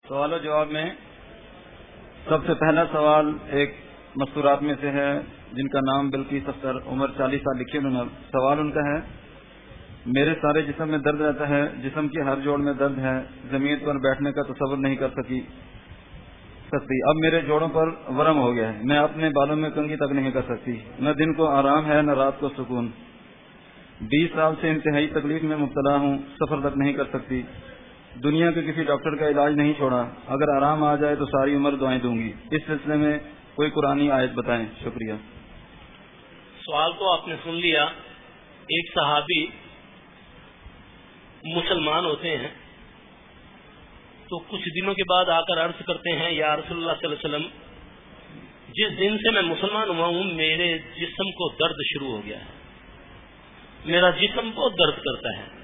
سوال و جواب میں سب سے پہلا سوال ایک مستورات میں سے ہے جن کا نام بلقیس اختر، عمر 40 سال، لکھے انہوں نے۔ سوال ان کا ہے، میرے سارے جسم میں درد رہتا ہے، جسم کے ہر جوڑ میں درد ہے، زمین پر بیٹھنے کا تصور نہیں کر سکتی، اب میرے جوڑوں پر ورم ہو گیا ہے، میں اپنے بالوں میں کنگھی تک نہیں کر سکتی، نہ دن کو آرام ہے نہ رات کو سکون، 20 سال سے انتہائی تکلیف میں مبتلا ہوں، سفر تک نہیں کر سکتی، دنیا کے کسی ڈاکٹر کا علاج نہیں چھوڑا، اگر آرام آ جائے تو ساری عمر دعائیں دوں گی، اس سلسلے میں کوئی قرآنی آیت بتائیں، شکریہ۔ سوال تو آپ نے سن لیا۔ ایک صحابی مسلمان ہوتے ہیں تو کچھ دنوں کے بعد آ کر عرض کرتے ہیں، یا رسول اللہ صلی اللہ علیہ وسلم، جس دن سے میں مسلمان ہوا ہوں میرے جسم کو درد شروع ہو گیا ہے، میرا جسم بہت درد کرتا ہے۔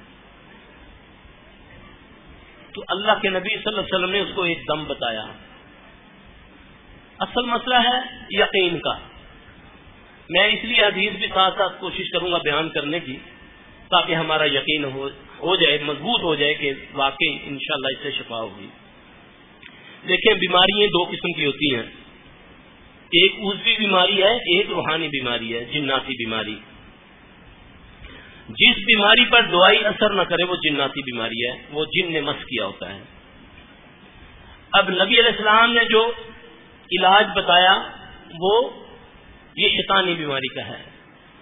تو اللہ کے نبی صلی اللہ علیہ وسلم نے اس کو ایک دم بتایا۔ اصل مسئلہ ہے یقین کا۔ میں اس لیے حدیث بھی ساتھ ساتھ کوشش کروں گا بیان کرنے کی تاکہ ہمارا یقین ہو جائے، مضبوط ہو جائے کہ واقعی انشاءاللہ اس سے شفا ہوگی۔ دیکھیں، بیماریاں دو قسم کی ہوتی ہیں، ایک عضوی بیماری ہے، ایک روحانی بیماری ہے، جناتی بیماری۔ جس بیماری پر دوائی اثر نہ کرے وہ جناتی بیماری ہے، وہ جن نے مس کیا ہوتا ہے۔ اب نبی علیہ السلام نے جو علاج بتایا وہ یہ شیطانی بیماری کا ہے۔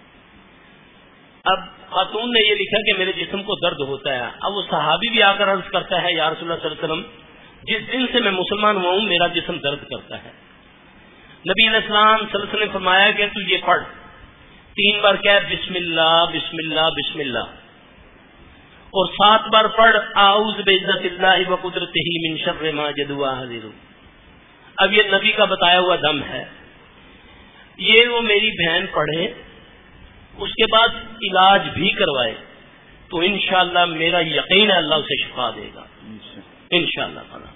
اب خاتون نے یہ لکھا کہ میرے جسم کو درد ہوتا ہے۔ اب وہ صحابی بھی آ کر عرض کرتا ہے، یا رسول اللہ صلی اللہ علیہ وسلم، جس دن سے میں مسلمان ہوا ہوں میرا جسم درد کرتا ہے۔ نبی علیہ السلام صلی اللہ علیہ وسلم نے فرمایا کہ تو یہ پڑھ، 3 بار کہہ بسم اللہ بسم اللہ بسم اللہ، اور 7 بار پڑھ اعوذ بعزت اللہ وقدرتہ من شر ما جد واحذر۔ اب یہ نبی کا بتایا ہوا دم ہے، یہ وہ میری بہن پڑھے، اس کے بعد علاج بھی کروائے تو انشاءاللہ میرا یقین ہے اللہ اسے شفا دے گا انشاءاللہ تعالی۔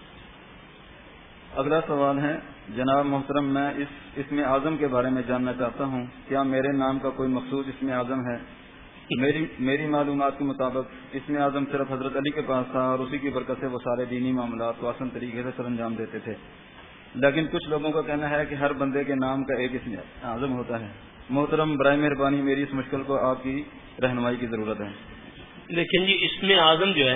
اگلا سوال ہے، جناب محترم، میں اس اسم اعظم کے بارے میں جاننا چاہتا ہوں، کیا میرے نام کا کوئی مخصوص اسم اعظم ہے؟ میری معلومات کے مطابق اسم اعظم صرف حضرت علی کے پاس تھا اور اسی کی برکت سے وہ سارے دینی معاملات کو آسان طریقے سے سر انجام دیتے تھے، لیکن کچھ لوگوں کا کہنا ہے کہ ہر بندے کے نام کا ایک اسم اعظم ہوتا ہے۔ محترم، برائے مہربانی میری اس مشکل کو آپ کی رہنمائی کی ضرورت ہے۔ لیکن جی اسم اعظم جو ہے،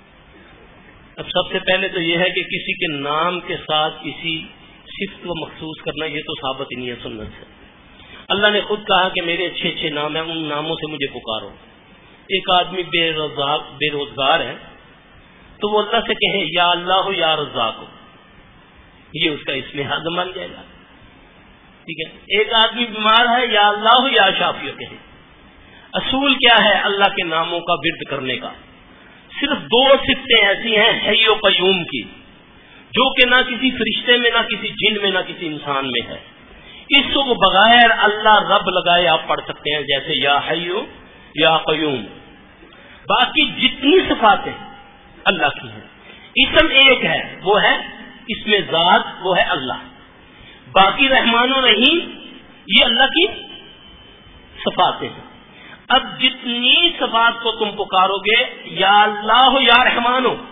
اب سب سے پہلے تو یہ ہے کہ کسی کے نام کے ساتھ کسی صفت کو مخصوص کرنا یہ تو ثابت ہی نہیں ہے سنت سے۔ اللہ نے خود کہا کہ میرے اچھے اچھے نام ہیں، ان ناموں سے مجھے پکارو۔ ایک آدمی بے روزگار ہے تو وہ اللہ سے کہے یا اللہ یا رزاق، یہ اس کا اسم اعظم بن جائے گا، ٹھیک ہے۔ ایک آدمی بیمار ہے، یا اللہ یا شافی کہے۔ اصول کیا ہے اللہ کے ناموں کا ورد کرنے کا؟ صرف 2 صفتیں ایسی ہیں حی و قیوم کی، جو کہ نہ کسی فرشتے میں، نہ کسی جن میں، نہ کسی انسان میں ہے۔ اس کو بغیر اللہ رب لگائے آپ پڑھ سکتے ہیں، جیسے یا حی یا قیوم۔ باقی جتنی صفاتیں اللہ کی ہیں، اسم ایک ہے، وہ ہے اسم ذات، وہ ہے اللہ۔ باقی رحمان و رحیم یہ اللہ کی صفاتیں ہیں۔ اب جتنی صفات کو تم پکارو گے، یا اللہ یا رحمان ہو،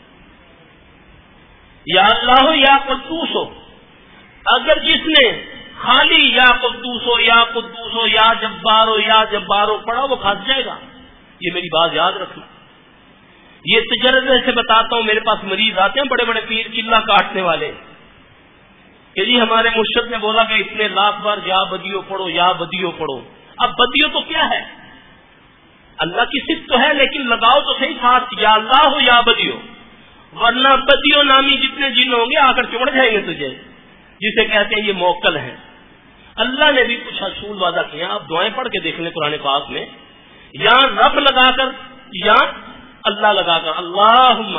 یا اللہ یا قدوس ہو، اگر جس نے خالی یا قدوس ہو یا قدوس ہو یا جبار ہو یا جبار ہو پڑھا وہ پھنس جائے گا۔ یہ میری بات یاد رکھنا، یہ تجربے سے بتاتا ہوں۔ میرے پاس مریض آتے ہیں بڑے بڑے پیر چلا کاٹنے والے کہ جی ہمارے مرشد نے بولا کہ اتنے لاکھ بار یا بدیو پڑھو یا بدیو پڑھو۔ اب بدیو تو کیا ہے؟ اللہ کی صفت تو ہے، لیکن لگاؤ تو صحیح ساتھ یا اللہ ہو یا بدیو، ورنہ بدیو نامی جتنے جن ہوں گے آ کر چمڑ جائیں گے تجھے، جسے کہتے ہیں یہ موکل ہے۔ اللہ نے بھی کچھ اصول وعدہ کیا، آپ دعائیں پڑھ کے دیکھ لیں قرآن پاک میں، یا رب لگا کر یا اللہ لگا کر، اللہم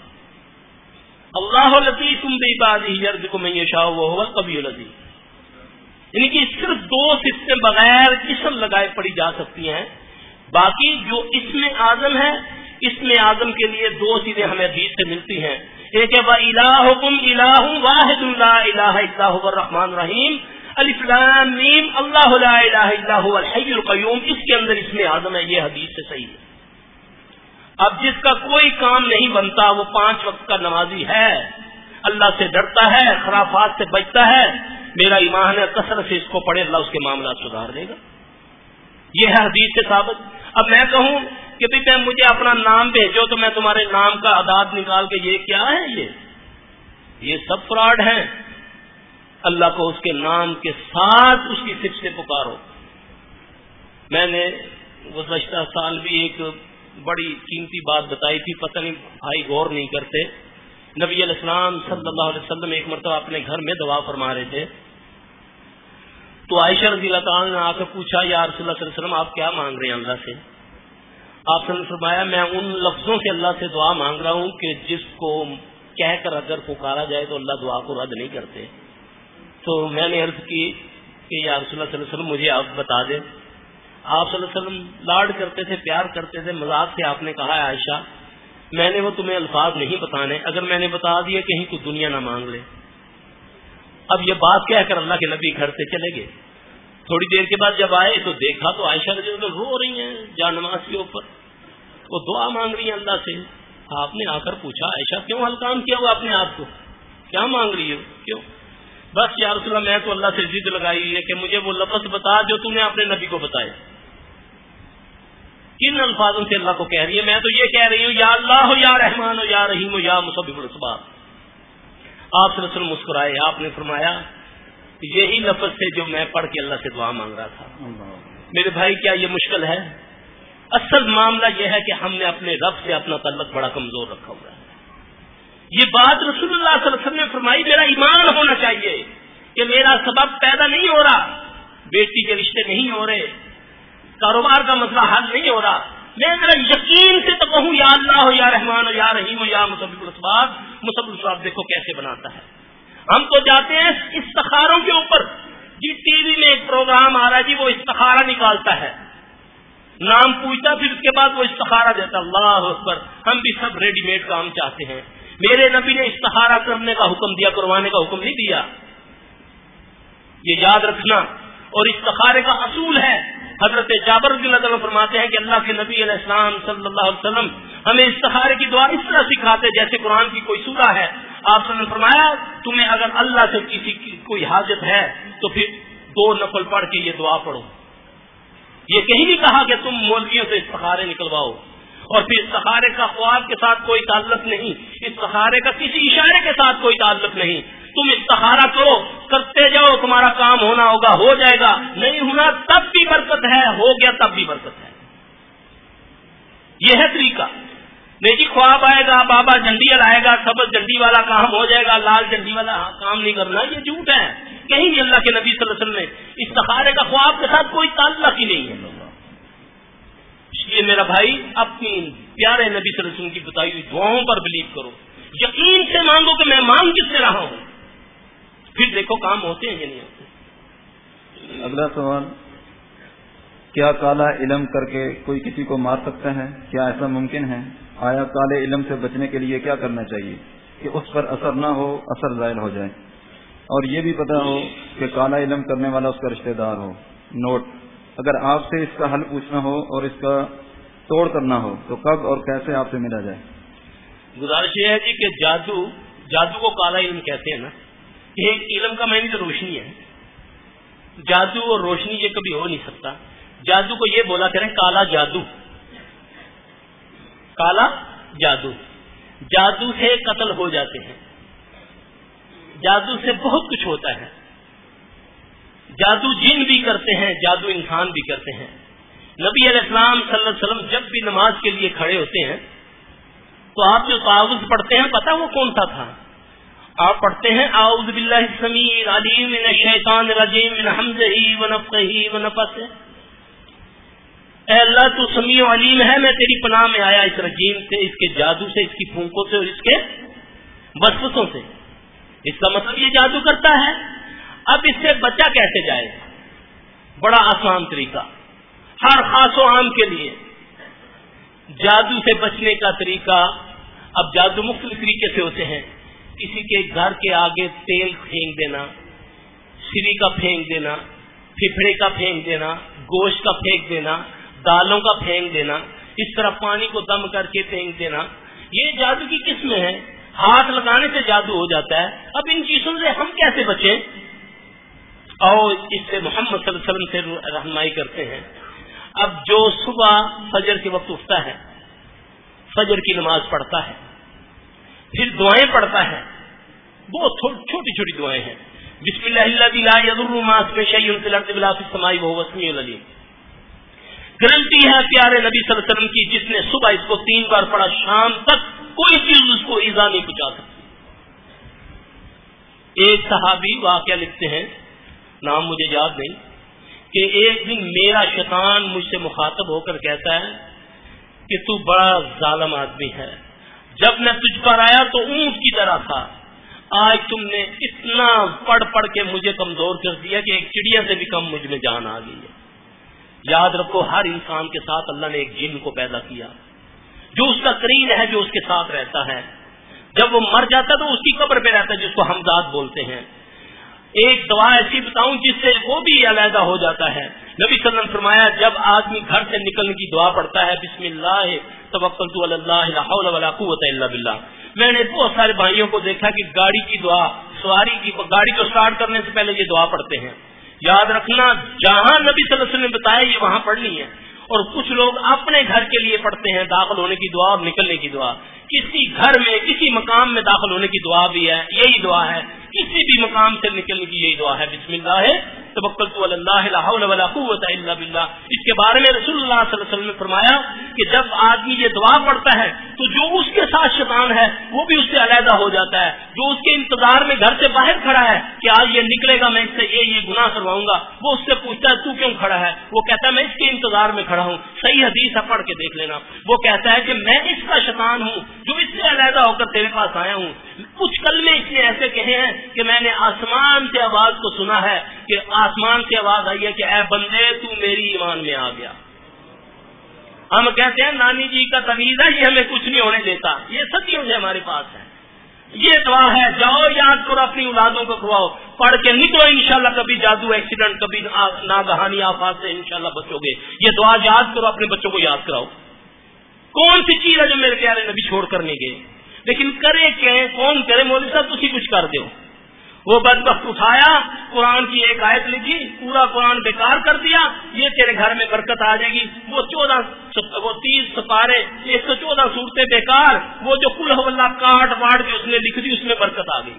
اللہ لطیف بعبادہ یرزق من یشاء وہو القوی العزیز، یعنی کہ صرف 2 صفتیں بغیر اسم لگائے پڑھی جا سکتی ہیں۔ باقی جو اسم اعظم ہے، اسم اعظم کے لیے 2 چیزیں ہمیں حدیث سے ملتی ہیں، ایک ہے وَإِلَٰهُكُمْ إِلَٰهٌ وَاحِدٌ لَا إِلَٰهَ إِلَّا هُوَ الرَّحْمَٰنُ الرَّحِيمُ، الف لام میم، اللہ لا الہ الا هو الحی القیوم، اس کے اندر اسم اعظم ہے، یہ حدیث سے صحیح ہے۔ اب جس کا کوئی کام نہیں بنتا، وہ 5 وقت کا نمازی ہے اللہ سے ڈرتا ہے، خرافات سے بچتا ہے، میرا ایمان ہے کثرت سے اس کو پڑھے، اللہ اس کے معاملات سدھار دے گا. یہ ہے حدیث سے ثابت. اب میں کہوں کہ بھی مجھے اپنا نام بھیجو تو میں تمہارے نام کا اعداد نکال کے، یہ کیا ہے؟ یہ سب فراڈ ہیں. اللہ کو اس کے نام کے ساتھ اس کی صفت سے پکارو. میں نے گزشتہ سال بھی ایک بڑی قیمتی بات بتائی تھی، پتہ نہیں بھائی غور نہیں کرتے. نبی علیہ السلام صلی اللہ علیہ وسلم ایک مرتبہ اپنے گھر میں دعا فرما رہے تھے، تو عائشہ رضی اللہ تعالیٰ نے آ کر پوچھا یا رسول اللہ صلی اللہ علیہ وسلم آپ کیا مانگ رہے ہیں اللہ سے؟ آپ نے فرمایا میں ان لفظوں سے اللہ سے دعا مانگ رہا ہوں کہ جس کو کہہ کر اگر پکارا جائے تو اللہ دعا کو رد نہیں کرتے. تو میں نے عرض کی کہ یا رسول اللہ صلی اللہ علیہ وسلم مجھے آپ بتا دیں. آپ صلی اللہ علیہ وسلم لاڈ کرتے تھے، پیار کرتے تھے، مذاق سے آپ نے کہا ہے عائشہ میں نے وہ تمہیں الفاظ نہیں بتانے، اگر میں نے بتا دیے کہیں تو دنیا نہ مانگ لے. اب یہ بات کہہ کر اللہ کے نبی گھر سے چلے گئے. تھوڑی دیر کے بعد جب آئے تو دیکھا تو عائشہ رضی اللہ عنہا رو رہی ہیں جان نماز کے اوپر، وہ دعا مانگ رہی ہیں اللہ سے. آپ نے آ کر پوچھا عائشہ کیوں ہلکان کیا ہوا اپنے آپ کو، کیا مانگ رہی ہو؟ کیوں؟ بس یا رسول اللہ میں تو اللہ سے ضد لگائی ہے کہ مجھے وہ لفظ بتا جو تم نے اپنے نبی کو بتائے. کن الفاظوں سے اللہ کو کہہ رہی ہے؟ میں تو یہ کہہ رہی ہوں یا اللہ ہو یا رحمان ہو یا رحیم ہو یا مسبب الاسباب. آپ صلی اللہ علیہ وسلم مسکرائے. آپ نے فرمایا یہی لفظ تھے جو میں پڑھ کے اللہ سے دعا مانگ رہا تھا. میرے بھائی کیا یہ مشکل ہے؟ اصل معاملہ یہ ہے کہ ہم نے اپنے رب سے اپنا تعلق بڑا کمزور رکھا ہوا ہے. یہ بات رسول اللہ صلی اللہ علیہ وسلم نے فرمائی میرا ایمان ہونا چاہیے کہ میرا سبب پیدا نہیں ہو رہا، بیٹی کے رشتے نہیں ہو رہے، کاروبار کا مسئلہ حل نہیں ہو رہا، میں میرا یقین سے تو کہوں یا اللہ ہو یا رحمان ہو یا رحیم ہو یا مسبب الاسباب. مسبب الاسباب دیکھو کیسے بناتا ہے. ہم تو جاتے ہیں استخاروں کے اوپر. جی ٹی وی میں ایک پروگرام آ رہا ہے، جی وہ استخارہ نکالتا ہے، نام پوچھتا پھر اس کے بعد وہ استخارہ دیتا. اللہ اکبر. ہم بھی سب ریڈی میڈ کام چاہتے ہیں. میرے نبی نے استخارہ کرنے کا حکم دیا، کروانے کا حکم نہیں دیا. یہ یاد رکھنا. اور استخارے کا اصول ہے، حضرت جابر رضی اللہ عنہ فرماتے ہیں کہ اللہ کے نبی علیہ السلام صلی اللہ علیہ وسلم ہمیں استخارے کی دعا اس طرح سکھاتے جیسے قرآن کی کوئی سورہ ہے. آپ نے فرمایا تمہیں اگر اللہ سے کسی کی کوئی حاجت ہے تو پھر 2 نفل پڑھ کے یہ دعا پڑھو. یہ کہیں نہیں کہا کہ تم مولویوں سے استخارے نکلواؤ. اور پھر استخارے کا خواب کے ساتھ کوئی تعلق نہیں، استخارے کا کسی اشارے کے ساتھ کوئی تعلق نہیں. تم استخارہ کرو، کرتے جاؤ، تمہارا کام ہونا ہوگا، ہو جائے گا، نہیں ہونا تب بھی برکت ہے، ہو گیا تب بھی برکت ہے. یہ ہے طریقہ. نہیں جی خواب آئے گا، بابا جھنڈی لائے گا، سبز جھنڈی والا کام ہو جائے گا، لال جھنڈی والا کام نہیں کرنا، یہ جھوٹ ہے. کہیں بھی اللہ کے نبی صلی اللہ علیہ وسلم نے استخارے کا خواب کے ساتھ کوئی تعلق ہی نہیں ہے. یہ میرا بھائی اپنی پیارے نبی صلی اللہ علیہ وسلم کی بتائی ہوئی دعاؤں پر بلیو کرو، یقین سے مانگو کہ میں مانگ کس سے رہا ہوں، پھر دیکھو کام ہوتے ہیں یا نہیں ہوتے. اگلا سوال، کیا کالا علم کر کے کوئی کسی کو مار سکتا ہے؟ کیا ایسا ممکن ہے؟ آیا کالے علم سے بچنے کے لیے کیا کرنا چاہیے کہ اس پر اثر نہ ہو، اثر زائل ہو جائے، اور یہ بھی پتا ہو کہ کالا علم کرنے والا اس کا رشتہ دار ہو؟ نوٹ: اگر آپ سے اس کا حل پوچھنا ہو اور اس کا توڑ کرنا ہو تو کب اور کیسے آپ سے ملا جائے؟ گزارش یہ ہے جی کہ جادو کو کالا علم کہتے ہیں نا. یہ علم کا معنی تو روشنی ہے. جادو اور روشنی یہ کبھی ہو نہیں سکتا. جادو کو یہ بولا کریں کالا جادو. کالا جادو، جادو سے قتل ہو جاتے ہیں، جادو سے بہت کچھ ہوتا ہے. جادو جن بھی کرتے ہیں، جادو انسان بھی کرتے ہیں. نبی علیہ السلام صلی اللہ علیہ وسلم جب بھی نماز کے لیے کھڑے ہوتے ہیں تو آپ جو تعوذ پڑھتے ہیں پتہ وہ کون سا تھا؟ آپ پڑھتے ہیں اعوذ باللہ السمیع العلیم من الشیطان الرجیم من حمزہ ونفخہ ونفثہ. اے اللہ تو سمیع و علیم ہے، میں تیری پناہ میں آیا اس رجیم سے، اس کے جادو سے، اس کی پھونکوں سے اور اس کے وسوسوں سے. اس کا مطلب یہ جادو کرتا ہے. اب اس سے بچا کیسے جائے؟ بڑا آسان طریقہ ہر خاص و عام کے لیے. جادو سے بچنے کا طریقہ، اب جادو مختلف طریقے سے ہوتے ہیں. کسی کے گھر کے آگے تیل پھینک دینا، سری کا پھینک دینا، پھپھڑے کا پھینک دینا، گوشت کا پھینک دینا، دالوں کا پھینک دینا، اس طرح پانی کو دم کر کے پھینک دینا. یہ جادو کی قسمیں ہیں. ہاتھ لگانے سے جادو ہو جاتا ہے. اب ان چیزوں سے ہم کیسے بچیں؟ اور اس سے محمد صلی اللہ علیہ وسلم سے رہنمائی کرتے ہیں. اب جو صبح فجر کے وقت اٹھتا ہے، فجر کی نماز پڑھتا ہے، پھر دعائیں پڑھتا ہے، بہت چھوٹی چھوٹی دعائیں ہیں. بسم اللہ الذی لا یضر مع اسمہ شیء فی الارض ولا فی السماء وهو السمیع العلیم. گارنٹی ہے پیارے نبی صلی اللہ علیہ وسلم کی، جس نے صبح اس کو 3 بار پڑھا، شام تک کوئی چیز اس کو ایذا نہیں پہنچا سکتی. ایک صحابی واقعہ لکھتے ہیں، نام مجھے یاد نہیں، کہ ایک دن میرا شیطان مجھ سے مخاطب ہو کر کہتا ہے کہ تو بڑا ظالم آدمی ہے، جب میں تجھ پر آیا تو اونٹ کی طرح تھا، آج تم نے اتنا پڑھ پڑھ کے مجھے کمزور کر دیا کہ ایک چڑیا سے بھی کم مجھ میں جان آ گئی ہے. یاد رکھو، ہر انسان کے ساتھ اللہ نے ایک جن کو پیدا کیا جو اس کا قرین ہے، جو اس کے ساتھ رہتا ہے. جب وہ مر جاتا ہے تو اس کی قبر پہ رہتا ہے، جس کو حمزات بولتے ہیں. ایک دعا ایسی بتاؤں جس سے وہ بھی علیحدہ ہو جاتا ہے. نبی صلی اللہ علیہ وسلم فرمایا، جب آدمی گھر سے نکلنے کی دعا پڑھتا ہے، بسم اللہ توکلت علی اللہ لا حول ولا قوت الا باللہ. میں نے بہت سارے بھائیوں کو دیکھا کہ گاڑی کی دعا، سواری کی گاڑی کو سٹارٹ کرنے سے پہلے یہ دعا پڑھتے ہیں. یاد رکھنا، جہاں نبی صلی اللہ علیہ وسلم نے بتایا یہ وہاں پڑھنی ہے. اور کچھ لوگ اپنے گھر کے لیے پڑھتے ہیں، داخل ہونے کی دعا اور نکلنے کی دعا. کسی گھر میں کسی مقام میں داخل ہونے کی دعا بھی ہے، یہی دعا ہے. کسی بھی مقام سے نکلنے کی یہی دعا ہے، بسم اللہ توکلت علی اللہ لا حول ولا قوت الا باللہ. اس کے بارے میں رسول اللہ صلی اللہ علیہ وسلم نے فرمایا کہ جب آدمی یہ دعا پڑھتا ہے تو جو اس کے ساتھ شیطان ہے وہ بھی اس سے علیحدہ ہو جاتا ہے. جو اس کے انتظار میں گھر سے باہر کھڑا ہے کہ آج یہ نکلے گا، میں اس سے یہ گناہ کرواؤں گا، وہ اس سے پوچھتا ہے تو کیوں کھڑا ہے؟ وہ کہتا ہے میں اس کے انتظار میں کھڑا ہوں. صحیح حدیث ہے، پڑھ کے دیکھ لینا. وہ کہتا ہے کہ میں اس کا شیطان ہوں جو اس سے علیحدہ ہو کر تیرے پاس آیا ہوں. کچھ کلمے اس نے ایسے کہے ہیں کہ میں نے آسمان سے آواز کو سنا ہے، کہ آسمان سے آواز آئی ہے کہ اے بندے تو میری ایمان میں آ گیا. ہم کہتے ہیں نانی جی کا تمیز ہے، یہ ہمیں کچھ نہیں ہونے دیتا. یہ صدیوں سے ہمارے پاس ہے. یہ دعا ہے، جاؤ یاد کرو، اپنی اولادوں کو کھواؤ، پڑھ کے نکلو. انشاءاللہ کبھی جادو، ایکسیڈنٹ، کبھی ناگہانی آفات سے انشاءاللہ بچو گے. یہ دعا یاد کرو، اپنے بچوں کو یاد کراؤ. کون سی چیز ہے جو میرے پیارے نبی چھوڑ کر نہیں گئے؟ لیکن کرے کہ کون کرے؟ مولوی صاحب تسی کچھ کر دو. وہ بدبخت اٹھایا، قرآن کی ایک آیت لکھی، پورا قرآن بیکار کر دیا، یہ تیرے گھر میں برکت آ جائے گی. وہ 30 سپارے، 114 صورتیں بیکار. وہ جو قل هو اللہ کاٹ واٹ کے اس نے لکھ دی، اس میں برکت آ گئی.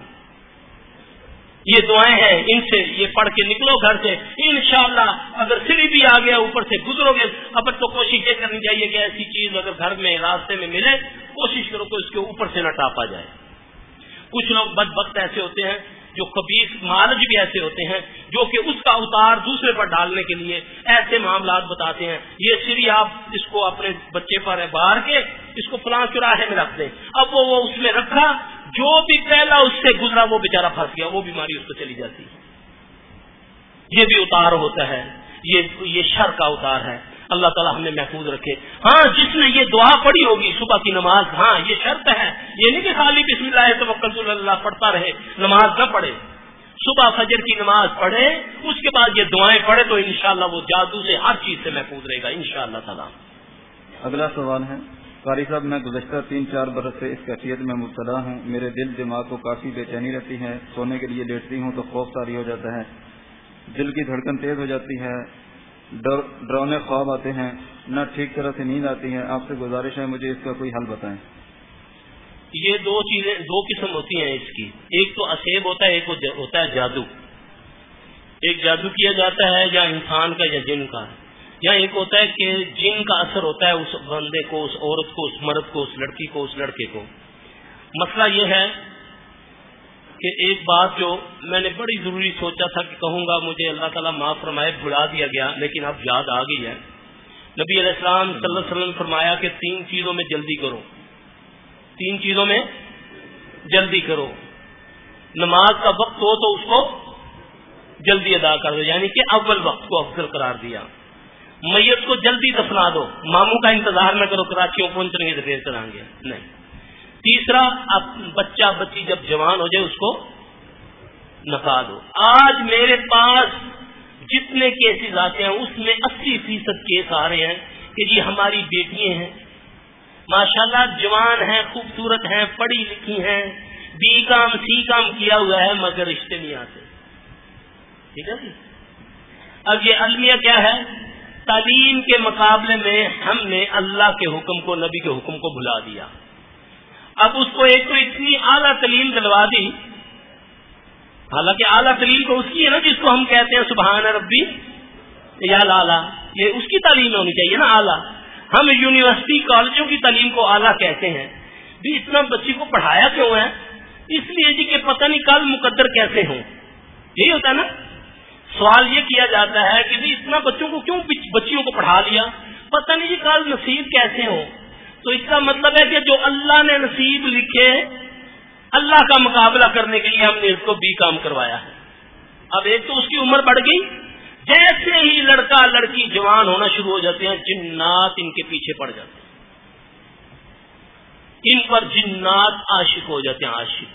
یہ دعائیں ہیں، ان سے یہ پڑھ کے نکلو گھر سے. انشاءاللہ اگر سری بھی آ گیا اوپر سے گزرو گے. اب تو کوشش یہ کرنی چاہیے کہ ایسی چیز اگر گھر میں راستے میں ملے، کوشش کرو کہ اس کے اوپر سے نہ ٹاپا جائے. کچھ لوگ بدبخت ایسے ہوتے ہیں جو خبیث مالج بھی ایسے ہوتے ہیں جو کہ اس کا اتار دوسرے پر ڈالنے کے لیے ایسے معاملات بتاتے ہیں. یہ سری آپ اس کو اپنے بچے پر ہے باہر کے، اس کو فلاں چوراہے میں رکھ دیں. اب وہ اس میں رکھا، جو بھی پہلا اس سے گزرا وہ بیچارہ پھنس گیا، وہ بیماری اس کو چلی جاتی ہے. یہ بھی اتار ہوتا ہے، یہ شر کا اتار ہے. اللہ تعالیٰ ہمیں محفوظ رکھے. ہاں، جس نے یہ دعا پڑھی ہوگی صبح کی نماز، ہاں یہ شرط ہے، یہ نہیں کہ خالی بسم اللہ توکلت علی اللہ پڑھتا رہے، نماز نہ پڑھے. صبح فجر کی نماز پڑھے، اس کے بعد یہ دعائیں پڑھے تو انشاءاللہ وہ جادو سے ہر چیز سے محفوظ رہے گا انشاءاللہ تعالیٰ. اگلا سوال ہے، قاری صاحب میں گزشتہ 3-4 برس سے اس کیفیت میں مبتلا ہوں. میرے دل دماغ کو کافی بے چینی رہتی ہے. سونے کے لیے لیٹتی ہوں تو خوف طاری ہو جاتا ہے، دل کی دھڑکن تیز ہو جاتی ہے، ڈراؤنے خواب آتے ہیں، نہ ٹھیک طرح سے نیند آتی ہے. آپ سے گزارش ہے مجھے اس کا کوئی حل بتائیں. یہ دو قسم ہوتی ہیں اس کی. ایک تو اسیب ہوتا ہے، ایک ہوتا ہے جادو. ایک جادو کیا جاتا ہے یا انسان کا یا جن کا، یا ایک ہوتا ہے کہ جن کا اثر ہوتا ہے اس بندے کو، اس عورت کو، اس مرد کو، اس لڑکی کو، اس لڑکے کو. مسئلہ یہ ہے کہ ایک بات جو میں نے بڑی ضروری سوچا تھا کہ کہوں گا، مجھے اللہ تعالیٰ معاف فرمائے بھلا دیا گیا، لیکن اب یاد آ گئی ہے. نبی علیہ السلام صلی اللہ علیہ وسلم نے فرمایا کہ 3 چیزوں میں جلدی کرو. 3 چیزوں میں جلدی کرو. نماز کا وقت ہو تو اس کو جلدی ادا کر دو، یعنی کہ اول وقت کو افضل قرار دیا. میت کو جلدی دفنا دو، ماموں کا انتظار نہ کرو کراچیوں پہنچنے کی دیر کریں گے نہیں. تیسرا، اب بچہ بچی جب جوان ہو جائے اس کو نفا دو. آج میرے پاس جتنے کیسز آتے ہیں اس میں 80% کیس آ رہے ہیں کہ جی ہماری بیٹیاں ہیں ماشاءاللہ جوان ہیں، خوبصورت ہیں، پڑھی لکھی ہیں، بی کام سی کام کیا ہوا ہے، مگر رشتے نہیں آتے. ٹھیک ہے جی. اب یہ المیہ کیا ہے؟ تعلیم کے مقابلے میں ہم نے اللہ کے حکم کو، نبی کے حکم کو بھلا دیا. اب اس کو ایک تو اتنی اعلیٰ تعلیم دلوا دی، حالانکہ اعلیٰ تعلیم تو اس کی ہے نا جس کو ہم کہتے ہیں سبحان ربی یا لالا، یہ اس کی تعلیم ہونی چاہیے نا اعلیٰ. ہم یونیورسٹی کالجوں کی تعلیم کو اعلیٰ کہتے ہیں. بھی اتنا بچی کو پڑھایا کیوں ہے؟ اس لیے جی کہ پتہ نہیں کل مقدر کیسے ہوں. یہی ہوتا ہے نا. سوال یہ کیا جاتا ہے کہ بھی اتنا بچوں کو کیوں بچیوں کو پڑھا لیا، پتہ نہیں جی کل نصیب کیسے ہوں. تو اس کا مطلب ہے کہ جو اللہ نے نصیب لکھے، اللہ کا مقابلہ کرنے کے لیے ہم نے اس کو بھی کام کروایا ہے. اب ایک تو اس کی عمر بڑھ گئی، جیسے ہی لڑکا لڑکی جوان ہونا شروع ہو جاتے ہیں جنات ان کے پیچھے پڑ جاتے ہیں، ان پر جنات عاشق ہو جاتے ہیں. عاشق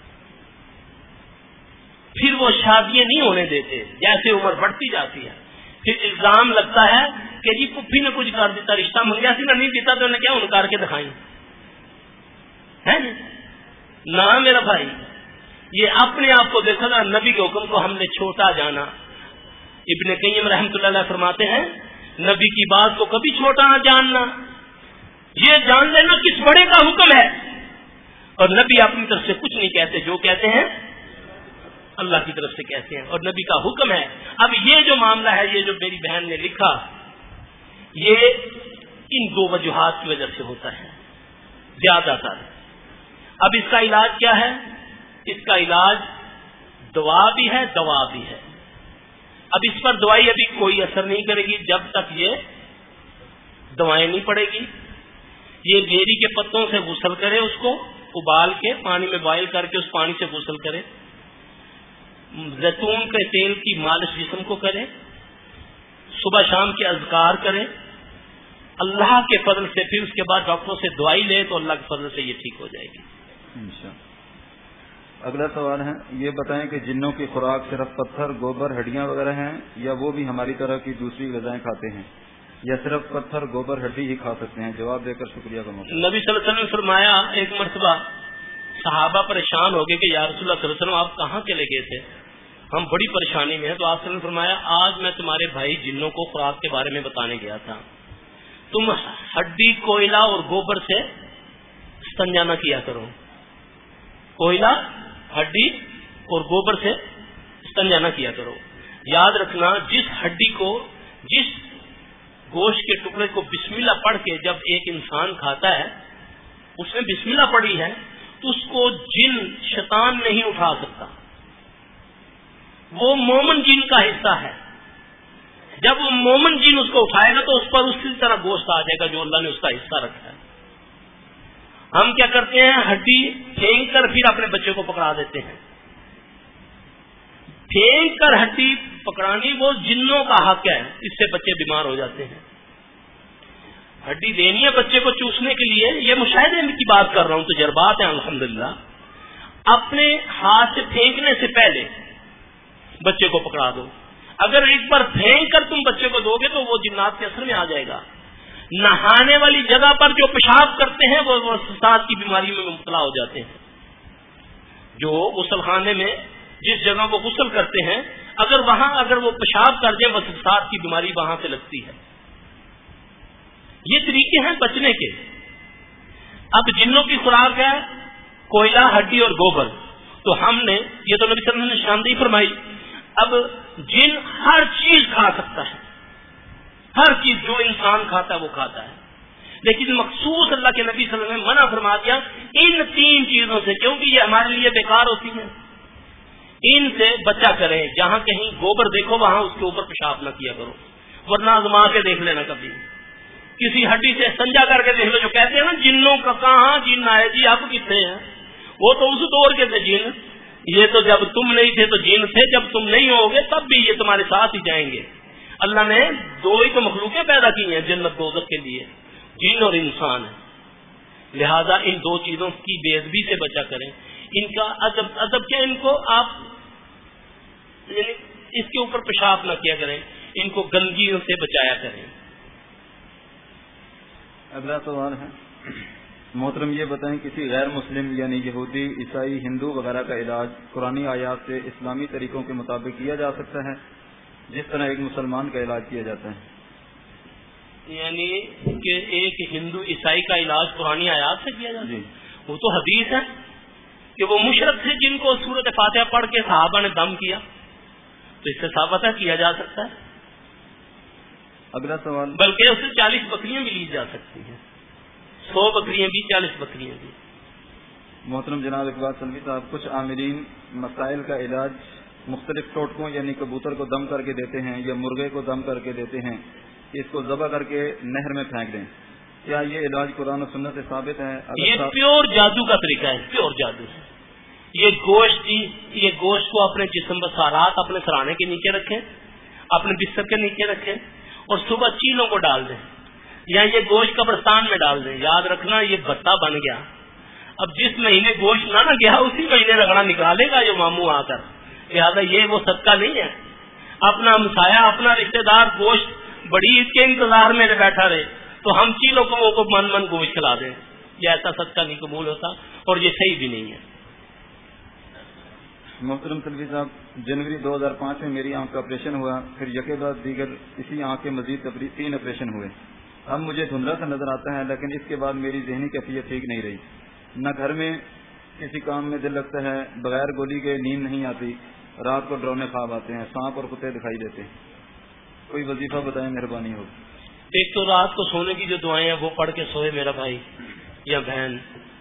پھر وہ شادیاں نہیں ہونے دیتے جیسے عمر بڑھتی جاتی ہے. پھر الزام لگتا ہے کہ جی پپھی نے کچھ کر دیتا، رشتہ منگیا سی نہیں دیتا تو انہیں کیا انکار کے دکھائی ہے نہ. میرا بھائی یہ اپنے آپ کو دیکھو نا، نبی کے حکم کو ہم نے چھوٹا جانا. ابن قیم رحمۃ اللہ علیہ فرماتے ہیں نبی کی بات کو کبھی چھوٹا نہ جاننا، یہ جان لینا کس بڑے کا حکم ہے. اور نبی اپنی طرف سے کچھ نہیں کہتے، جو کہتے ہیں اللہ کی طرف سے کہتے ہیں اور نبی کا حکم ہے. اب یہ جو معاملہ ہے، یہ جو میری بہن نے لکھا، یہ ان دو وجوہات کی وجہ سے ہوتا ہے زیادہ تر. اب اس کا علاج کیا ہے؟ اس کا علاج دوا بھی ہے، دوا بھی ہے. اب اس پر دوائی ابھی کوئی اثر نہیں کرے گی جب تک یہ دوائیں نہیں پڑے گی. یہ بیری کے پتوں سے غسل کرے، اس کو ابال کے پانی میں بوائل کر کے اس پانی سے غسل کرے، زیتون کے تیل کی مالش جسم کو کرے، صبح شام کے اذکار کرے، اللہ کے فضل سے پھر اس کے بعد ڈاکٹروں سے دوائی لے تو اللہ کے فضل سے یہ ٹھیک ہو جائے گی. اگلا سوال ہے، یہ بتائیں کہ جنوں کی خوراک صرف پتھر، گوبر، ہڈیاں وغیرہ ہیں یا وہ بھی ہماری طرح کی دوسری غذائیں کھاتے ہیں، یا صرف پتھر، گوبر، ہڈی ہی کھا سکتے ہیں؟ جواب دے کر شکریہ کا موقع. نبی صلی اللہ علیہ وسلم نے فرمایا، ایک مرتبہ صحابہ پریشان ہو گئے کہ یا رسول اللہ صلی اللہ علیہ وسلم آپ کہاں چلے گئے تھے، ہم بڑی پریشانی میں ہیں. تو آپ صلی اللہ علیہ وسلم نے فرمایا آج میں تمہارے بھائی جنوں کو خوراک کے بارے میں بتانے گیا تھا، تم ہڈی، کوئلہ اور گوبر سے استنجا نہ کیا کرو. کوئلہ، ہڈی اور گوبر سے استنجا نہ کیا کرو. یاد رکھنا جس ہڈی کو، جس گوشت کے ٹکڑے کو بسم اللہ پڑھ کے جب ایک انسان کھاتا ہے، اس نے بسم اللہ پڑھی ہے تو اس کو جن، شیطان نہیں اٹھا سکتا. وہ مومن جن کا حصہ ہے. جب وہ مومن جن اس کو اٹھائے گا تو اس پر اسی طرح گوشت آ جائے گا جو اللہ نے اس کا حصہ رکھا ہے. ہم کیا کرتے ہیں، ہڈی پھینک کر پھر اپنے بچے کو پکڑا دیتے ہیں. پھینک کر ہڈی پکڑانی وہ جنوں کا حق ہے، اس سے بچے بیمار ہو جاتے ہیں. ہڈی دینی ہے بچے کو چوسنے کے لیے، یہ مشاہدے کی بات کر رہا ہوں، تجربات ہیں الحمدللہ. اپنے ہاتھ سے پھینکنے سے پہلے بچے کو پکڑا دو. اگر ایک بار پھینک کر تم بچے کو دو گے تو وہ جنات کے اثر میں آ جائے گا. نہانے والی جگہ پر جو پیشاب کرتے ہیں وہ سانس کی بیماری میں مبتلا ہو جاتے ہیں. جو غسل خانے میں جس جگہ وہ غسل کرتے ہیں، اگر وہ پیشاب کر دیں، وسوسات کی بیماری وہاں سے لگتی ہے. یہ طریقے ہیں بچنے کے. اب جنوں کی خوراک ہے کوئلہ، ہڈی اور گوبر. تو ہم نے یہ تو نبی صلی اللہ علیہ وسلم نے نشاندہی فرمائی. اب جن ہر چیز کھا سکتا ہے، ہر چیز جو انسان کھاتا ہے وہ کھاتا ہے، لیکن مخصوص اللہ کے نبی صلی اللہ علیہ وسلم نے منع فرما دیا ان 3 چیزوں سے، کیونکہ یہ ہمارے لیے بیکار ہوتی ہیں. ان سے بچا کریں. جہاں کہیں گوبر دیکھو وہاں اس کے اوپر پیشاب نہ کیا کرو، ورنہ آزما کے دیکھ لینا. کبھی کسی ہڈی سے سنجا کر کے دیکھ لو. جو کہتے ہیں نا جنوں کا کہاں جن آئے جی، اب کتنے ہیں؟ وہ تو اس دور کے تھے جن. یہ تو جب تم نہیں تھے تو جن تھے، جب تم نہیں ہوگے تب بھی یہ تمہارے ساتھ ہی جائیں گے. اللہ نے 2 ہی تو مخلوقیں پیدا کی ہیں جنت دوزخ کے لیے، جن اور انسان ہے. لہذا ان 2 چیزوں کی بے ادبی سے بچا کریں. ان کا ادب کیا، ان کو آپ یعنی اس کے اوپر پیشاب نہ کیا کریں، ان کو گندگیوں سے بچایا کریں. اگلا سوال ہے، محترم یہ بتائیں کسی غیر مسلم یعنی یہودی عیسائی ہندو وغیرہ کا علاج قرآنی آیات سے اسلامی طریقوں کے مطابق کیا جا سکتا ہے جس طرح ایک مسلمان کا علاج کیا جاتا ہے؟ یعنی کہ ایک ہندو عیسائی کا علاج قرآنی آیات سے کیا جاتا ہے؟ وہ تو حدیث ہے کہ وہ مشرک تھے جن کو سورۃ فاتحہ پڑھ کے صحابہ نے دم کیا، تو اس سے ثابت ہے کیا جا سکتا ہے۔ اگلا سوال، بلکہ اس سے 40 بکریاں بھی لی جا سکتی ہیں، 100 بکریاں بھی، 40 بکریاں بھی۔ محترم جناب اقبال سلوی صاحب، کچھ عاملین مسائل کا علاج مختلف ٹوٹکوں یعنی کبوتر کو دم کر کے دیتے ہیں یا مرغے کو دم کر کے دیتے ہیں کہ اس کو ذبح کر کے نہر میں پھینک دیں، کیا یہ علاج قرآن و سنت سے ثابت ہے؟ یہ پیور جادو کا طریقہ ہے، پیور جادو ہے۔ یہ گوشت کو اپنے جسم پر سارات اپنے سرانے کے نیچے رکھیں، اپنے بستر کے نیچے رکھیں اور صبح چیلوں کو ڈال دیں یا یہ گوشت قبرستان میں ڈال دیں۔ یاد رکھنا یہ بتا بن گیا، اب جس مہینے گوشت نہ گیا اسی مہینے رگڑا نکالے گا جو ماموں آ کر، لہٰذا یہ وہ صدقہ نہیں ہے۔ اپنا ہمسایا اپنا رشتے دار گوشت بڑی عید کے انتظار میں بیٹھا رہے تو ہم چیلوں کو من گوشت کھلا دیں، یہ ایسا صدقہ نہیں قبول ہوتا اور یہ صحیح بھی نہیں ہے۔ محترم سلوی صاحب، جنوری 2005 میں میری آنکھ کا آپریشن ہوا، پھر یکے بعد دیگر اسی آنکھ کے مزید 3 آپریشن ہوئے۔ اب مجھے دھندلا سا نظر آتا ہے، لیکن اس کے بعد میری ذہنی کیفیت ٹھیک نہیں رہی، نہ گھر میں کسی کام میں دل لگتا ہے، بغیر گولی کے نیند نہیں آتی، رات کو ڈرونے خواب آتے ہیں، سانپ اور کتے دکھائی دیتے ہیں، کوئی وظیفہ بتائیں مہربانی ہو۔ ایک تو رات کو سونے کی جو دعائیں ہیں وہ پڑھ کے سوئے میرا بھائی یا بہن،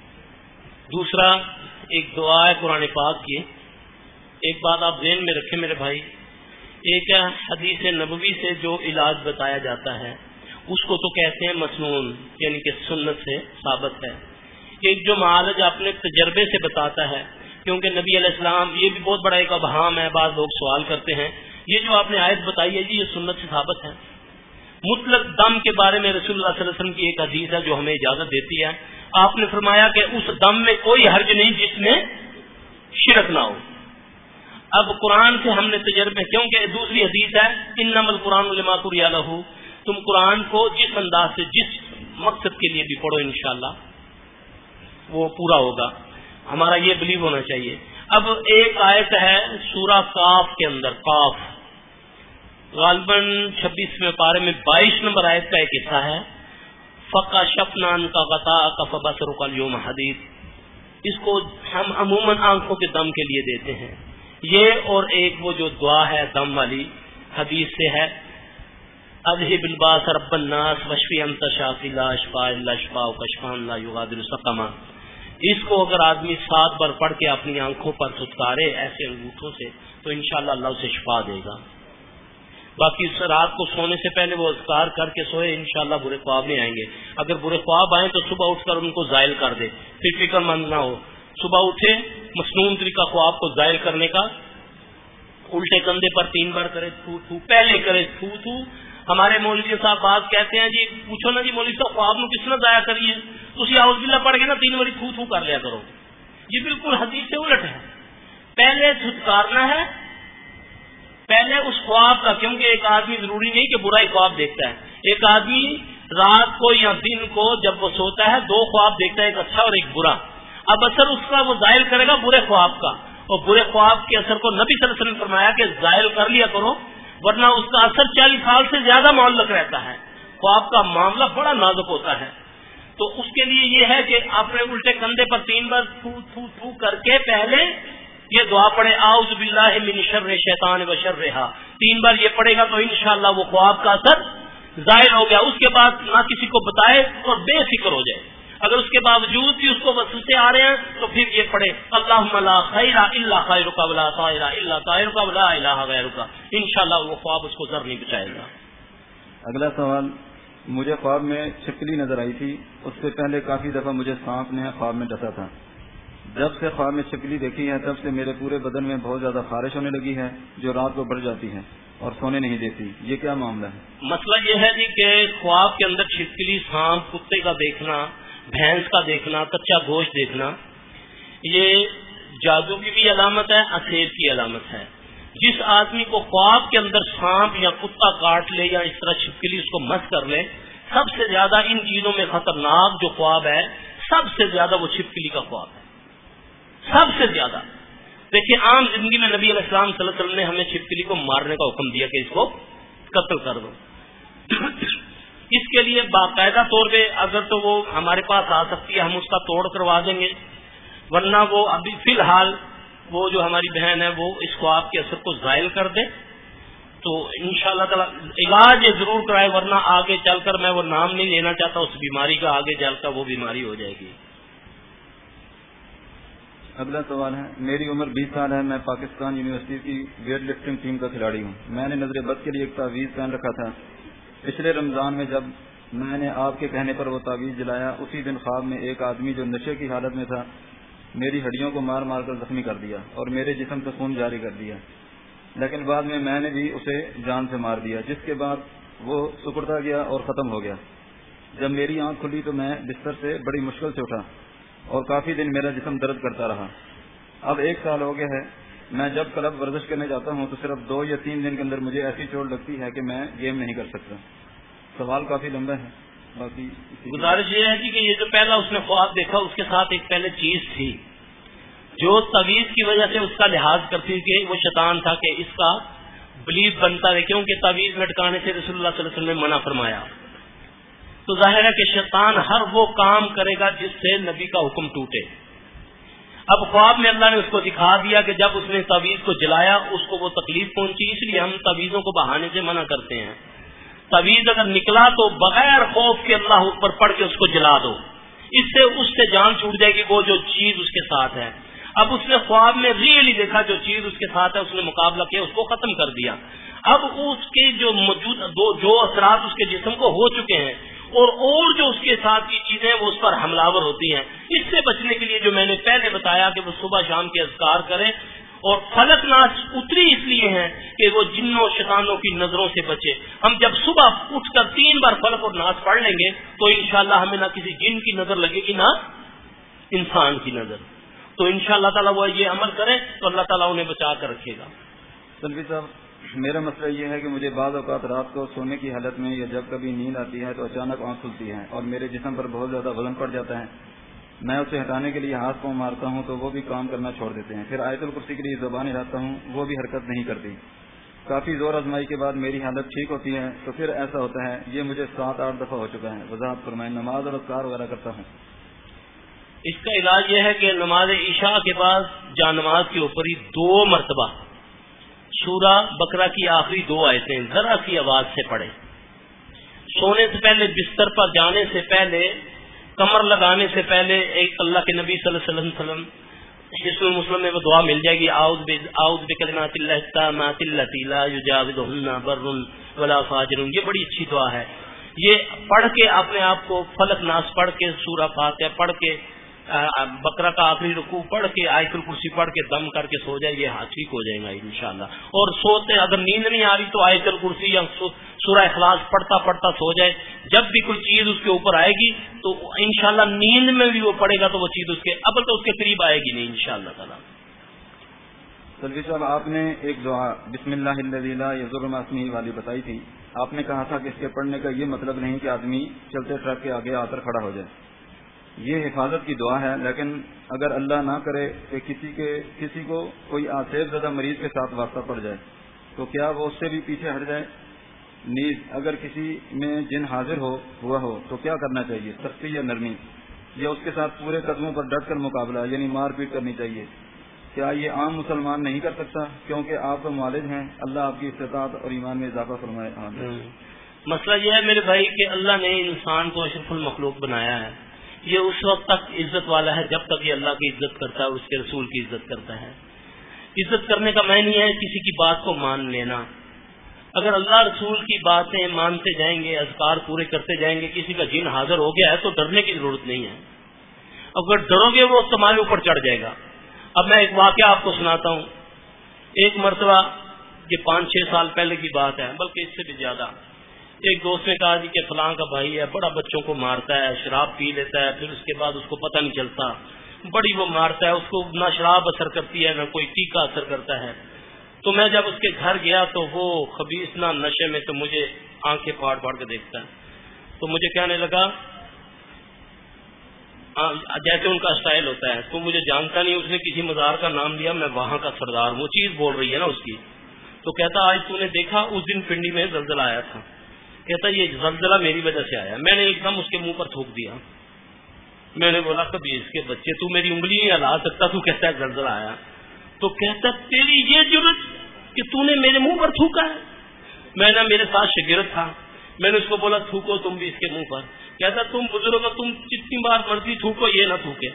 دوسرا ایک دعا ہے قرآن پاک کی۔ ایک بات آپ ذہن میں رکھیں میرے بھائی، ایک ہے حدیث نبوی سے جو علاج بتایا جاتا ہے اس کو تو کہتے ہیں مسنون، یعنی کہ سنت سے ثابت ہے۔ ایک جو معالج اپنے تجربے سے بتاتا ہے، کیونکہ نبی علیہ السلام، یہ بھی بہت بڑا ایک ابہام ہے، بعض لوگ سوال کرتے ہیں یہ جو آپ نے آیت بتائی ہے جی یہ سنت سے ثابت ہے؟ مطلق دم کے بارے میں رسول اللہ صلی اللہ علیہ وسلم کی ایک حدیث ہے جو ہمیں اجازت دیتی ہے، آپ نے فرمایا کہ اس دم میں کوئی حرج نہیں جس میں شرک نہ ہو۔ اب قرآن سے ہم نے تجربے، کیونکہ دوسری حدیث ہے انما القرآن لما قرئ لہ، تم قرآن کو جس انداز سے جس مقصد کے لیے بھی پڑھو انشاءاللہ وہ پورا ہوگا، ہمارا یہ بلیو ہونا چاہیے۔ اب ایک آیت ہے سورہ قاف کے اندر، قاف غالباً 26ویں پارے میں 22 نمبر آیت کا ایک حصہ ہے، فَكَشَفْنَا عَنْكَ غَطَاءَكَ فَبَصَرُكَ الْيَوْمَ حَدِيدٌ، اس کو ہم عموماً آنکھوں کے دم کے لیے دیتے ہیں۔ یہ اور ایک وہ جو دعا ہے دم والی حدیث سے ہے، اذهب الباس رب الناس واشفی انت شافی لا شفاء الا شفاءک شفاء لا یغادر سقما، اس کو اگر آدمی 7 بار پڑھ کے اپنی آنکھوں پر ستارے ایسے انگوٹھوں سے تو انشاءاللہ اللہ اسے شفا دے گا۔ باقی اس رات کو سونے سے پہلے وہ اذکار کر کے سوئے، انشاءاللہ برے خواب نہیں آئیں گے۔ اگر برے خواب آئیں تو صبح اٹھ کر ان کو زائل کر دے، پھر فکر مند نہ ہو، صبح اٹھے مسنون طریقہ خواب کو زائل کرنے کا، الٹے کندھے پر 3 بار کرے تھو تھو، پہلے کرے تھو تھو۔ ہمارے مولوی صاحب بات کہتے ہیں جی پوچھو نا جی مولوی صاحب خواب میں کس نے ضائع کری ہے، تسی اعوذ باللہ پڑھ کے نا 3 بار تھو تھو کر لیا کرو، یہ بالکل حدیث سے الٹ ہے۔ پہلے چھٹکارنا ہے، پہلے اس خواب کا، کیونکہ ایک آدمی ضروری نہیں کہ برا ہی خواب دیکھتا ہے، ایک آدمی رات کو یا دن کو جب وہ سوتا ہے 2 خواب دیکھتا ہے، ایک اچھا اور ایک برا۔ اب اثر اس کا وہ زائل کرے گا برے خواب کا، اور برے خواب کے اثر کو نبی صلی اللہ علیہ وسلم نے فرمایا کہ زائل کر لیا کرو، ورنہ اس کا اثر 40 سال سے زیادہ معلق رہتا ہے۔ خواب کا معاملہ بڑا نازک ہوتا ہے، تو اس کے لیے یہ ہے کہ اپنے الٹے کندھے پر 3 بار تھو تھو تھو کر کے پہلے یہ دعا پڑھے اعوذ باللہ من شر شیطان و شرہا، 3 بار یہ پڑھے گا تو انشاءاللہ وہ خواب کا اثر ظاہر ہو گیا۔ اس کے بعد نہ کسی کو بتائے اور بے فکر ہو جائے، اگر اس کے باوجود بھی اس کو وسوسے آ رہے ہیں تو پھر یہ پڑھے اللہم لا خیر الا خیرک ولا طائر الا طائرک ولا الہ غیرک، انشاءاللہ وہ خواب اس کو ذر نہیں بچائے گا۔ اگلا سوال، مجھے خواب میں چھپکلی نظر آئی تھی، اس سے پہلے کافی دفعہ مجھے سانپ نے خواب میں ڈسا تھا، جب سے خواب میں چھپکلی دیکھی ہے تب سے میرے پورے بدن میں بہت زیادہ خارش ہونے لگی ہے جو رات کو بڑھ جاتی ہے اور سونے نہیں دیتی، یہ کیا معاملہ ہے؟ مسئلہ یہ ہے جی کہ خواب کے اندر چھپکلی، سانپ، کتے کا دیکھنا، بھینس کا دیکھنا، کچا گوشت دیکھنا، یہ جادو کی بھی علامت ہے، اثیر کی علامت ہے۔ جس آدمی کو خواب کے اندر سانپ یا کتا کاٹ لے یا اس طرح چھپکلی اس کو مس کر لے سب سے زیادہ ان چیزوں میں خطرناک جو خواب ہے، سب سے زیادہ وہ چھپکلی کا خواب ہے، سب سے زیادہ۔ دیکھیے عام زندگی میں نبی علیہ السلام صلی اللہ علیہ وسلم نے ہمیں چھپکلی کو مارنے کا حکم دیا کہ اس کو قتل کر دو۔ اس کے لیے باقاعدہ طور پہ اگر تو وہ ہمارے پاس آ سکتی ہے ہم اس کا توڑ کروا دیں گے، ورنہ وہ ابھی فی الحال وہ جو ہماری بہن ہے وہ اس خواب کے اثر کو زائل کر دے تو انشاءاللہ تعالی علاج یہ ضرور کرائے، ورنہ آگے چل کر میں وہ نام نہیں لینا چاہتا اس بیماری کا، آگے چل کر وہ بیماری ہو جائے گی۔ اگلا سوال ہے، میری عمر 20 سال ہے، میں پاکستان یونیورسٹی کی ویٹ لفٹنگ ٹیم کا کھلاڑی ہوں۔ میں نے نظر بد کے لیے ایک تعویذ پہن رکھا تھا۔ پچھلے رمضان میں جب میں نے آپ کے کہنے پر وہ تعویذ جلایا، اسی دن خواب میں ایک آدمی جو نشے کی حالت میں تھا میری ہڈیوں کو مار مار کر زخمی کر دیا اور میرے جسم سے خون جاری کر دیا، لیکن بعد میں نے بھی اسے جان سے مار دیا، جس کے بعد وہ سکڑتا گیا اور ختم ہو گیا۔ جب میری آنکھ کھلی تو میں بستر سے بڑی مشکل سے اٹھا اور کافی دن میرا جسم درد کرتا رہا۔ اب 1 سال ہو گیا ہے، میں جب کلب ورزش کرنے جاتا ہوں تو صرف 2 یا 3 دن کے اندر مجھے ایسی چوٹ لگتی ہے کہ میں گیم نہیں کر سکتا۔ سوال کافی لمبا ہے، باقی گزارش یہ ہے کہ یہ جو پہلا اس نے خواب دیکھا اس کے ساتھ ایک پہلے چیز تھی جو تعویذ کی وجہ سے اس کا لحاظ کرتی کہ وہ شیطان تھا کہ اس کا بلیف بنتا ہے، کیونکہ تعویذ لٹکانے سے رسول اللہ صلی اللہ علیہ وسلم نے منع فرمایا، تو ظاہر ہے کہ شیطان ہر وہ کام کرے گا جس سے نبی کا حکم ٹوٹے۔ اب خواب میں اللہ نے اس کو دکھا دیا کہ جب اس نے تعویذ کو جلایا اس کو وہ تکلیف پہنچی، اس لیے ہم تعویذوں کو بہانے سے منع کرتے ہیں۔ تعویذ اگر نکلا تو بغیر خوف کے اللہ اکبر پڑھ کے اس کو جلا دو، اس سے جان چھوٹ جائے گی وہ جو چیز اس کے ساتھ ہے۔ اب اس نے خواب میں ریئلی دیکھا جو چیز اس کے ساتھ ہے، اس نے مقابلہ کیا، اس کو ختم کر دیا۔ اب اس کے جو موجود جو اثرات اس کے جسم کو ہو چکے ہیں اور جو اس کے ساتھ کی چیزیں وہ اس پر حملہ ور ہوتی ہیں، اس سے بچنے کے لیے جو میں نے پہلے بتایا کہ وہ صبح شام کے اذکار کریں، اور فلق ناس اتری اس لیے ہیں کہ وہ جنوں شیطانوں کی نظروں سے بچے۔ ہم جب صبح اٹھ کر 3 بار فلق اور ناس پڑھ لیں گے تو انشاءاللہ ہمیں نہ کسی جن کی نظر لگے گی نہ انسان کی نظر، تو انشاءاللہ تعالیٰ وہ یہ عمل کریں تو اللہ تعالیٰ انہیں بچا کر رکھے گا۔ سلوی صاحب، میرا مسئلہ یہ ہے کہ مجھے بعض اوقات رات کو سونے کی حالت میں یا جب کبھی نیند آتی ہے تو اچانک آنکھ کھلتی ہے اور میرے جسم پر بہت زیادہ وزن پڑ جاتا ہے۔ میں اسے ہٹانے کے لیے ہاتھ پاؤں مارتا ہوں تو وہ بھی کام کرنا چھوڑ دیتے ہیں، پھر آیت الکرسی کے لیے زبان ہلاتا ہوں، وہ بھی حرکت نہیں کرتی۔ کافی زور آزمائی کے بعد میری حالت ٹھیک ہوتی ہے تو پھر ایسا ہوتا ہے۔ یہ مجھے 7-8 دفعہ ہو چکا ہے۔ وضاحت فرمائیں۔ نماز اور اذکار وغیرہ کرتا ہوں۔ اس کا علاج یہ ہے کہ نماز عشاء کے بعد جا نماز کے اوپر ہی 2 مرتبہ سورہ بقرہ کی آخری 2 آیتیں ذرا سی آواز سے پڑھیں۔ سونے سے پہلے، بستر پر جانے سے پہلے، کمر لگانے سے پہلے ایک اللہ کے نبی صلی اللہ علیہ وسلم حسن مسلم میں وہ دعا مل جائے گی، اعوذ بکلمات اللہ التامات اللاتی لا یجاوزہن بر ولا فاجر۔ یہ بڑی اچھی دعا ہے، یہ پڑھ کے اپنے آپ کو فلق ناس پڑھ کے سورہ فاتحہ پڑھ کے بقرہ کا آخری رکوع پڑھ کے آیت الکرسی پڑھ کے دم کر کے سو جائے، یہ ٹھیک ہو جائے گا انشاءاللہ۔ اور سوتے اگر نیند نہیں آ رہی تو آیت الکرسی یا سورہ اخلاص پڑھتا پڑھتا سو جائے۔ جب بھی کوئی چیز اس کے اوپر آئے گی تو انشاءاللہ نیند میں بھی وہ پڑھے گا تو وہ چیز اس کے اب تو اس کے قریب آئے گی نہیں انشاءاللہ تعالی۔ سلوی صاحب، آپ نے ایک دعا بسم اللہ الذی لا یضر مع اسمہ والی بتائی تھی۔ آپ نے کہا تھا کہ اس کے پڑھنے کا یہ مطلب نہیں کہ آدمی چلتے ٹرک کے آگے آ کر کھڑا ہو جائے، یہ حفاظت کی دعا ہے، لیکن اگر اللہ نہ کرے کہ کسی کو کوئی آصیب زدہ مریض کے ساتھ واسطہ پڑ جائے تو کیا وہ اس سے بھی پیچھے ہٹ جائے؟ نیز اگر کسی میں جن حاضر ہوا ہو تو کیا کرنا چاہیے، سختی یا نرمی، یا اس کے ساتھ پورے قدموں پر ڈٹ کر مقابلہ یعنی مار پیٹ کرنی چاہیے؟ کیا یہ عام مسلمان نہیں کر سکتا؟ کیونکہ آپ تو والد ہیں، اللہ آپ کی استطاعت اور ایمان میں اضافہ فرمائے۔ مسئلہ یہ ہے میرے بھائی کہ اللہ نے انسان کو اشرف المخلوق بنایا ہے، یہ اس وقت تک عزت والا ہے جب تک یہ اللہ کی عزت کرتا ہے اور اس کے رسول کی عزت کرتا ہے۔ عزت کرنے کا معنی ہے کسی کی بات کو مان لینا۔ اگر اللہ رسول کی باتیں مانتے جائیں گے، اذکار پورے کرتے جائیں گے، کسی کا جن حاضر ہو گیا ہے تو ڈرنے کی ضرورت نہیں ہے۔ اگر ڈرو گے وہ تمہارے اوپر چڑھ جائے گا۔ اب میں ایک واقعہ آپ کو سناتا ہوں۔ ایک مرتبہ، یہ 5-6 سال پہلے کی بات ہے، بلکہ اس سے بھی زیادہ، ایک دوست نے کہا جی کہ فلاں کا بھائی ہے، بڑا بچوں کو مارتا ہے، شراب پی لیتا ہے، پھر اس کے بعد اس کو پتہ نہیں چلتا، بڑی وہ مارتا ہے، اس کو نہ شراب اثر کرتی ہے نہ کوئی ٹیکا اثر کرتا ہے۔ تو میں جب اس کے گھر گیا تو وہ خبیث نہ نشے میں تو مجھے آنکھیں پھاڑ پھاڑ کے دیکھتا ہے۔ تو مجھے کہنے لگا جیسے ان کا اسٹائل ہوتا ہے، تو مجھے جانتا نہیں، اس نے کسی مزار کا نام لیا، میں وہاں کا سردار، وہ چیز بول رہی ہے نا اس کی، تو کہتا آج تو نے دیکھا اس دن پنڈی میں زلزلہ آیا تھا، کہتا یہ زلزلہ میری وجہ سے آیا، میں نے ایک دم اس کے منہ پر تھوک دیا. میں نے بولا کبھی اس کے بچے تو میری انگلی نہیں ہلا سکتا، تو کہتا ہے زلزلہ آیا. تو کہتا تیری یہ جرت کہ تو نے میرے منہ پر تھوکا ہے. میں نے میرے ساتھ شاگرد تھا، میں نے اس کو بولا تھوکو تم بھی اس کے منہ پر. کہتا تم بزرگ ہو، تم جتنی بار مرضی تھوکو، یہ نہ تھوکے.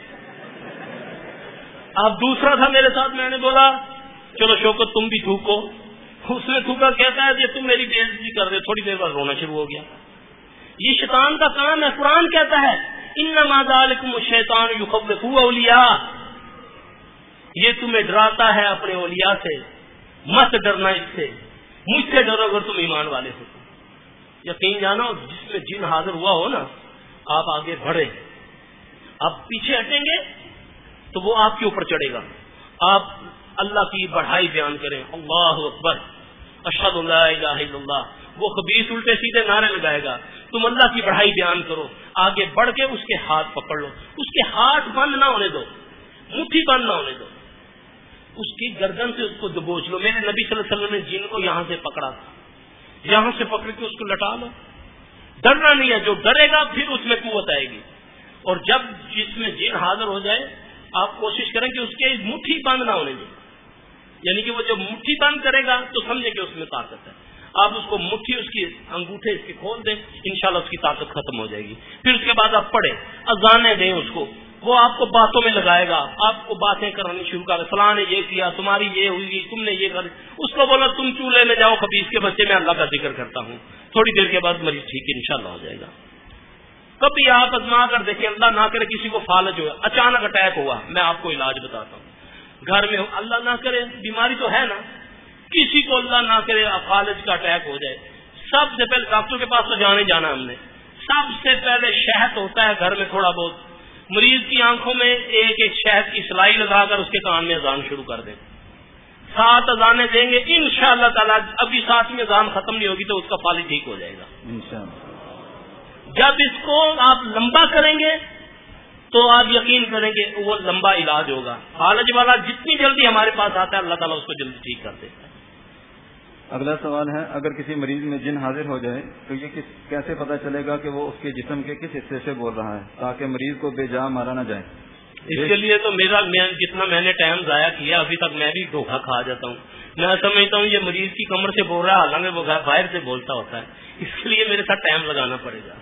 اب دوسرا تھا میرے ساتھ، میں نے بولا چلو شوکت تم بھی تھوکو، اس نے تھوکا. کہتا ہے یہ تم میری بے عزتی کر رہے. تھوڑی دیر بعد رونا شروع ہو گیا. یہ شیطان کا کام ہے. قرآن کہتا ہے انما ذالکم الشیطان یخوف اولیاء، یہ تمہیں ڈراتا ہے اپنے اولیاء سے، مت ڈرنا اس سے، مجھ سے ڈرو اگر تم ایمان والے ہو. یقین جانو جس میں جن حاضر ہوا ہو نا، آپ آگے بڑھے، آپ پیچھے ہٹیں گے تو وہ آپ کے اوپر چڑھے گا. آپ اللہ کی بڑھائی بیان کریں، اللہ اکبر، اشہد ان لا الہ الا اللہ. وہ خبیث الٹے سیدھے نعرے لگائے گا، تم اللہ کی بڑھائی بیان کرو، آگے بڑھ کے اس کے ہاتھ پکڑ لو. اس کے ہاتھ بند نہ ہونے دو، مٹھی بند نہ ہونے دو، اس کی گردن سے اس کو دبوچ لو. میرے نبی صلی اللہ علیہ وسلم نے جن کو یہاں سے پکڑا تھا، یہاں سے پکڑ کے اس کو لٹا لو. ڈرنا نہیں ہے، جو ڈرے گا پھر اس میں قوت آئے گی. اور جب جس میں جن حاضر ہو جائے آپ کوشش کریں کہ اس کے مٹھی بند نہ ہونے دیں، یعنی کہ وہ جب مٹھی بند کرے گا تو سمجھے کہ اس میں طاقت ہے. آپ اس کو مٹھی، اس کی انگوٹھے اس کی کھول دیں، انشاءاللہ اس کی طاقت ختم ہو جائے گی. پھر اس کے بعد آپ پڑھیں، اذانیں دیں اس کو، وہ آپ کو باتوں میں لگائے گا، آپ کو باتیں کرانی شروع کر، فلاں نے یہ کیا، تمہاری یہ ہوئی، تم نے یہ کر. اس کو بولا تم چولہے میں جاؤ خبیث کے بچے، میں اللہ کا ذکر کرتا ہوں. تھوڑی دیر کے بعد مریض ٹھیک ہے، انشاءاللہ ہو جائے گا. کبھی آپ ازما کر دیکھیں، اللہ نہ کرے کسی کو فالج ہوا، اچانک اٹیک ہوا، میں آپ کو علاج بتاتا ہوں. گھر میں اللہ نہ کرے، بیماری تو ہے نا، کسی کو اللہ نہ کرے فالج کا اٹیک ہو جائے، سب سے پہلے ڈاکٹر کے پاس تو جانا ہم نے، سب سے پہلے شہد ہوتا ہے گھر میں تھوڑا بہت، مریض کی آنکھوں میں ایک ایک شہد کی سلائی لگا کر اس کے کان میں اذان شروع کر دیں. 7 اذانیں دیں گے انشاءاللہ تعالی. ابھی 7ویں اذان ختم نہیں ہوگی تو اس کا فالج ٹھیک ہو جائے گا انشاءاللہ. جب اس کو آپ لمبا کریں گے تو آپ یقین کریں گے وہ لمبا علاج ہوگا. فالج والا جتنی جلدی ہمارے پاس آتا ہے اللہ تعالیٰ اس کو جلدی ٹھیک کر دیتا ہے. اگلا سوال ہے، اگر کسی مریض میں جن حاضر ہو جائے تو یہ کیسے پتہ چلے گا کہ وہ اس کے جسم کے کس حصے سے بول رہا ہے تاکہ مریض کو بے جا مارا نہ جائے؟ اس کے لیے تو جتنا میں نے ٹائم ضائع کیا ابھی تک میں بھی دھوکہ کھا جاتا ہوں. میں سمجھتا ہوں یہ مریض کی کمر سے بول رہا ہے، حالانکہ وہ باہر سے بولتا ہوتا ہے. اس کے لیے میرے ساتھ ٹائم لگانا پڑے گا.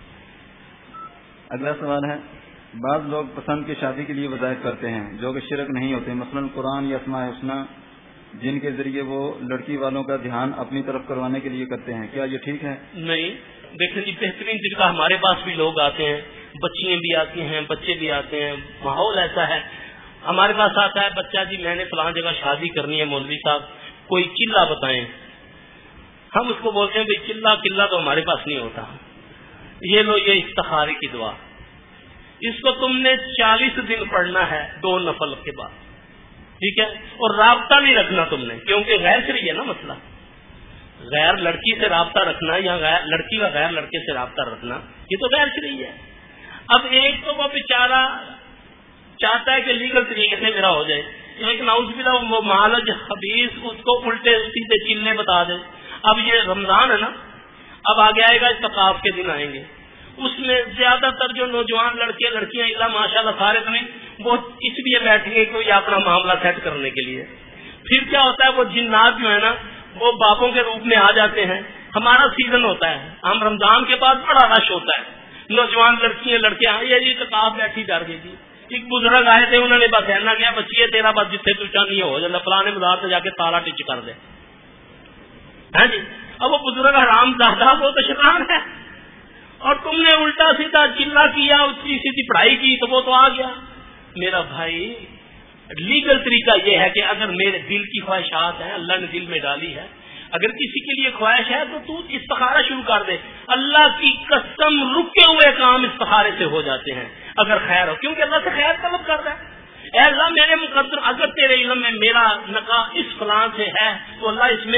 اگلا سوال ہے، بعض لوگ پسند کی شادی کے لیے وظائف کرتے ہیں جو کہ شرک نہیں ہوتے، مثلا قرآن یا اسماء الحسنی، جن کے ذریعے وہ لڑکی والوں کا دھیان اپنی طرف کروانے کے لیے کرتے ہیں، کیا یہ ٹھیک ہے؟ نہیں، دیکھیں جی بہترین طریقہ، ہمارے پاس بھی لوگ آتے ہیں، بچیاں بھی آتی ہیں، بچے بھی آتے ہیں، ماحول ایسا ہے. ہمارے پاس آتا ہے بچہ، جی میں نے فلاں جگہ شادی کرنی ہے، مولوی صاحب کوئی قلعہ بتائیں. ہم اس کو بولتے ہیں بھائی قلعہ تو ہمارے پاس نہیں ہوتا، یہ لو یہ استخارے کی دعا، اس کو تم نے 40 دن پڑھنا ہے 2 نفل کے بعد، ٹھیک ہے؟ اور رابطہ نہیں رکھنا تم نے، کیونکہ غیر شرعی ہے نا مسئلہ. غیر لڑکی سے رابطہ رکھنا یا لڑکی کا غیر لڑکے سے رابطہ رکھنا، یہ تو غیر شرعی ہے. اب ایک تو وہ بیچارہ چاہتا ہے کہ لیگل طریقے سے میرا ہو جائے، ایک نعوذ باللہ وہ مالج خبیث اس کو الٹے سیدھے چلنے بتا دے. اب یہ رمضان ہے نا، اب آگے آئے گا استقاف کے دن آئیں گے، اس میں زیادہ تر جو نوجوان لڑکے لڑکیاں اللہ ماشاءاللہ سارے تو نہیں، وہ اس لیے بیٹھیں گے کوئی اپنا معاملہ سیٹ کرنے کے لیے. پھر کیا ہوتا ہے، وہ جنات جو ہے نا وہ باپوں کے روپ میں آ جاتے ہیں. ہمارا سیزن ہوتا ہے، ہم رمضان کے بعد بڑا رش ہوتا ہے، نوجوان لڑکیاں لڑکے آئے جی استقاف بیٹھی ڈر گئی تھی. ایک بزرگ آئے تھے، انہوں نے بس کہنا گیا بچیے تیرا بس جتنے تو نہیں ہو جائے فلاں بازار سے جا کے تالا ٹچ کر دے. ہاں جی، اب وہ بزرگ حرام زادہ وہ تو شیطان ہے، اور تم نے الٹا سیدھا چلا کیا، اچھی سیدھی پڑھائی کی تو وہ تو آ گیا. میرا بھائی لیگل طریقہ یہ ہے کہ اگر میرے دل کی خواہشات ہیں، اللہ نے دل میں ڈالی ہے، اگر کسی کے لیے خواہش ہے تو استخارہ شروع کر دے. اللہ کی قسم رکے ہوئے کام استخارے سے ہو جاتے ہیں اگر خیر ہو، کیونکہ اللہ سے خیر طلب کرتا ہے. اے اللہ میرے مقدر اگر تیرے علم میں میرا نکاح اس فلاں سے ہے تو اللہ اس میں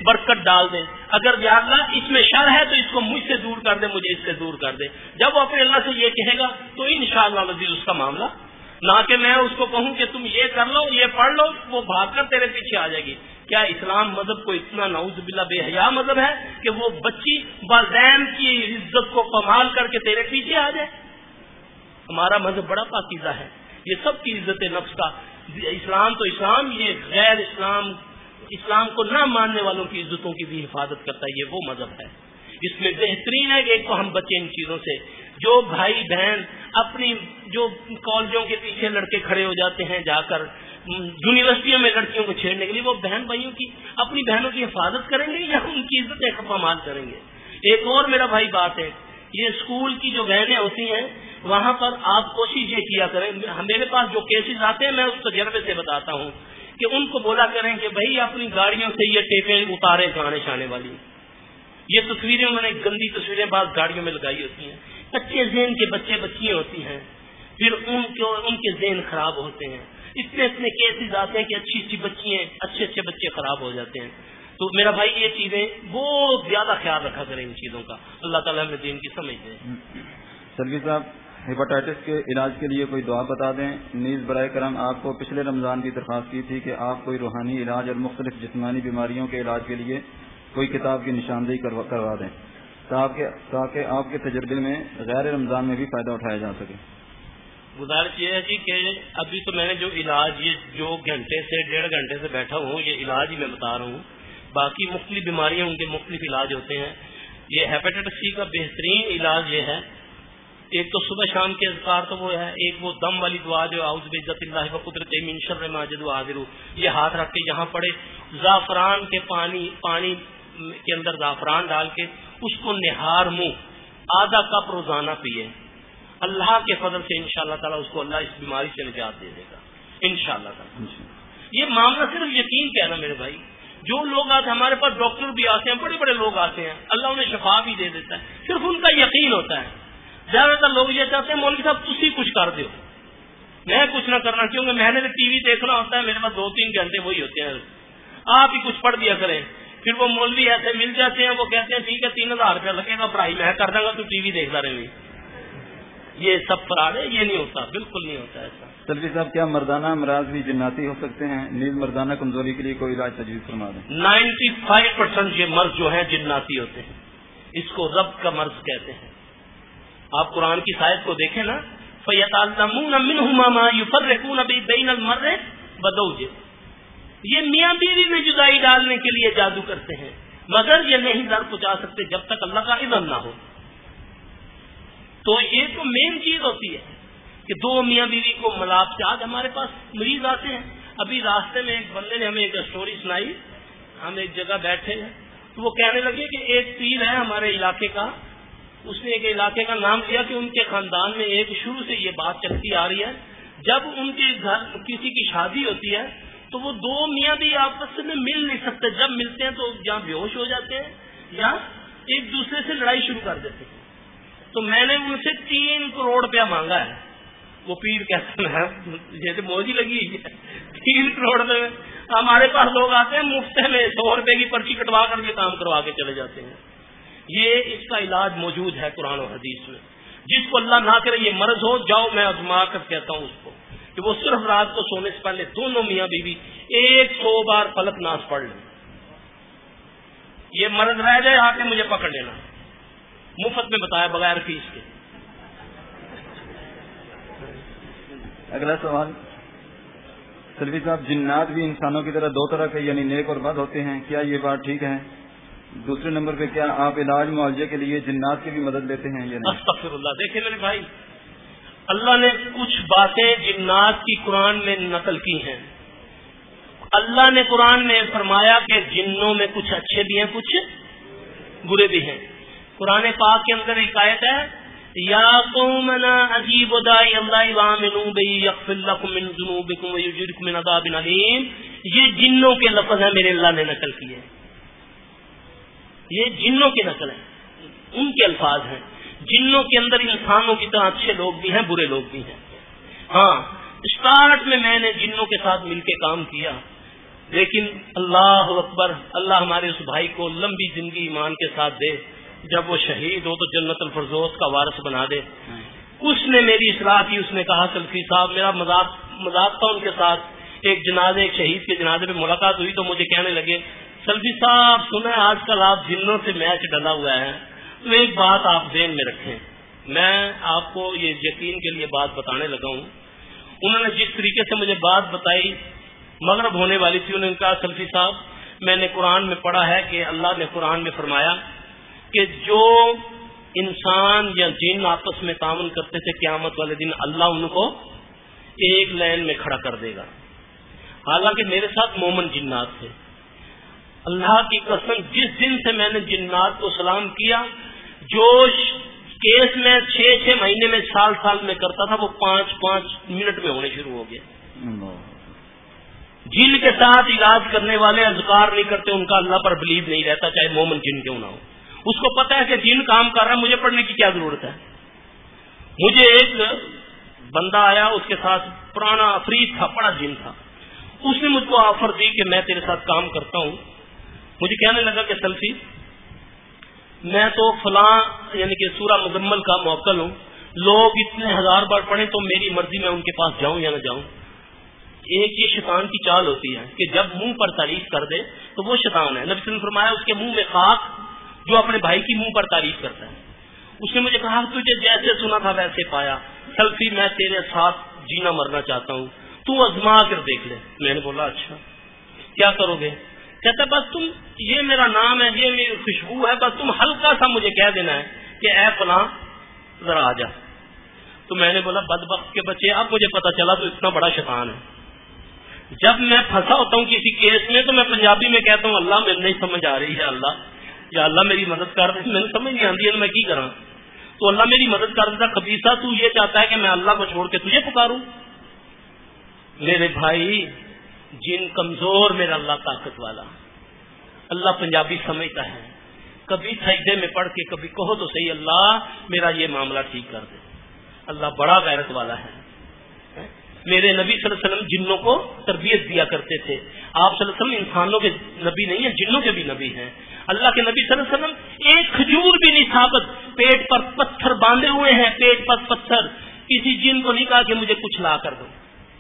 برکت ڈال دے. اگر یا اللہ اس میں شر ہے تو اس کو مجھ سے دور کر دے, مجھے اس سے دور کر دے. جب وہ اپنے اللہ سے یہ کہے گا تو انشاءاللہ العزیز اس کا معاملہ, نہ کہ میں اس کو کہوں کہ تم یہ کر لو یہ پڑھ لو, وہ بھاگ کر تیرے پیچھے آ جائے گی. کیا اسلام مذہب کو اتنا نعوذ باللہ بے حیا مذہب ہے کہ وہ بچی والدین کی عزت کو پامال کر کے تیرے پیچھے آ جائے؟ ہمارا مذہب بڑا پاکیزہ ہے, یہ سب کی عزت نفس کا. اسلام تو اسلام, یہ غیر اسلام کو نہ ماننے والوں کی عزتوں کی بھی حفاظت کرتا ہے. یہ وہ مذہب ہے, اس میں بہترین ہے کہ ایک تو ہم بچیں ان چیزوں سے. جو بھائی بہن اپنی جو کالجوں کے پیچھے لڑکے کھڑے ہو جاتے ہیں جا کر یونیورسٹیوں میں لڑکیوں کو چھیڑنے کے لیے, وہ بہن بھائیوں کی اپنی بہنوں کی حفاظت کریں گے یا ان کی عزتیں پامال کریں گے؟ ایک اور میرا بھائی بات ہے, یہ اسکول کی جو بہنیں ہوتی ہیں وہاں پر آپ کوشش یہ کیا کریں, میرے پاس جو کیسز آتے ہیں میں اس تجربے سے بتاتا ہوں کہ ان کو بولا کریں کہ بھائی اپنی گاڑیوں سے یہ ٹیپیں اتارے گانے شانے والی. یہ تصویریں میں نے گندی تصویریں بعض گاڑیوں میں لگائی ہوتی ہیں. اچھے ذہن کے بچے بچیاں ہوتی ہیں, پھر ان کے ذہن خراب ہوتے ہیں. اتنے کیسز آتے ہیں کہ اچھی اچھی بچیاں اچھے بچے خراب ہو جاتے ہیں. تو میرا بھائی یہ چیزیں بہت زیادہ خیال رکھا کریں ان چیزوں کا. اللہ تعالیٰ ہمیں دین کی سمجھ دیں. سلوی صاحب, ہیپاٹائٹس کے علاج کے لیے کوئی دعا بتا دیں. نیز برائے کرم آپ کو پچھلے رمضان کی درخواست کی تھی کہ آپ کوئی روحانی علاج اور مختلف جسمانی بیماریوں کے علاج کے لیے کوئی کتاب کی نشاندہی کروا دیں تاکہ آپ کے تجربے میں غیر رمضان میں بھی فائدہ اٹھایا جا سکے. گزارش یہ ہے جی کہ ابھی تو میں نے جو علاج یہ جو گھنٹے سے 1.5 گھنٹے سے بیٹھا ہوں یہ علاج ہی میں بتا رہا ہوں. باقی مختلف بیماریاں ان کے مختلف علاج ہوتے ہیں. یہ ہیپیٹائٹس سی کا بہترین علاج یہ ہے, ایک تو صبح شام کے اذکار تو وہ ہے, ایک وہ دم والی دعا جو اعوذ بعزت اللہ و قدرتہ من شر ما اجد حاضر, یہ ہاتھ رکھ کے یہاں پڑے, زعفران کے پانی کے اندر زعفران ڈال کے اس کو نہار منہ آدھا کپ روزانہ پیے. اللہ کے فضل سے انشاءاللہ تعالیٰ اس کو اللہ اس بیماری سے نجات دے دے گا انشاءاللہ تعالیٰ. یہ معاملہ صرف یقین کہنا میرے بھائی. جو لوگ آتے ہیں ہمارے پاس ڈاکٹر بھی آتے ہیں, بڑے بڑے لوگ آتے ہیں, اللہ انہیں شفا بھی دے دیتا ہے, صرف ان کا یقین ہوتا ہے. زیادہ تر لوگ یہ چاہتے ہیں مولوی صاحب تسی کچھ کر دو, میں کچھ نہ کرنا, کیونکہ میں نے ٹی وی دیکھنا ہوتا ہے, میرے پاس 2-3 گھنٹے وہی ہوتے ہیں, آپ ہی کچھ پڑھ دیا کریں. پھر وہ مولوی ایسے مل جاتے ہیں, وہ کہتے ہیں ٹھیک ہے 3000 روپیہ لگے گا پڑھائی میں کر دوں گا, تو ٹی وی دیکھتا رہے. یہ سب فراڈ ہے, یہ نہیں ہوتا, بالکل نہیں ہوتا ایسا. سلوی صاحب, کیا مردانہ امراض بھی جناتی ہو سکتے ہیں؟ نیز مردانہ کمزوری کے لیے کوئی علاج تجویز فرما دیں. 95% یہ مرض جو ہیں جناتی ہوتے ہیں, اس کو رب کا مرض کہتے ہیں. آپ قرآن کی آیت کو دیکھیں نا, فَيَتَعَلَّمُونَ مِنْهُمَا مَا يُفَرِّقُونَ بَيْنَ الْمَرْءِ وَزَوْجِهِ, یہ میاں بیوی میں جدائی ڈالنے کے لیے جادو کرتے ہیں, مگر یہ نہیں در پہنچا سکتے جب تک اللہ کا اذن نہ ہو. تو یہ تو مین چیز ہوتی ہے کہ دو میاں بیوی کو ملاپ سے. آج ہمارے پاس مریض آتے ہیں, ابھی راستے میں ایک بندے نے ہمیں ایک اسٹوری سنائی, ہم ایک جگہ بیٹھے ہیں تو وہ کہنے لگے کہ ایک پیر ہے ہمارے علاقے کا, اس نے ایک علاقے کا نام لیا کہ ان کے خاندان میں ایک شروع سے یہ بات چلتی آ رہی ہے, جب ان کے گھر کسی کی شادی ہوتی ہے تو وہ دو میاں بھی آپس میں مل نہیں سکتے, جب ملتے ہیں تو یا بے ہوش ہو جاتے ہیں یا ایک دوسرے سے لڑائی شروع کر دیتے ہیں. تو میں نے ان سے 3 کروڑ روپیہ مانگا ہے. وہ پیر کہتے ہیں جیسے موجی لگی ہے, 3 کروڑ روپے. ہمارے پاس لوگ آتے ہیں مفت میں 100 روپے کی پرچی کٹوا کر کے کام کروا کے چلے جاتے ہیں. یہ اس کا علاج موجود ہے قرآن و حدیث میں. جس کو اللہ نہ کرے یہ مرض ہو, جاؤ میں آزما کر کہتا ہوں اس کو کہ وہ صرف رات کو سونے سے پہلے دونوں میاں بیوی 100 بار فلق ناس پڑھ لیں. یہ مرض رہ جائے آ کے مجھے پکڑ لینا, مفت میں بتایا بغیر فیس کے. اگلا سوال. سلوی صاحب, جنات بھی انسانوں کی طرح 2 طرح کے یعنی نیک اور بد ہوتے ہیں, کیا یہ بات ٹھیک ہے؟ دوسرے نمبر پہ کیا آپ علاج معالجے کے لیے جنات کی بھی مدد لیتے ہیں یا نہیں؟ استغفر اللہ. دیکھیں میرے بھائی, اللہ نے کچھ باتیں جنات کی قرآن میں نقل کی ہیں. اللہ نے قرآن میں فرمایا کہ جنوں میں کچھ اچھے بھی ہیں کچھ برے بھی ہیں. قرآن پاک کے اندر ایک آیت ہے, یا قومنا اجیبوا داعی اللہ وآمنوا بہ یغفر لکم من ذنوبکم ویجرکم من عذاب علیم. یہ جنوں کے لفظ ہیں, میرے اللہ نے نقل کیے, یہ جنوں کی نقل ہے, ان کے الفاظ ہیں. جنوں کے اندر انسانوں کی طرح اچھے لوگ بھی ہیں برے لوگ بھی ہیں. ہاں, اسٹارٹ میں نے جنوں کے ساتھ مل کے کام کیا, لیکن اللہ اکبر، اللہ ہمارے اس بھائی کو لمبی زندگی ایمان کے ساتھ دے، جب وہ شہید ہو تو جنت الفردوس کا وارث بنا دے۔ اس نے میری اصلاح کی، اس نے کہا سلفی صاحب، میرا مذاق تھا ان کے ساتھ، ایک شہید کے جنازے پہ ملاقات ہوئی تو مجھے کہنے لگے سلفی صاحب سنا ہے آج کل آپ جنوں سے میچ ڈلا ہوا ہے، تو ایک بات آپ ذہن میں رکھیں۔ میں آپ کو یہ یقین کے لیے بات بتانے لگا ہوں۔ انہوں نے جس طریقے سے مجھے بات بتائی، مغرب ہونے والی تھی، انہوں نے کہا سلفی صاحب میں نے قرآن میں پڑھا ہے کہ اللہ نے قرآن میں فرمایا کہ جو انسان یا جن آپس میں تعاون کرتے تھے قیامت والے دن اللہ ان کو ایک لائن میں کھڑا کر دے گا۔ حالانکہ میرے ساتھ مومن جنات تھے، اللہ کی قسم جس دن سے میں نے جنات کو سلام کیا، جو کیس میں 6 مہینے میں سال میں کرتا تھا وہ 5 منٹ میں ہونے شروع ہو گیا۔ جن کے ساتھ علاج کرنے والے اذکار نہیں کرتے، ان کا اللہ پر بلیو نہیں رہتا، چاہے مومن جن کیوں نہ ہو۔ اس کو پتا ہے کہ جن کام کر رہا ہے، مجھے پڑھنے کی کیا ضرورت ہے۔ مجھے ایک بندہ آیا، اس کے ساتھ پرانا عفریت تھا، بڑا جن تھا، اس نے مجھ کو آفر دی کہ میں تیرے ساتھ کام کرتا ہوں۔ مجھے کہنے لگا کہ سلفی میں تو فلاں یعنی کہ سورہ مزمل کا موکل ہوں، لوگ اتنے 1000 بار پڑھیں تو میری مرضی میں ان کے پاس جاؤں یا نہ جاؤں۔ ایک یہ شیطان کی چال ہوتی ہے کہ جب منہ پر تعریف کر دے تو وہ شیطان ہے۔ نبی صلی اللہ علیہ وسلم نے فرمایا اس کے منہ میں خاک جو اپنے بھائی کی منہ پر تعریف کرتا ہے۔ اس نے مجھے کہا تجھے جیسے سنا تھا ویسے پایا، سلفی میں تیرے ساتھ جینا مرنا چاہتا ہوں، تو آزما کر دیکھ لے۔ میں نے بولا اچھا کیا کرو گے؟ کہتا بس تم، یہ میرا نام ہے، یہ میری خوشبو ہے، بس تم ہلکا سا مجھے کہہ دینا ہے کہ اے فلاں ذرا آ جا۔ تو میں نے بولا بدبخت کے بچے، اب مجھے پتا چلا تو اتنا بڑا شیطان ہے۔ جب میں پھنسا ہوتا ہوں کسی کیس میں تو میں پنجابی میں کہتا ہوں اللہ میرے نہیں سمجھ آ رہی ہے، اللہ یا اللہ میری مدد کر، میں سمجھ نہیں آتی ہے تو میں کی کراں، تو اللہ میری مدد کر دیتا۔ خبیثہ تو یہ چاہتا ہے کہ میں اللہ کو چھوڑ کے تجھے پکاروں؟ میرے بھائی جن کمزور، میرا اللہ طاقت والا۔ اللہ پنجابی سمجھتا ہے، کبھی سجدے میں پڑھ کے کبھی کہو تو صحیح اللہ میرا یہ معاملہ ٹھیک کر دے۔ اللہ بڑا غیرت والا ہے۔ میرے نبی صلی اللہ علیہ وسلم جنوں کو تربیت دیا کرتے تھے۔ آپ صلی اللہ علیہ وسلم انسانوں کے نبی نہیں ہیں، جنوں کے بھی نبی ہیں۔ اللہ کے نبی صلی اللہ علیہ وسلم ایک کھجور بھی نہیں ثابت، پیٹ پر پتھر باندھے ہوئے ہیں، پیٹ پر پتھر، کسی جن کو نہیں کہا کہ مجھے کچھ لا کر دو۔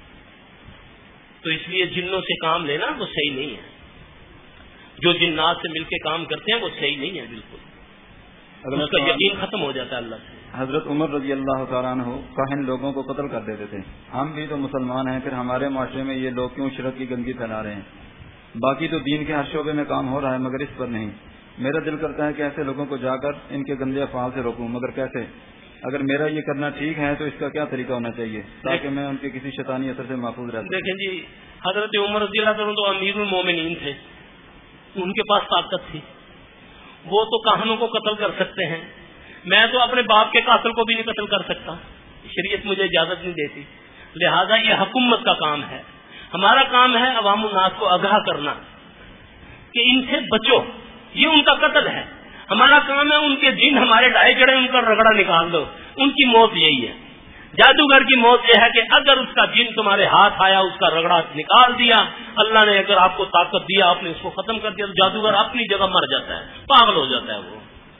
تو اس لیے جنوں سے کام لینا وہ صحیح نہیں ہے، جو جنات سے مل کے کام کرتے ہیں وہ صحیح نہیں ہے، بالکل اس کا یقین ختم ہو جاتا ہے اللہ سے۔ حضرت عمر رضی اللہ تعالیٰ عنہ کاہن لوگوں کو قتل کر دیتے تھے، ہم بھی تو مسلمان ہیں، پھر ہمارے معاشرے میں یہ لوگ کیوں شرک کی گندگی پھیلا رہے ہیں؟ باقی تو دین کے ہر شعبے میں کام ہو رہا ہے مگر اس پر نہیں۔ میرا دل کرتا ہے کہ ایسے لوگوں کو جا کر ان کے گندے افعال سے روکوں، مگر کیسے؟ اگر میرا یہ کرنا ٹھیک ہے تو اس کا کیا طریقہ ہونا چاہیے تاکہ میں ان کے کسی شیطانی اثر سے محفوظ رہ سکوں؟ دیکھیں جی، حضرت عمر رضی اللہ عنہ تو امیر المومنین تھے، ان کے پاس طاقت تھی، وہ تو کاہنوں کو قتل کر سکتے ہیں، میں تو اپنے باپ کے قاتل کو بھی نہیں قتل کر سکتا، شریعت مجھے اجازت نہیں دیتی، لہذا یہ حکومت کا کام ہے۔ ہمارا کام ہے عوام الناس کو آگاہ کرنا کہ ان سے بچو، یہ ان کا قتل ہے۔ ہمارا کام ہے ان کے جن ہمارے ڈھائے چڑھے ان کا رگڑا نکال دو، ان کی موت یہی ہے۔ جادوگر کی موت یہ ہے کہ اگر اس کا جن تمہارے ہاتھ آیا، اس کا رگڑا نکال دیا، اللہ نے اگر آپ کو طاقت دیا، آپ نے اس کو ختم کر دیا، تو جادوگر اپنی جگہ مر جاتا ہے، پاگل ہو جاتا ہے وہ۔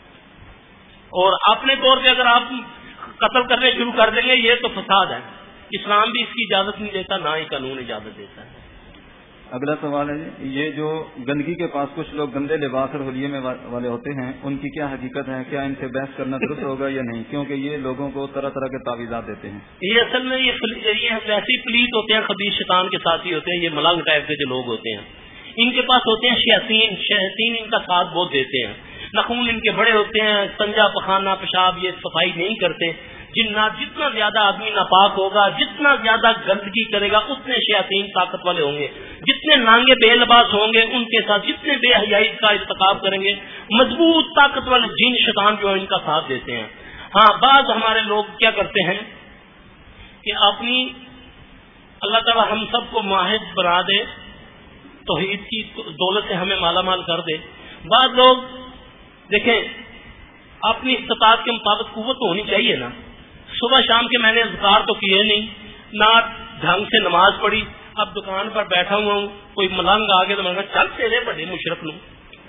اور اپنے طور پہ اگر آپ قتل کرنے شروع کر دیں گے یہ تو فساد ہے، اسلام بھی اس کی اجازت نہیں دیتا، نہ ہی قانون اجازت دیتا ہے۔ اگلا سوال ہے جی، یہ جو گندگی کے پاس کچھ لوگ گندے لباس اور حلیے میں والے ہوتے ہیں، ان کی کیا حقیقت ہے؟ کیا ان سے بحث کرنا درست ہوگا یا نہیں؟ کیونکہ یہ لوگوں کو طرح طرح کے تعویذات دیتے ہیں۔ یہ اصل میں یہ ویسے پلیت ہوتے ہیں، خبیث شیطان کے ساتھی ہوتے ہیں، یہ ملنگ ٹائپ کے جو لوگ ہوتے ہیں، ان کے پاس ہوتے ہیں شیاطین ان کا ساتھ بہت دیتے ہیں، نخون ان کے بڑے ہوتے ہیں، سنجا پخانا پیشاب یہ صفائی نہیں کرتے۔ جنات جتنا زیادہ آدمی ناپاک ہوگا، جتنا زیادہ گندگی کرے گا، اتنے شیاطین طاقت والے ہوں گے، جتنے نانگے بے لباس ہوں گے ان کے ساتھ جتنے بے حیائی کا ارتکاب کریں گے، مضبوط طاقت والے جن شیطان جو ان کا ساتھ دیتے ہیں۔ ہاں بعض ہمارے لوگ کیا کرتے ہیں کہ اپنی اللہ تعالی ہم سب کو ماہر بنا دے، توحید کی دولت سے ہمیں مالا مال کر دے۔ بعض لوگ دیکھیں اپنی استطاعت کے مطابق قوت تو ہونی چاہیے نا، صبح شام کے میں نے اذکار تو کیے نہیں، نہ ڈھنگ سے نماز پڑھی، اب دکان پر بیٹھا ہوا ہوں، کوئی ملنگ آ گیا تو میں کہا چل تیرے بڑے مشرف لوں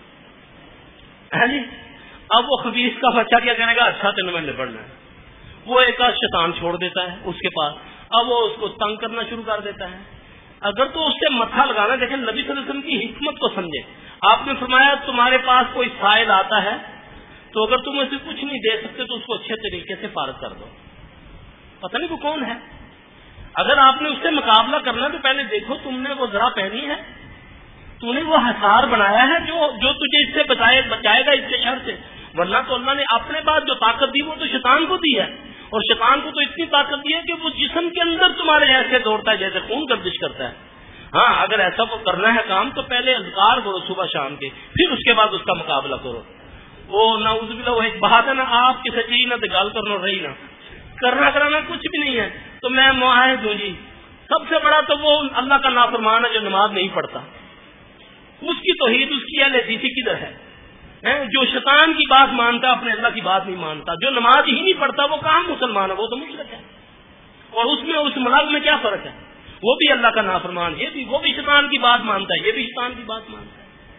جی۔ اب وہ خبیث کا بچہ کیا کہنے گا، اچھا تین میں نبڑنا ہے، وہ ایک شیطان چھوڑ دیتا ہے اس کے پاس، اب وہ اس کو تنگ کرنا شروع کر دیتا ہے۔ اگر تو اس سے متھا لگانا، دیکھیں نبی صلی اللہ علیہ وسلم کی حکمت کو سمجھے، آپ نے فرمایا تمہارے پاس کوئی سائل آتا ہے تو اگر تم اسے کچھ نہیں دے سکتے تو اس کو اچھے طریقے سے فارغ کر دو، پتہ نہیں وہ کون ہے۔ اگر آپ نے اس سے مقابلہ کرنا تو پہلے دیکھو تم نے وہ ذرا پہنی ہے، تو نے وہ ہتھیار بنایا ہے جو تجھے اس سے بچائے گا اس کے شر سے، ورنہ تو اللہ نے اپنے بعد جو طاقت دی وہ تو شیطان کو دی ہے، اور شیطان کو تو اتنی طاقت دی ہے کہ وہ جسم کے اندر تمہارے ایسے دوڑتا ہے جیسے خون گردش کرتا ہے۔ ہاں اگر ایسا وہ کرنا ہے کام تو پہلے اذکار کرو صبح شام کے، پھر اس کے بعد اس کا مقابلہ کرو۔ وہ نعوذ باللہ وہ ایک بات ہے نا، آپ کی سچی نہ تو گال کرنا رہی نہ کرنا کرانا کچھ بھی نہیں ہے تو میں معاہد ہوں جی۔ سب سے بڑا تو وہ اللہ کا نافرمان ہے جو نماز نہیں پڑھتا، اس کی توحید اس کی اہل حدیثی کدھر ہے؟ جو شیطان کی بات مانتا اپنے اللہ کی بات نہیں مانتا، جو نماز ہی نہیں پڑھتا وہ کہاں مسلمان ہے، وہ تو مشرک ہے۔ اور اس میں اس ملازم میں کیا فرق ہے؟ وہ بھی اللہ کا نافرمان، وہ بھی شیطان کی بات مانتا ہے، یہ بھی شیطان کی بات مانتا ہے۔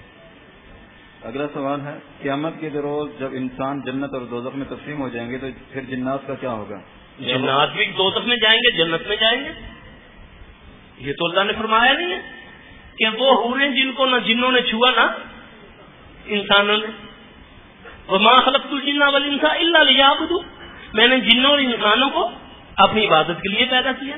اگلا سوال ہے، قیامت کے روز جب انسان جنت اور دوزخ میں تقسیم ہو جائیں گے تو پھر جنات کا کیا ہوگا؟ جنات بھی دوزخ میں جائیں گے، جنت میں جائیں گے، یہ تو اللہ نے فرمایا نہیں ہے کہ وہ حوریں جن کو نہ جنوں نے چھوا نہ انسانوں نے، وما خلقت الجن والانس الا لیعبدون، میں نے جنوں اور انسانوں کو اپنی عبادت کے لیے پیدا کیا،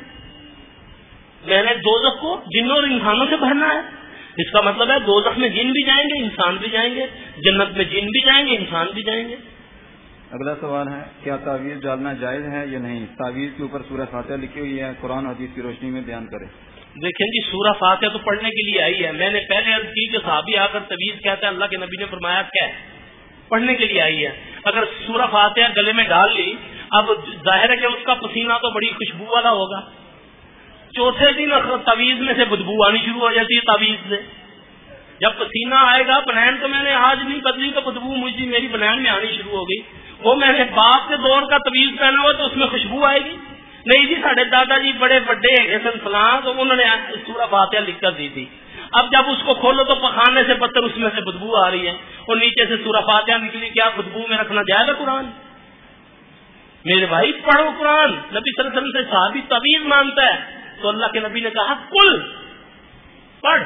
میں نے دوزخ کو جنوں اور انسانوں سے بھرنا ہے۔ اس کا مطلب ہے دوزخ میں جن بھی جائیں گے انسان بھی جائیں گے، جنت میں جن بھی جائیں گے انسان بھی جائیں گے۔ اگلا سوال ہے، کیا تعویذ ڈالنا جائز ہے یا نہیں؟ تعویذ کے اوپر سورہ فاتحہ لکھی ہوئی ہے، قرآن و حدیث کی روشنی میں بیان کریں۔ دیکھیں جی سورہ فاتحہ تو پڑھنے کے لیے آئی ہے، میں نے پہلے عرض کی کہ صحابی آ کر تعویذ کہتا ہے، اللہ کے نبی نے فرمایا کیا پڑھنے کے لیے آئی ہے۔ اگر سورہ فاتحہ گلے میں ڈال لی، اب ظاہر ہے کہ اس کا پسینہ تو بڑی خوشبو والا ہوگا، چوتھے دن تعویذ میں سے بدبو آنی شروع ہو جاتی ہے تعویذ سے، جب پسینہ آئے گا، بنین تو میں نے آج نہیں بدلی تو بدبو مجھے میری بنین میں آنی شروع ہو گئی، وہ میں نے باپ کے دور کا تعویذ پہنا ہوا تو اس میں خوشبو آئے گی نہیں جی۔ ساڑھے دادا جی بڑے بڑے حسن فلاں تو انہوں نے سورہ فاتحہ لکھ کر دی تھی، اب جب اس کو کھولو تو پخانے سے بدتر اس میں سے بدبو آ رہی ہے، اور نیچے سے سورہ فاتحہ نکلی، کیا بدبو میں رکھنا جائے گا قرآن؟ میرے بھائی پڑھو قرآن، نبی صلی اللہ علیہ وسلم سے صحابی تعویذ مانتا ہے تو اللہ کے نبی نے کہا کل پڑھ۔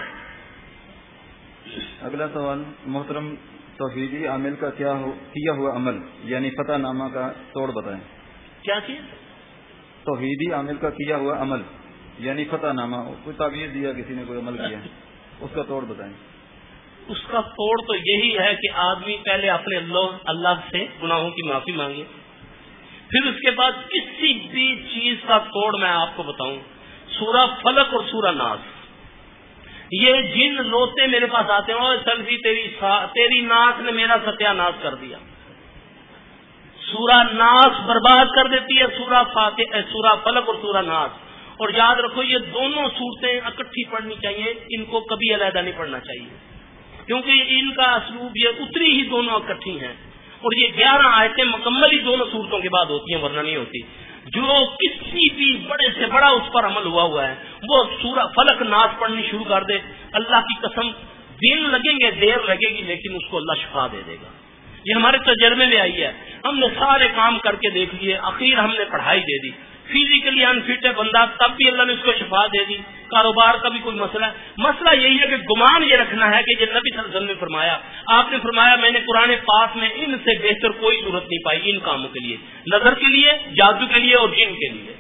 اگلا سوال، محترم توحیدی عامل کا کیا ہوا عمل یعنی فتح نامہ کا توڑ بتائیں۔ کیا چیز؟ توحیدی عامل کا کیا ہوا عمل یعنی فتح نامہ، کوئی تعویذ دیا کسی نے، کوئی عمل کیا، اس کا توڑ بتائیں۔ اس کا توڑ تو یہی ہے کہ آدمی پہلے اپنے اللہ سے گناہوں کی معافی مانگے، پھر اس کے بعد کسی بھی چیز کا توڑ میں آپ کو بتاؤں، سورہ فلق اور سورہ ناس، یہ جن روتے میرے پاس آتے ہیں اور سلفی تیری ناس نے میرا ستیہ ناش کر دیا، سورہ ناس برباد کر دیتی ہے، سورہ فلق اور سورہ ناس۔ اور یاد رکھو یہ دونوں صورتیں اکٹھی پڑھنی چاہیے، ان کو کبھی علیحدہ نہیں پڑھنا چاہیے، کیونکہ ان کا اسلوب یہ اتری ہی دونوں اکٹھی ہیں، اور یہ 11 آیتیں مکمل ہی دونوں صورتوں کے بعد ہوتی ہیں، ورنہ نہیں ہوتی۔ جو کسی بھی بڑے سے بڑا اس پر عمل ہوا ہے وہ سورہ فلق ناس پڑھنی شروع کر دے، اللہ کی قسم دن لگیں گے، دیر لگے گی، لیکن اس کو اللہ شفا دے دے گا۔ یہ ہمارے تجربے میں آئی ہے، ہم نے سارے کام کر کے دیکھ لیے، آخر ہم نے پڑھائی دے دی، فزیکلی انفٹ ہے بندہ تب بھی اللہ نے اس کو شفا دے دی، کاروبار کا بھی کوئی مسئلہ ہے۔ مسئلہ یہی ہے کہ گمان یہ رکھنا ہے کہ یہ نبی صلی اللہ علیہ وسلم نے فرمایا، آپ نے فرمایا میں نے قرآن پاک میں ان سے بہتر کوئی صورت نہیں پائی ان کاموں کے لیے، نظر کے لیے، جادو کے لیے اور جن کے لیے۔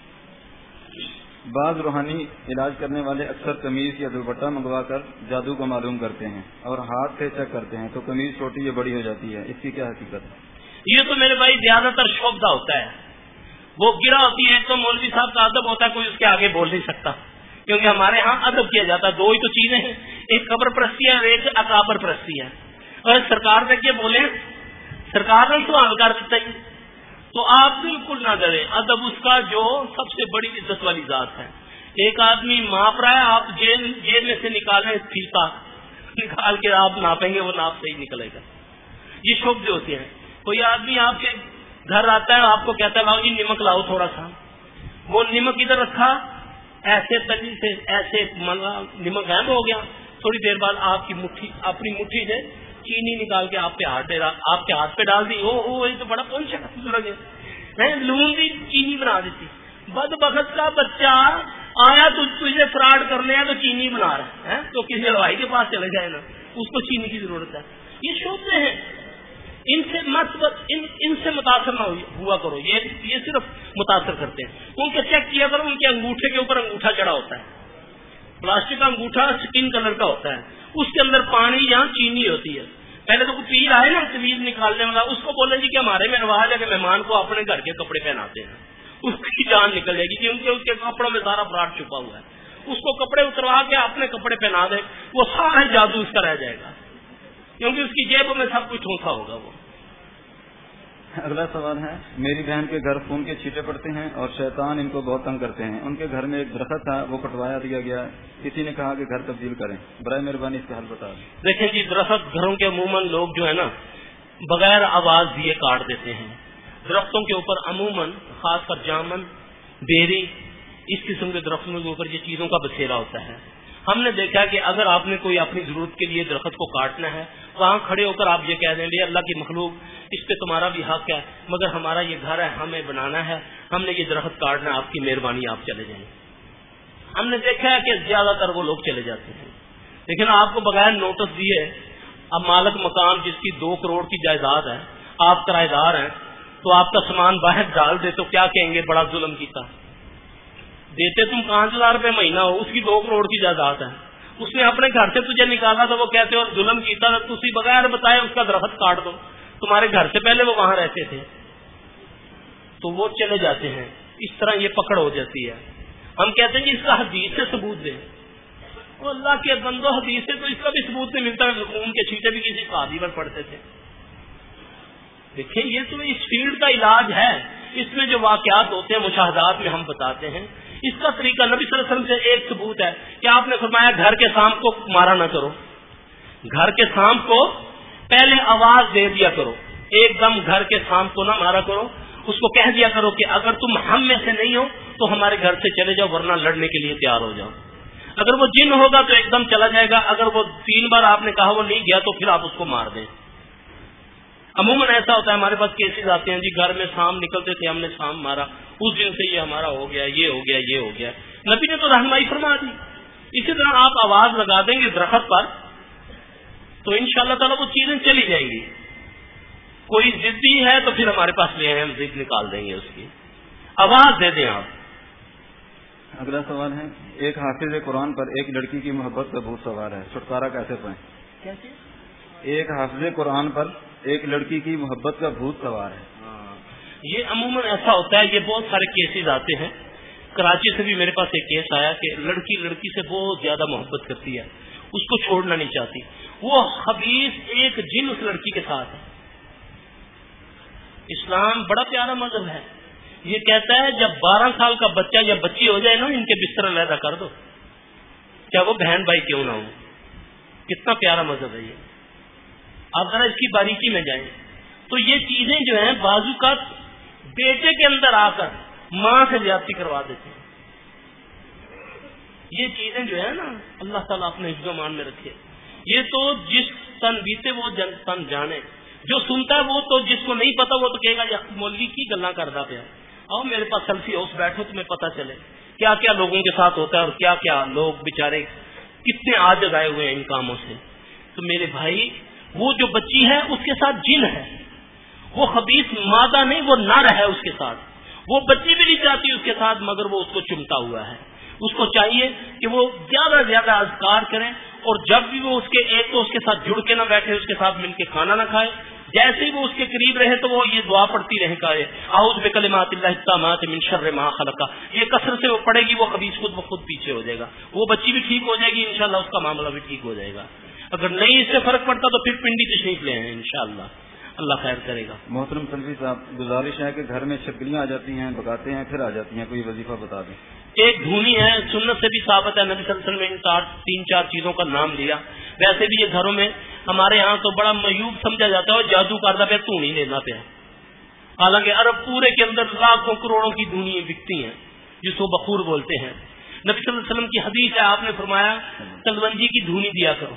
بعض روحانی علاج کرنے والے اکثر قمیض یا دوپٹہ منگوا کر جادو کو معلوم کرتے ہیں اور ہاتھ سے چیک کرتے ہیں تو قمیض چھوٹی یا بڑی ہو جاتی ہے، اس کی کیا حقیقت ہے؟ یہ تو میرے بھائی زیادہ تر شوبدہ ہوتا ہے، وہ گرا ہوتی ہے تو مولوی صاحب کا ادب ہوتا ہے، کوئی اس کے آگے بول نہیں سکتا، کیونکہ ہمارے ہاں ادب کیا جاتا ہے۔ دو ہی تو چیزیں ہیں، ایک قبر پرستی ہے اور ایک اکابر پرستی ہے، اور سرکار نے کیا بولے، سرکار نے سوال کر دیتا ہے، تو آپ بالکل نہ ڈریں، ادب اس کا جو سب سے بڑی عزت والی ذات ہے۔ ایک آدمی ماپ رہا ہے، آپ جیب میں سے نکالیں فیتا نکال کے آپ ناپیں گے، وہ ناپ صحیح نکلے گا۔ یہ شبد ہوتے ہیں۔ کوئی آدمی آپ کے گھر آتا ہے، آپ کو کہتا ہے لاؤ جی نمک لاؤ تھوڑا سا، وہ نمک ادھر رکھا ایسے تلی سے ایسے نمک غائب ہو گیا. تھوڑی دیر بعد آپ کی مٹھی اپنی مٹھی سے چینی نکال کے آپ کے ہاتھ پہ ڈال دی. یہ تو بڑا کون سا بزرگ ہے, لون دی چینی بنا دیتی. بدبخت کا بچہ آیا تجھے فراڈ کرنے ہے تو چینی بنا رہا ہے, تو کسی ہلوائی کے پاس چلے جائے نا, اس کو چینی کی ضرورت ہے. یہ شوبے ہیں, ان سے متاثر نہ ہوا کرو. یہ صرف متاثر کرتے ہیں. ان کے چیک کیا کرو, ان کے انگوٹھے کے اوپر انگوٹھا چڑھا ہوتا ہے, پلاسٹک کا انگوٹھا سکن کلر کا ہوتا ہے, اس کے اندر پانی یا چینی ہوتی ہے. پہلے تو پیر آئے نا طویل نکالنے والا, اس کو بولیں جی کہ ہمارے میں رواج ہے کہ مہمان کو اپنے گھر کے کپڑے پہناتے ہیں, اس کی جان نکل جائے گی کیونکہ اس کے کپڑوں میں سارا فراڈ چھپا ہوا ہے. اس کو کپڑے اتروا کے اپنے کپڑے پہنا دے, وہ سارا جادو اس کا رہ جائے گا, کیونکہ اس کی جیب میں سب کچھ ٹھونسا ہوگا. وہ اگلا سوال ہے, میری بہن کے گھر خون کے چھینٹے پڑتے ہیں اور شیطان ان کو بہت تنگ کرتے ہیں. ان کے گھر میں ایک درخت تھا, وہ کٹوایا دیا گیا. کسی نے کہا کہ گھر تبدیل کریں. برائے مہربانی اس کا حل بتا دیں. دیکھیں جی, درخت گھروں کے عموماً لوگ جو ہے نا بغیر آواز دیے کاٹ دیتے ہیں. درختوں کے اوپر عموماً خاص کر جامن, بیری, اس قسم کے درختوں کے اوپر یہ چیزوں کا بسیرا ہوتا ہے. ہم نے دیکھا کہ اگر آپ نے کوئی اپنی ضرورت کے لیے درخت کو کاٹنا ہے, وہاں کھڑے ہو کر آپ یہ کہہ دیں گے اللہ کی مخلوق, اس پہ تمہارا بھی حق ہے, مگر ہمارا یہ گھر ہے, ہمیں بنانا ہے, ہم نے یہ درخت کاٹنا ہے, آپ کی مہربانی آپ چلے جائیں. ہم نے دیکھا ہے کہ زیادہ تر وہ لوگ چلے جاتے ہیں. لیکن آپ کو بغیر نوٹس دیے اب مالک مکان جس کی 2 کروڑ کی جائیداد ہے, آپ کرایہ دار ہیں, تو آپ کا سامان باہر ڈال دے تو کیا کہیں گے, بڑا ظلم کیتا. دیتے تم 5,000 روپے مہینہ ہو, اس کی 2 کروڑ کی جائیداد ہے, اس نے اپنے گھر سے تجھے نکالا تو وہ کہتے ہو ظلم کیتا, تسی بغیر بتائے اس کا درخت کاٹ دو, تمہارے گھر سے پہلے وہ وہاں رہتے تھے. تو وہ چلے جاتے ہیں. اس طرح یہ پکڑ ہو جاتی ہے. ہم کہتے ہیں کہ اس کا حدیث سے ثبوت دیں. وہ اللہ کے بندو, حدیث سے تو اس کا بھی ثبوت نہیں ملتا. خون کے چھینٹے بھی کسی صحابی پر پڑتے تھے. دیکھیں یہ تو اس فیلڈ کا علاج ہے. اس میں جو واقعات ہوتے ہیں مشاہدات میں ہم بتاتے ہیں. اس کا طریقہ نبی صلی اللہ علیہ وسلم سے ایک ثبوت ہے کہ آپ نے فرمایا گھر کے سانپ کو مارا نہ کرو. گھر کے سانپ کو پہلے آواز دے دیا کرو, ایک دم گھر کے سانپ کو نہ مارا کرو. اس کو کہہ دیا کرو کہ اگر تم ہم میں سے نہیں ہو تو ہمارے گھر سے چلے جاؤ, ورنہ لڑنے کے لیے تیار ہو جاؤ. اگر وہ جن ہوگا تو ایک دم چلا جائے گا. اگر وہ 3 بار آپ نے کہا وہ نہیں گیا تو پھر آپ اس کو مار دیں. عموماً ایسا ہوتا ہے, ہمارے پاس کیسز آتے ہیں جی گھر میں سانپ نکلتے تھے, ہم نے سانپ مارا, اس دن سے یہ ہمارا ہو گیا, یہ ہو گیا, یہ ہو گیا. نبی نے تو رہنمائی فرما دی. اسی طرح آپ آواز لگا دیں گے درخت پر تو انشاءاللہ تعالیٰ وہ چیزیں چلی جائیں گی. کوئی ضدی ہے تو پھر ہمارے پاس لے آئے, ہم ضد نکال دیں گے اس کی. آواز دے دیں آپ. اگلا سوال ہے, ایک حافظ قرآن پر ایک لڑکی کی محبت کا بھوت سوار ہے, چھٹکارا کیسے پائیں؟ کیسے؟ ایک حافظ قرآن پر ایک لڑکی کی محبت کا بھوت سوار ہے. یہ عموماً ایسا ہوتا ہے, یہ بہت سارے کیسز آتے ہیں. کراچی سے بھی میرے پاس ایک کیس آیا کہ لڑکی سے بہت زیادہ محبت کرتی ہے, اس کو چھوڑنا نہیں چاہتی. وہ خبیث ایک جن اس لڑکی کے ساتھ ہے. اسلام بڑا پیارا مذہب ہے. یہ کہتا ہے جب 12 سال کا بچہ یا بچی ہو جائے نا, ان کے بستر علیحدہ کر دو, چاہے وہ بہن بھائی کیوں نہ ہو. کتنا پیارا مذہب ہے یہ. آپ ذرا اس کی باریکی میں جائیں تو یہ چیزیں جو ہیں بازو کا بیٹے کے اندر آ کر ماں سے زیادتی کروا دیتے ہیں. یہ چیزیں جو ہے نا اللہ تعالیٰ اپنے حفظ و امان میں رکھے. یہ تو جس تن بیتے وہ تن جانے. جو سنتا ہے وہ تو, جس کو نہیں پتا وہ تو کہے گا یہ مولوی کی گلا کرتا پیا, آؤ میرے پاس سیلفی ہاؤس بیٹھو تمہیں پتا چلے کیا کیا لوگوں کے ساتھ ہوتا ہے اور کیا کیا لوگ بیچارے کتنے عاجز آئے ہوئے ہیں ان کاموں سے. تو میرے بھائی وہ جو بچی ہے اس کے ساتھ جن ہے, وہ خبیث مادہ نہیں, وہ نر ہے اس کے ساتھ. وہ بچی بھی نہیں چاہتی اس کے ساتھ, مگر وہ اس کو چمتا ہوا ہے. اس کو چاہیے کہ وہ زیادہ سے زیادہ اذکار کریں, اور جب بھی وہ اس کے ایک تو اس کے ساتھ جڑ کے نہ بیٹھے, اس کے ساتھ مل کے کھانا نہ کھائے. جیسے ہی وہ اس کے قریب رہے تو وہ یہ دعا پڑھتی رہے کہ اعوذ بکلمات اللہ التامات من شر ما خلق. یہ کثرت سے وہ پڑھے گی, وہ خبیث خود بخود پیچھے ہو جائے گا. وہ بچی بھی ٹھیک ہو جائے گی انشاءاللہ, اس کا معاملہ بھی ٹھیک ہو جائے گا. اگر نہیں اس سے فرق پڑتا تو پھر پنڈی تشریف لے آئیں انشاءاللہ, اللہ خیر کرے گا. محترم سلفی صاحب, گزارش ہے کہ گھر میں شکلیاں آ جاتی ہیں, بگاتے ہیں, پھر آ جاتی ہیں, کوئی وظیفہ بتا دیں. ایک دھونی ہے, سنت سے بھی ثابت ہے, نبی صلی اللہ علیہ وسلم نے 3-4 چیزوں کا نام لیا. ویسے بھی یہ گھروں میں ہمارے ہاں تو بڑا معیوب سمجھا جاتا ہے, جادو کرتا پہ دھونی لینا پہ. حالانکہ عرب پورے کے اندر لاکھوں کروڑوں کی دھونی بکتی ہیں جس کو بخور بولتے ہیں. نبی صلی اللہ علیہ وسلم کی حدیث ہے، آپ نے فرمایا کلونجی کی دھونی دیا کرو،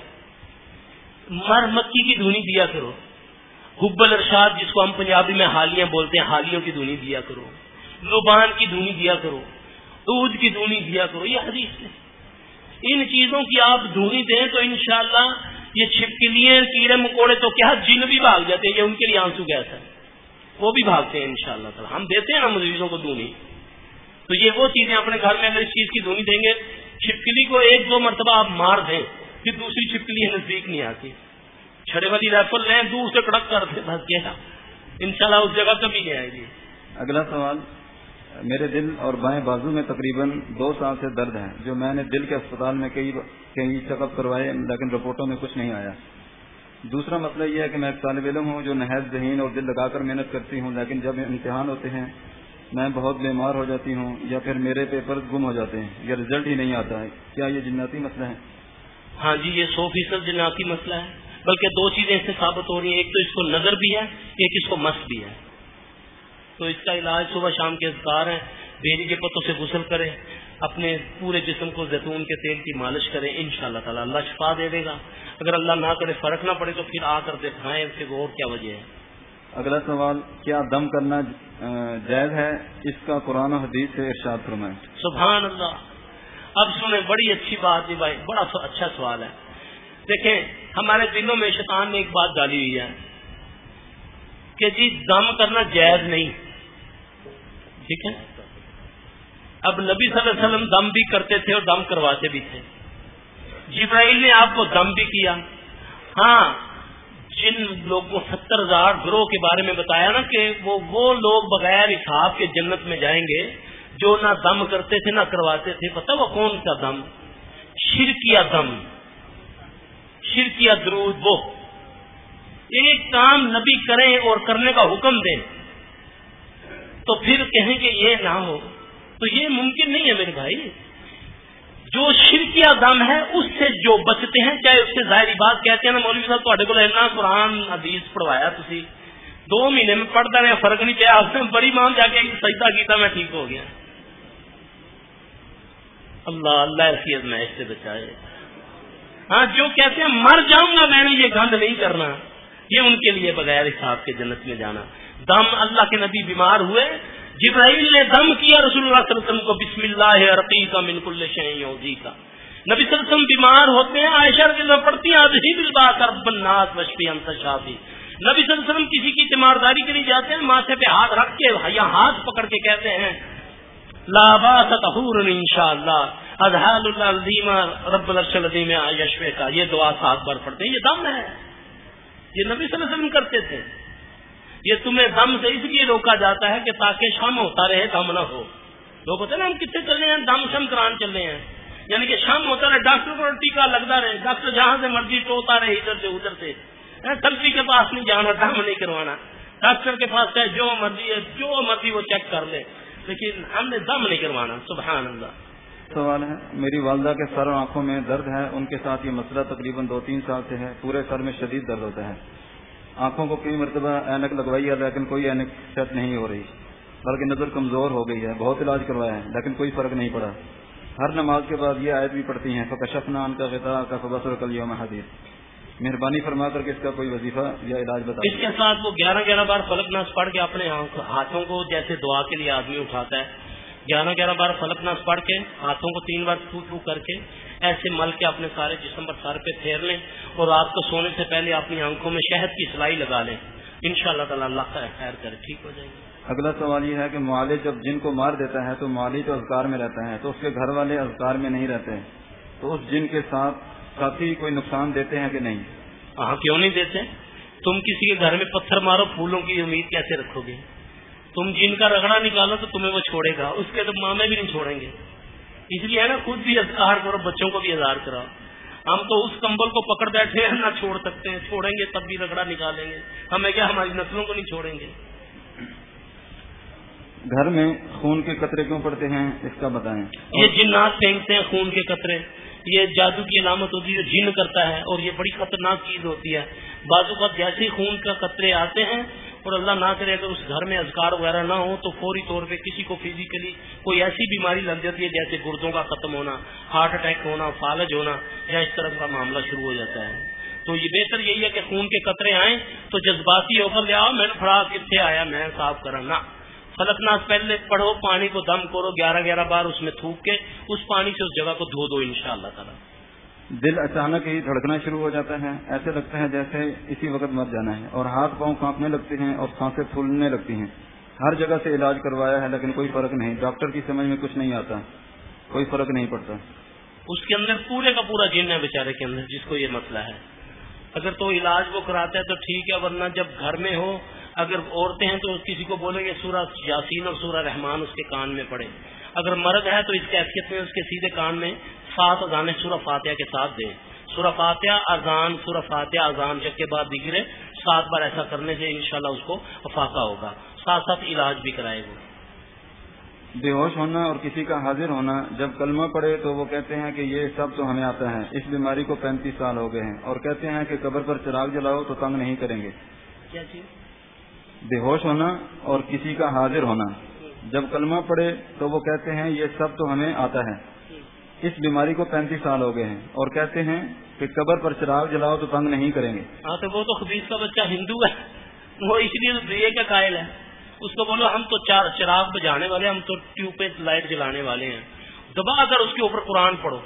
مر مکی کی دھونی دیا کرو، حبل ارشاد جس کو ہم پنجابی میں حالیاں بولتے ہیں حالیوں کی دھونی دیا کرو، لبان کی دھونی دیا کرو، دودھ کی دھونی دیا کرو. یہ حدیث ہے. ان چیزوں کی آپ دھونی دیں تو انشاءاللہ یہ چھپکلیاں کیڑے مکوڑے تو کیا جن بھی بھاگ جاتے ہیں. یہ ان کے لیے آنسو گیس ہے، وہ بھی بھاگتے ہیں انشاءاللہ تعالی. ہم دیتے ہیں نا مریضوں کو دھونی، تو یہ وہ چیزیں اپنے گھر میں اگر اس چیز کی دھونی دیں گے، چھپکلی کو ایک دو مرتبہ آپ مار دیں پھر دوسری چھپکلی نزدیک نہیں آتی. چھڑے والی رائفل لیں دور سے کڑک کر دیں، بس کیا انشاءاللہ اس جگہ کبھی نہیں آئے گی. اگلا سوال، میرے دل اور بائیں بازو میں تقریباً 2 سال سے درد ہے، جو میں نے دل کے اسپتال میں کئی چیک اپ کروائے لیکن رپورٹوں میں کچھ نہیں آیا. دوسرا مسئلہ یہ ہے کہ میں ایک طالب علم ہوں جو نہایت ذہین اور دل لگا کر محنت کرتی ہوں، لیکن جب امتحان ہوتے ہیں میں بہت بیمار ہو جاتی ہوں یا پھر میرے پیپر گم ہو جاتے ہیں یا رزلٹ ہی نہیں آتا ہے. کیا یہ جناتی مسئلہ ہے؟ ہاں جی، یہ 100% جناتی مسئلہ ہے. بلکہ 2 چیزیں اس سے ثابت ہو رہی ہیں، ایک تو اس کو نظر بھی ہے، ایک اس کو مس بھی ہے. تو اس کا علاج صبح شام کے اذکار ہیں. بیری کے پتوں سے غسل کریں، اپنے پورے جسم کو زیتون کے تیل کی مالش کریں، انشاءاللہ تعالی اللہ شفا دے دے گا. اگر اللہ نہ کرے فرق نہ پڑے تو پھر آ کر دکھائیں اس کے اور کیا وجہ ہے. اگلا سوال، کیا دم کرنا جائز ہے؟ اس کا قرآن و حدیث سے ارشاد فرمائیں. سبحان اللہ. اب سنیں، بڑی اچھی بات ہے بھائی، بڑا اچھا سوال ہے. دیکھیں، ہمارے دلوں میں شیطان نے ایک بات ڈالی ہوئی ہے کہ جی دم کرنا جائز نہیں. ٹھیک ہے، اب نبی صلی اللہ علیہ وسلم دم بھی کرتے تھے اور دم کرواتے بھی تھے. جبرائیل نے آپ کو دم بھی کیا. ہاں، جن لوگوں 70,000 گروہ کے بارے میں بتایا نا کہ وہ لوگ بغیر حساب کے جنت میں جائیں گے جو نہ دم کرتے تھے نہ کرواتے تھے. پتہ وہ کون سا دم؟ شرکیہ دم، شرکیہ درود. وہ ایک کام نبی کریں اور کرنے کا حکم دیں تو پھر کہیں کہ یہ نہ ہو، تو یہ ممکن نہیں ہے میرے بھائی. جو شرکیہ دم ہے اس سے جو بچتے ہیں، چاہے اس سے ظاہری بات کہتے ہیں نا مولوی صاحب تھوڑے کو اتنا قرآن حدیث پڑھوایا تھی 2 مہینے میں پڑھتا رہے، فرق نہیں پیا. آپ نے بڑی مان جا کے سجدہ کیتا میں ٹھیک ہو گیا. اللہ اللہ حفیظ میں اس سے بچائے. ہاں، جو کہتے ہیں مر جاؤں گا میں نے یہ گند نہیں کرنا، یہ ان کے لیے بغیر حساب کے جنت میں جانا. دم، اللہ کے نبی بیمار ہوئے، جبرائیل نے دم کیا رسول اللہ صلی اللہ علیہ وسلم کو، بسم اللہ ارقیک من کل شیء یؤذیک. نبی صلی اللہ علیہ وسلم بیمار ہوتے ہیں، عائشہ رضی اللہ عنہا پڑھتی ہیں اذہب الباس رب الناس واشفی انت شافی. نبی صلی اللہ علیہ وسلم کسی کی تیمارداری کے لیے جاتے ہیں، ماتھے پہ ہاتھ رکھ کے یا ہاتھ پکڑ کے کہتے ہیں لا باس طہور انشاءاللہ اذہال العظیم رب العرش العظیم یشفی کا. یہ دعا 7 بار پڑھتے ہیں. یہ دم ہے، یہ نبی صلی اللہ علیہ وسلم کرتے تھے. یہ تمہیں دم سے اس لیے روکا جاتا ہے کہ تاکہ شم ہوتا رہے، دم نہ ہو. لوگ ہوتے ہیں نا ہم کتنے چل رہے ہیں، دم شم کران چل رہے ہیں، یعنی کہ شم ہوتا رہے، ڈاکٹر کو ٹیکا لگتا رہے، ڈاکٹر جہاں سے مرضی ٹوتا رہے، ادھر سے ادھر سے. کلفی کے پاس نہیں جانا، دم نہیں کروانا. ڈاکٹر کے پاس چاہے جو مرضی ہے، جو مرضی وہ چیک کر لے، لیکن ہم نے دم نہیں کروانا. سبحان اللہ. سوال ہے، میری والدہ کے سر اور آنکھوں میں درد ہے. ان کے ساتھ یہ مسئلہ تقریباً 2-3 سال سے ہے. پورے سر میں شدید درد ہوتا ہے. آنکھوں کو کئی مرتبہ اینک لگوائی ہے لیکن کوئی اینک سیٹ نہیں ہو رہی، بلکہ نظر کمزور ہو گئی ہے. بہت علاج کروایا ہے لیکن کوئی فرق نہیں پڑا. ہر نماز کے بعد یہ آیت بھی پڑھتی ہیں فکشفنا عنک غطاءک فبصرک اليوم حدید. مہربانی فرما کر کے اس کا کوئی وظیفہ یا علاج بتا. اس کے ساتھ وہ 11 بار فلق ناس پڑھ کے اپنے ہاتھوں کو جیسے دعا کے لیے آدمی اٹھاتا ہے، 11 بار فلق ناس پڑھ کے ہاتھوں کو 3 بار تھو تھو کر کے ایسے مل کے اپنے سارے جسم پر سر پہ پھیر لیں اور رات کو سونے سے پہلے اپنی آنکھوں میں شہد کی سلائی لگا لیں. انشاءاللہ تعالی اللہ کا خیر کرے، ٹھیک ہو جائے گا. اگلا سوال یہ ہے کہ معالج جب جن کو مار دیتا ہے تو معالج تو اذکار میں رہتا ہے تو اس کے گھر والے اذکار میں نہیں رہتے، تو اس جن کے ساتھ ساتھی کوئی نقصان دیتے ہیں کہ نہیں؟ ہاں، کیوں نہیں دیتے. تم کسی کے گھر میں پتھر مارو، پھولوں کی امید کیسے رکھو گے؟ تم جن کا رگڑا نکالو تو تمہیں وہ چھوڑے گا، اس کے تو مامے بھی نہیں چھوڑیں گے. اس لیے ہے نا، خود بھی اذکار کرو، بچوں کو بھی اذکار کراؤ. ہم تو اس کمبل کو پکڑ بیٹھے ہیں، نہ چھوڑ سکتے ہیں، چھوڑیں گے تب بھی رگڑا نکالیں گے. ہمیں کیا، ہماری نسلوں کو نہیں چھوڑیں گے. گھر میں خون کے قطرے کیوں پڑتے ہیں، اس کا بتائیں. یہ جنات پھینکتے ہیں خون کے قطرے، یہ جادو کی علامت ہوتی ہے، جن کرتا ہے اور یہ بڑی خطرناک چیز ہوتی ہے. بعض اوقات جیسے خون کا قطرے آتے ہیں اور اللہ نہ کرے اگر اس گھر میں اذکار وغیرہ نہ ہو تو فوری طور پہ کسی کو فزیکلی کوئی ایسی بیماری لگ جاتی ہے جیسے گردوں کا ختم ہونا، ہارٹ اٹیک ہونا، فالج ہونا، یا اس طرح کا معاملہ شروع ہو جاتا ہے. تو یہ بہتر یہی ہے کہ خون کے قطرے آئیں تو جذباتی ہو کر لے آؤ، میں نے پڑھا کتنے آیا میں صاف کرا نہ. فلق ناس پہلے پڑھو، پانی کو دم کرو 11 بار اس میں تھوک کے اس پانی سے اس جگہ کو دھو دو انشاءاللہ تعالی. دل اچانک ہی دھڑکنا شروع ہو جاتا ہے، ایسے لگتا ہے جیسے اسی وقت مر جانا ہے، اور ہاتھ پاؤں کانپنے لگتے ہیں اور سانسیں پھولنے لگتی ہیں. ہر جگہ سے علاج کروایا ہے لیکن کوئی فرق نہیں. ڈاکٹر کی سمجھ میں کچھ نہیں آتا، کوئی فرق نہیں پڑتا. اس کے اندر پورے کا پورا جن ہے بیچارے کے اندر جس کو یہ مسئلہ ہے. اگر تو علاج وہ کراتا ہے تو ٹھیک ہے، ورنہ جب گھر میں ہو اگر عورتیں ہیں تو کسی کو بولیں گے سورہ یاسین اور سورہ رحمان اس کے کان میں پڑے. اگر مرد ہے تو اس کیفیت میں اس کے سیدھے کان میں 7 اذانیں سورہ فاتحہ کے ساتھ دیں. سورہ فاتحہ اذان، سورہ فاتحہ اذان جب کے بعد دیگرے 7 بار ایسا کرنے سے انشاءاللہ اس کو افاقہ ہوگا. ساتھ ساتھ علاج بھی کرائے گا. بے ہوش ہونا اور کسی کا حاضر ہونا، جب کلمہ پڑھے تو وہ کہتے ہیں کہ یہ سب تو ہمیں آتا ہے. اس بیماری کو 35 سال ہو گئے ہیں اور کہتے ہیں کہ قبر پر چراغ جلاؤ تو تنگ نہیں کریں گے. کیا چیز؟ بے ہوش ہونا اور کسی کا حاضر ہونا، جب کلمہ پڑھے تو وہ کہتے ہیں یہ سب تو ہمیں آتا ہے. اس بیماری کو 35 سال ہو گئے ہیں اور کہتے ہیں کہ قبر پر چراغ جلاؤ تو تنگ نہیں کریں گے. ہاں تو وہ تو خبیث کا بچہ ہندو ہے، وہ اس لیے دیے کا قائل ہے. اس کو بولو ہم تو چراغ بجانے والے، ہم تو ٹیوب پہ لائٹ جلانے والے ہیں. دبا کر اس کے اوپر قرآن پڑھو،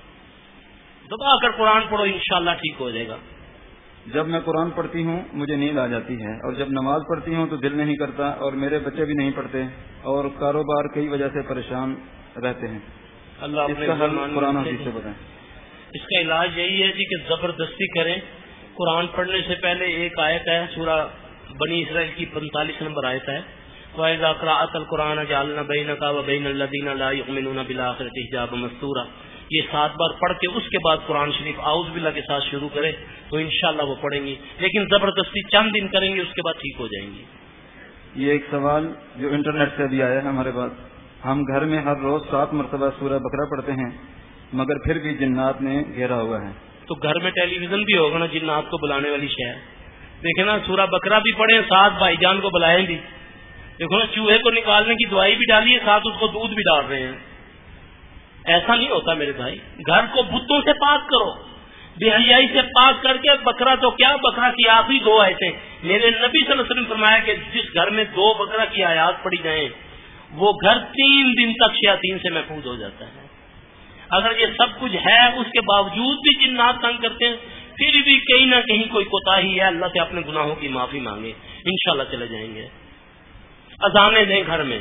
دبا کر قرآن پڑھو، انشاءاللہ ٹھیک ہو جائے گا. جب میں قرآن پڑھتی ہوں مجھے نیند آ جاتی ہے، اور جب نماز پڑھتی ہوں تو دل نہیں کرتا، اور میرے بچے بھی نہیں پڑھتے، اور کاروبار کئی وجہ سے پریشان رہتے ہیں. اللہ اس کا حل قرآن حدیث سے بتائیں. اس کا علاج یہی ہے جی کہ زبردستی کریں. قرآن پڑھنے سے پہلے ایک آیت ہے سورہ بنی اسرائیل کی 45 نمبر آیت ہے، وَإِذَا قَرَأْتَ الْقُرْآنَ جَعَلْنَا بَيْنَكَ وَبَيْنَ الَّذِينَ لَا يُؤْمِنُونَ بِالْآخِرَةِ حِجَابًا مَسْتُورًا. یہ 7 بار پڑھ کے اس کے بعد قرآن شریف اعوذ باللہ کے ساتھ شروع کرے تو انشاءاللہ وہ پڑھیں گی، لیکن زبردستی چند دن کریں گے اس کے بعد ٹھیک ہو جائیں گی. یہ ایک سوال جو انٹرنیٹ سے بھی آیا ہے ہمارے پاس. ہم گھر میں ہر روز 7 مرتبہ سورہ بقرہ پڑھتے ہیں مگر پھر بھی جنات نے گھیرا ہوا ہے. تو گھر میں ٹیلی ویژن بھی ہوگا نا جنات کو بلانے والی شے ہے. دیکھیں نا سورہ بقرہ بھی پڑھیں، ساتھ بھائی جان کو بلائیں بھی. دیکھو نا چوہے کو نکالنے کی دوائی بھی ڈالی ہے، ساتھ اس کو دودھ بھی ڈال رہے ہیں. ایسا نہیں ہوتا میرے بھائی. گھر کو بتوں سے پاک کرو، بے حیائی سے پاک کر کے. بقرہ تو کیا، بقرہ کی آخری 2 آیتیں میرے نبی صلی اللہ علیہ وسلم فرمایا کہ جس گھر میں 2 بقرہ کی آیات پڑھی جائیں وہ گھر 3 دن تک شیاطین سے محفوظ ہو جاتا ہے. اگر یہ سب کچھ ہے اس کے باوجود بھی جنات تنگ کرتے ہیں، پھر بھی کہیں نہ کہیں کوئی کوتاہی ہے، اللہ سے اپنے گناہوں کی معافی مانگے، انشاءاللہ چلے جائیں گے. اذانیں دیں گھر میں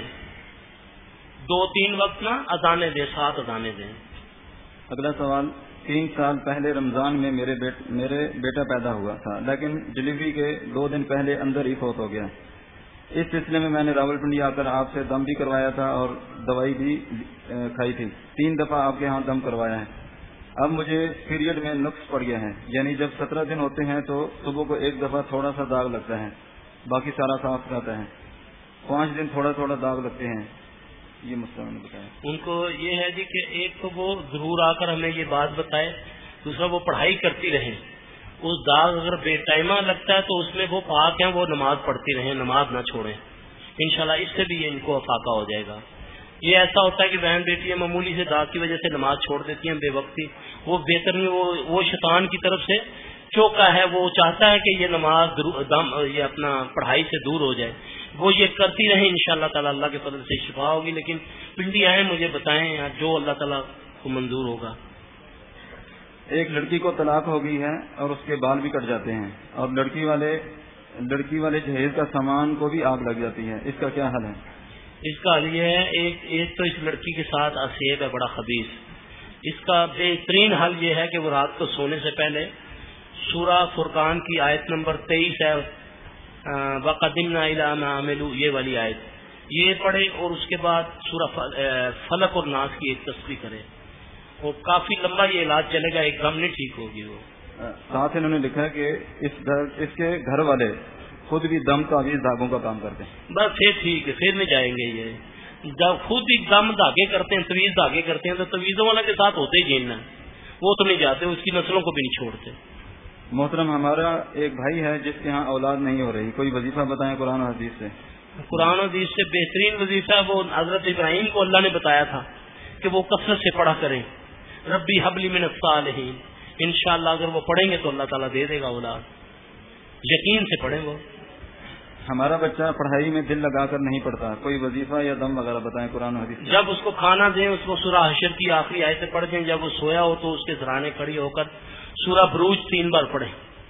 2-3 وقت نا، اذانیں دیں، 7 اذانیں دیں. اگلا سوال. 3 سال پہلے رمضان میں میرے بیٹا پیدا ہوا تھا، لیکن ڈلیوری کے 2 دن پہلے اندر ہی فوت ہو گیا. اس سلسلے میں نے راولپنڈی آ کر آپ سے دم بھی کروایا تھا اور دوائی بھی کھائی تھی. 3 دفعہ آپ کے ہاں دم کروایا ہے. اب مجھے پیریڈ میں نقص پڑ گیا ہے، یعنی جب 17 دن ہوتے ہیں تو صبح کو 1 دفعہ تھوڑا سا داغ لگتا ہے، باقی سارا صاف رہتا ہے. 5 دن تھوڑا تھوڑا داغ لگتے ہیں. یہ مسئلہ نے بتایا. ان کو یہ ہے جی کہ ایک تو وہ ضرور آ کر ہمیں یہ بات بتائے، دوسرا وہ پڑھائی کرتی رہیں. اس داغ اگر بے ٹائمہ لگتا ہے تو اس میں وہ پاک ہیں، وہ نماز پڑھتی رہیں، نماز نہ چھوڑیں. انشاءاللہ اس سے بھی یہ ان کو افاقہ ہو جائے گا. یہ ایسا ہوتا ہے کہ بہن بیٹیاں معمولی سے داغ کی وجہ سے نماز چھوڑ دیتی ہیں بے وقتی. وہ بہتر نہیں، وہ شیطان کی طرف سے چوکا ہے، وہ چاہتا ہے کہ یہ نماز یہ اپنا پڑھائی سے دور ہو جائے. وہ یہ کرتی رہیں، انشاءاللہ تعالی اللہ کے فضل سے شفا ہوگی. لیکن پنڈی آئے مجھے بتائیں جو اللہ تعالیٰ کو منظور ہوگا. ایک لڑکی کو طلاق ہو گئی ہے اور اس کے بال بھی کٹ جاتے ہیں، اور لڑکی والے جہیز کا سامان کو بھی آگ لگ جاتی ہے. اس کا کیا حل ہے؟ اس کا حل یہ ہے، ایک تو اس لڑکی کے ساتھ اسیب ہے بڑا خبیث. اس کا بہترین حل یہ ہے کہ وہ رات کو سونے سے پہلے سورہ فرقان کی آیت نمبر 23 ہے، وَقَدِمْنَا إِلَىٰ مَا عَمِلُوا، یہ والی آیت یہ پڑھے، اور اس کے بعد سورہ فلق اور ناس کی ایک تسبیح کرے. اور کافی لمبا یہ علاج چلے گا، ایک دم نہیں ٹھیک ہوگی. وہ ساتھ انہوں نے لکھا کہ اس کے گھر والے خود بھی دم تعویذ دھاگوں کا کام کرتے ہیں. بس پھر ٹھیک ہے، پھر نہیں جائیں گے. یہ جب خود ہی دم دھاگے کرتے ہیں، تعویذ دھاگے کرتے ہیں، تو تعویذوں والا کے ساتھ ہوتے ہی جیننا، وہ تو نہیں جاتے، اس کی نسلوں کو بھی نہیں چھوڑتے. محترم ہمارا ایک بھائی ہے جس کے ہاں اولاد نہیں ہو رہی، کوئی وظیفہ بتائیں قرآن و حدیث سے۔ قرآن و حدیث سے بہترین وظیفہ وہ حضرت ابراہیم کو اللہ نے بتایا تھا کہ وہ کثرت سے پڑھا کریں، ربی حبلی من الصالحین۔ انشاءاللہ اگر وہ پڑھیں گے تو اللہ تعالیٰ دے دے گا اولاد، یقین سے پڑھیں۔ وہ ہمارا بچہ پڑھائی میں دل لگا کر نہیں پڑھتا، کوئی وظیفہ یا دم وغیرہ بتائیں قرآن و حدیث سے۔ جب اس کو کھانا دیں اس کو سورہ حشر کی آخری آیتیں پڑھ دیں، جب وہ سویا ہو تو اس کے سرانے کھڑی ہو کر سورہ بروج 3 بار پڑھیں۔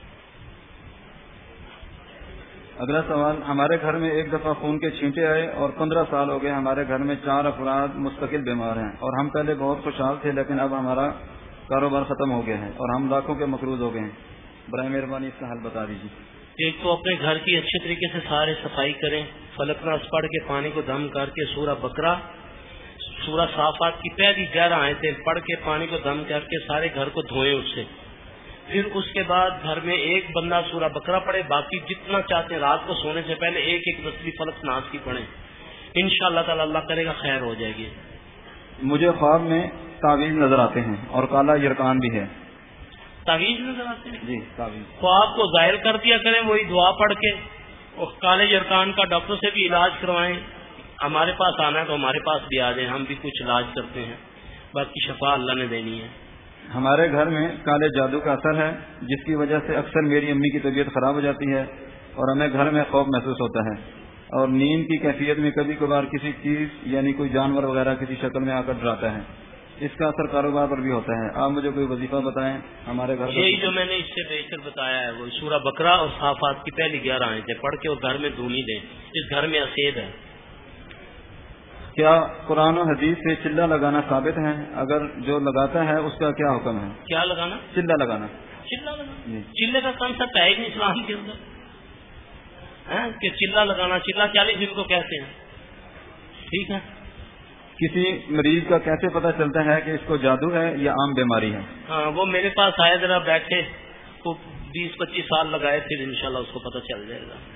اگلا سوال، ہمارے گھر میں ایک دفعہ خون کے چھینٹے آئے اور 15 سال ہو گئے ہمارے گھر میں 4 افراد مستقل بیمار ہیں، اور ہم پہلے بہت خوشحال تھے لیکن اب ہمارا کاروبار ختم ہو گیا ہے اور ہم لاکھوں کے مقروض ہو گئے ہیں، برائے مہربانی اس کا حل بتا دیجیے۔ ایک تو اپنے گھر کی اچھے طریقے سے سارے صفائی کریں، فلق ناس پڑھ کے پانی کو دم کر کے سورہ بقرہ، سورہ صافات کی پہلی 11 آیتیں پڑھ کے پانی کو دم کر کے سارے گھر کو دھوئیں اس سے۔ پھر اس کے بعد گھر میں ایک بندہ سورہ بقرہ پڑھے، باقی جتنا چاہتے ہیں رات کو سونے سے پہلے ایک ایک تسبیح فلق ناس کی پڑھیں، انشاءاللہ تعالی اللہ کرے گا خیر ہو جائے گی۔ مجھے خواب میں تعویذ نظر آتے ہیں اور کالا یرکان بھی ہے۔ تعویذ نظر آتے ہیں؟ جی تعویذ۔ خواب کو ظاہر کر دیا کریں وہی دعا پڑھ کے، اور کالے یرکان کا ڈاکٹر سے بھی علاج کروائیں۔ ہمارے پاس آنا ہے تو ہمارے پاس بھی آ جائیں، ہم بھی کچھ علاج کرتے ہیں، باقی شفا اللہ نے دینی ہے۔ ہمارے گھر میں کالے جادو کا اثر ہے جس کی وجہ سے اکثر میری امی کی طبیعت خراب ہو جاتی ہے اور ہمیں گھر میں خوف محسوس ہوتا ہے، اور نیند کی کیفیت میں کبھی کبھار کسی چیز یعنی کوئی جانور وغیرہ کسی شکل میں آ کر ڈراتا ہے، اس کا اثر کاروبار پر بھی ہوتا ہے۔ آپ مجھے کوئی وظیفہ بتائیں ہمارے گھر۔ یہی جو میں نے اس سے بیشتر بتایا ہے وہ سورہ بقرہ اور صافات کی پہلی 11 آیتیں پڑھ کے وہ گھر میں دھونی دیں، اس گھر میں اسید ہے۔ کیا قرآن و حدیث سے چلہ لگانا ثابت ہے؟ اگر جو لگاتا ہے اس کا کیا حکم ہے؟ کیا لگانا؟ چلہ لگانا۔ چلہ لگانا، چلے کا کانسیپٹ ہے ہی نہیں اسلام کے اندر کہ چلہ لگانا، چلہ 40 دن کو کہتے ہیں، ٹھیک ہے۔ کسی مریض کا کیسے پتہ چلتا ہے کہ اس کو جادو ہے یا عام بیماری ہے؟ ہاں وہ میرے پاس آئے، ذرا بیٹھے، وہ 20-25 سال لگائے، پھر انشاءاللہ اس کو پتہ چل جائے گا۔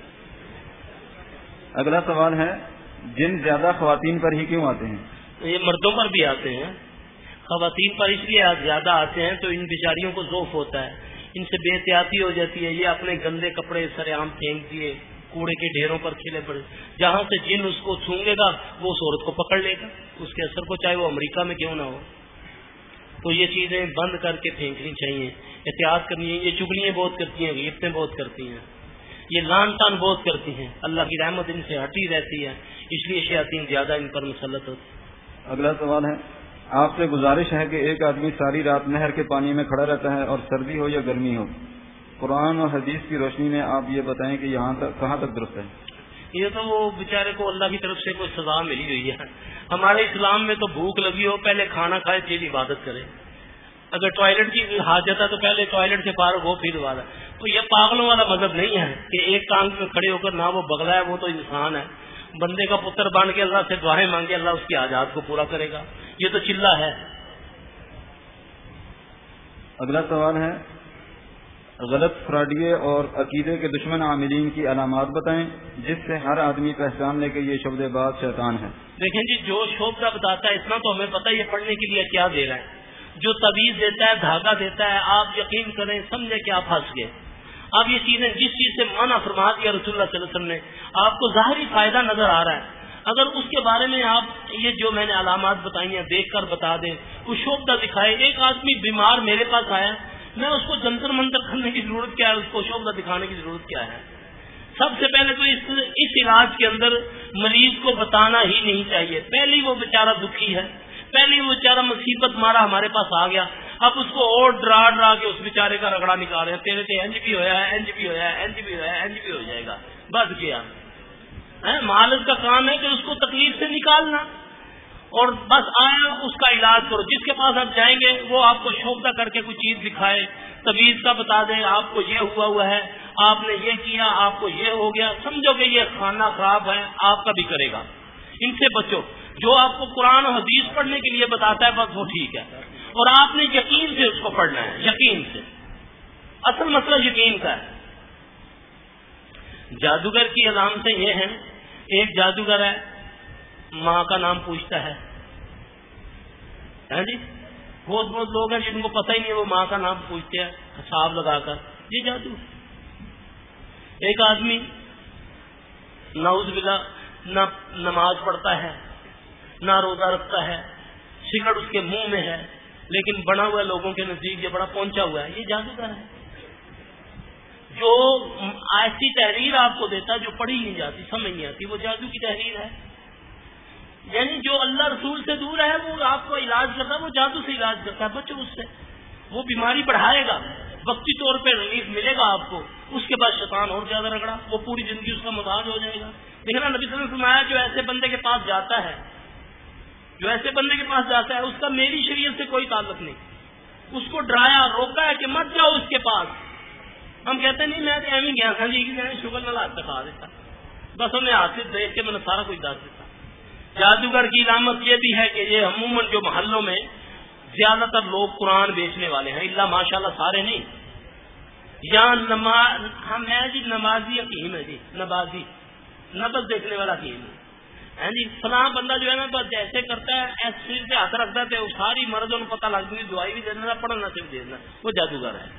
اگلا سوال ہے، جن زیادہ خواتین پر ہی کیوں آتے ہیں؟ یہ مردوں پر بھی آتے ہیں، خواتین پر اس لیے زیادہ آتے ہیں تو ان بیچاریوں کو ذوف ہوتا ہے، ان سے بے احتیاطی ہو جاتی ہے، یہ اپنے گندے کپڑے سر عام پھینک دیے، کوڑے کے ڈھیروں پر کھلے پڑے، جہاں سے جن اس کو چھونگے گا وہ اس عورت کو پکڑ لے گا، اس کے اثر کو چاہے وہ امریکہ میں کیوں نہ ہو۔ تو یہ چیزیں بند کر کے پھینکنی چاہیے، احتیاط کرنی ہے۔ یہ چگلیاں بہت کرتی ہیں، غیبتیں بہت کرتی ہیں، یہ لان تان بہت کرتی ہیں، اللہ کی رحمت ان سے ہٹی رہتی ہے، اس لیے شیاطین زیادہ ان پر مسلط ہوتی ہیں۔ اگلا سوال ہے، آپ سے گزارش ہے کہ ایک آدمی ساری رات نہر کے پانی میں کھڑا رہتا ہے اور سردی ہو یا گرمی ہو، قرآن اور حدیث کی روشنی میں آپ یہ بتائیں کہ یہاں تک کہاں تک درست ہے؟ یہ تو وہ بیچارے کو اللہ کی طرف سے کوئی سزا ملی ہوئی ہے۔ ہمارے اسلام میں تو بھوک لگی ہو پہلے کھانا کھائے پھر عبادت کرے، اگر ٹوائلٹ کی حاجت ہے تو پہلے ٹوائلٹ سے فارغ ہو پھر عبادت۔ تو یہ پاگلوں والا مذہب نہیں ہے کہ ایک ٹانگ میں کھڑے ہو کر، نہ وہ بگلا ہے، وہ تو انسان ہے، بندے کا پتر بن کے اللہ سے دعائیں مانگے، اللہ اس کی حاجات کو پورا کرے گا، یہ تو چلہ ہے۔ اگلا سوال ہے، غلط فراڈیے اور عقیدے کے دشمن عاملین کی علامات بتائیں جس سے ہر آدمی پہچان لے کہ یہ شعبے باز شیطان ہے۔ دیکھیں جی، جو شعبہ بتاتا ہے اتنا تو ہمیں پتہ یہ پڑھنے کے لیے کیا دے رہا ہے، جو تعویذ دیتا ہے، دھاگا دیتا ہے، آپ یقین کریں سمجھے کہ آپ پھنس گئے۔ اب یہ چیزیں جس چیز سے منع فرما دیا رسول اللہ صلی اللہ علیہ وسلم نے، آپ کو ظاہری فائدہ نظر آ رہا ہے، اگر اس کے بارے میں آپ یہ جو میں نے علامات بتائی ہیں دیکھ کر بتا دیں، وہ شعبہ دکھائے۔ ایک آدمی بیمار میرے پاس آیا، میں اس کو جنتر منتر کرنے کی ضرورت کیا ہے، اس کو شعبہ دکھانے کی ضرورت کیا ہے؟ سب سے پہلے تو اس علاج کے اندر مریض کو بتانا ہی نہیں چاہیے۔ پہلی وہ بیچارہ دکھی ہے، پہلی وہ بیچارہ مصیبت مارا ہمارے پاس آ گیا، اب اس کو اور ڈرا ڈرا کے اس بیچارے کا رگڑا نکال رہے ہیں، تیرے سے انج بھی ہوا ہے، انج بھی ہوا ہے، انج بھی ہوا ہے، انج بھی ہو جائے گا، بس گیا۔ معالج کا کام ہے کہ اس کو تکلیف سے نکالنا، اور بس آیا اس کا علاج کرو۔ جس کے پاس آپ جائیں گے وہ آپ کو شوبدہ کر کے کوئی چیز دکھائے، طبیعت کا بتا دیں، آپ کو یہ ہوا ہے، آپ نے یہ کیا، آپ کو یہ ہو گیا، سمجھو کہ یہ کھانا خراب ہے، آپ کا بھی کرے گا، ان سے بچو۔ جو آپ کو قرآن و حدیث پڑھنے کے لیے بتاتا ہے بس وہ ٹھیک ہے، اور آپ نے یقین سے اس کو پڑھنا ہے، یقین سے۔ اصل مسئلہ یقین کا ہے۔ جادوگر کی علامتیں یہ ہیں، ایک جادوگر ہے ماں کا نام پوچھتا ہے، جی بہت لوگ ہیں جن کو پتہ ہی نہیں وہ ماں کا نام پوچھتے ہیں حساب لگا کر، یہ جادو. ایک آدمی نعوذ باللہ نہ نماز پڑھتا ہے نہ روزہ رکھتا ہے, سگریٹ اس کے منہ میں ہے, لیکن بنا ہوا لوگوں کے نزدیک یہ بڑا پہنچا ہوا ہے, یہ جادوگر ہے. جو ایسی تحریر آپ کو دیتا جو پڑھی نہیں جاتی, سمجھ نہیں آتی, وہ جادو کی تحریر ہے. یعنی جو اللہ رسول سے دور ہے وہ آپ کو علاج کرتا ہے, وہ جادو سے علاج کرتا ہے. بچوں اس سے وہ بیماری بڑھائے گا, وقتی طور پہ ریلیف ملے گا آپ کو, اس کے بعد شیطان اور زیادہ رگڑا, وہ پوری زندگی اس کا محتاج ہو جائے گا. لیکن نبی صلی اللہ علیہ وسلم نے فرمایا جو ایسے بندے کے پاس جاتا ہے, جو ایسے بندے کے پاس جاتا ہے, اس کا میری شریعت سے کوئی تعلق نہیں. اس کو ڈرایا, روکا ہے کہ مت جاؤ اس کے پاس. ہم کہتے نہیں میں تو ایویں گیا تھا جی, میں نے شوگر نہ ہاتھ دکھا دیتا, بس ہم نے ہاتھ سے دیکھ کے میں نے سارا کچھ دس دیتا. جادوگر کی علامت یہ بھی ہے کہ یہ عموماً جو محلوں میں زیادہ تر لوگ قرآن بیچنے والے ہیں, اللہ ماشاء اللہ سارے نہیں, یا میں جی نمازی حکیم ہے جی, نبازی نبز دیکھنے والا حکیم ہے جی. فلاں بندہ جو ہے نا بس جیسے کرتا ہے ایسے سر سے ہاتھ رکھتا ہے, ساری مرض ان کو پتہ لگ گئی, دعائی بھی دینا پڑھنا سے بھی دینا, وہ جادوگر ہے.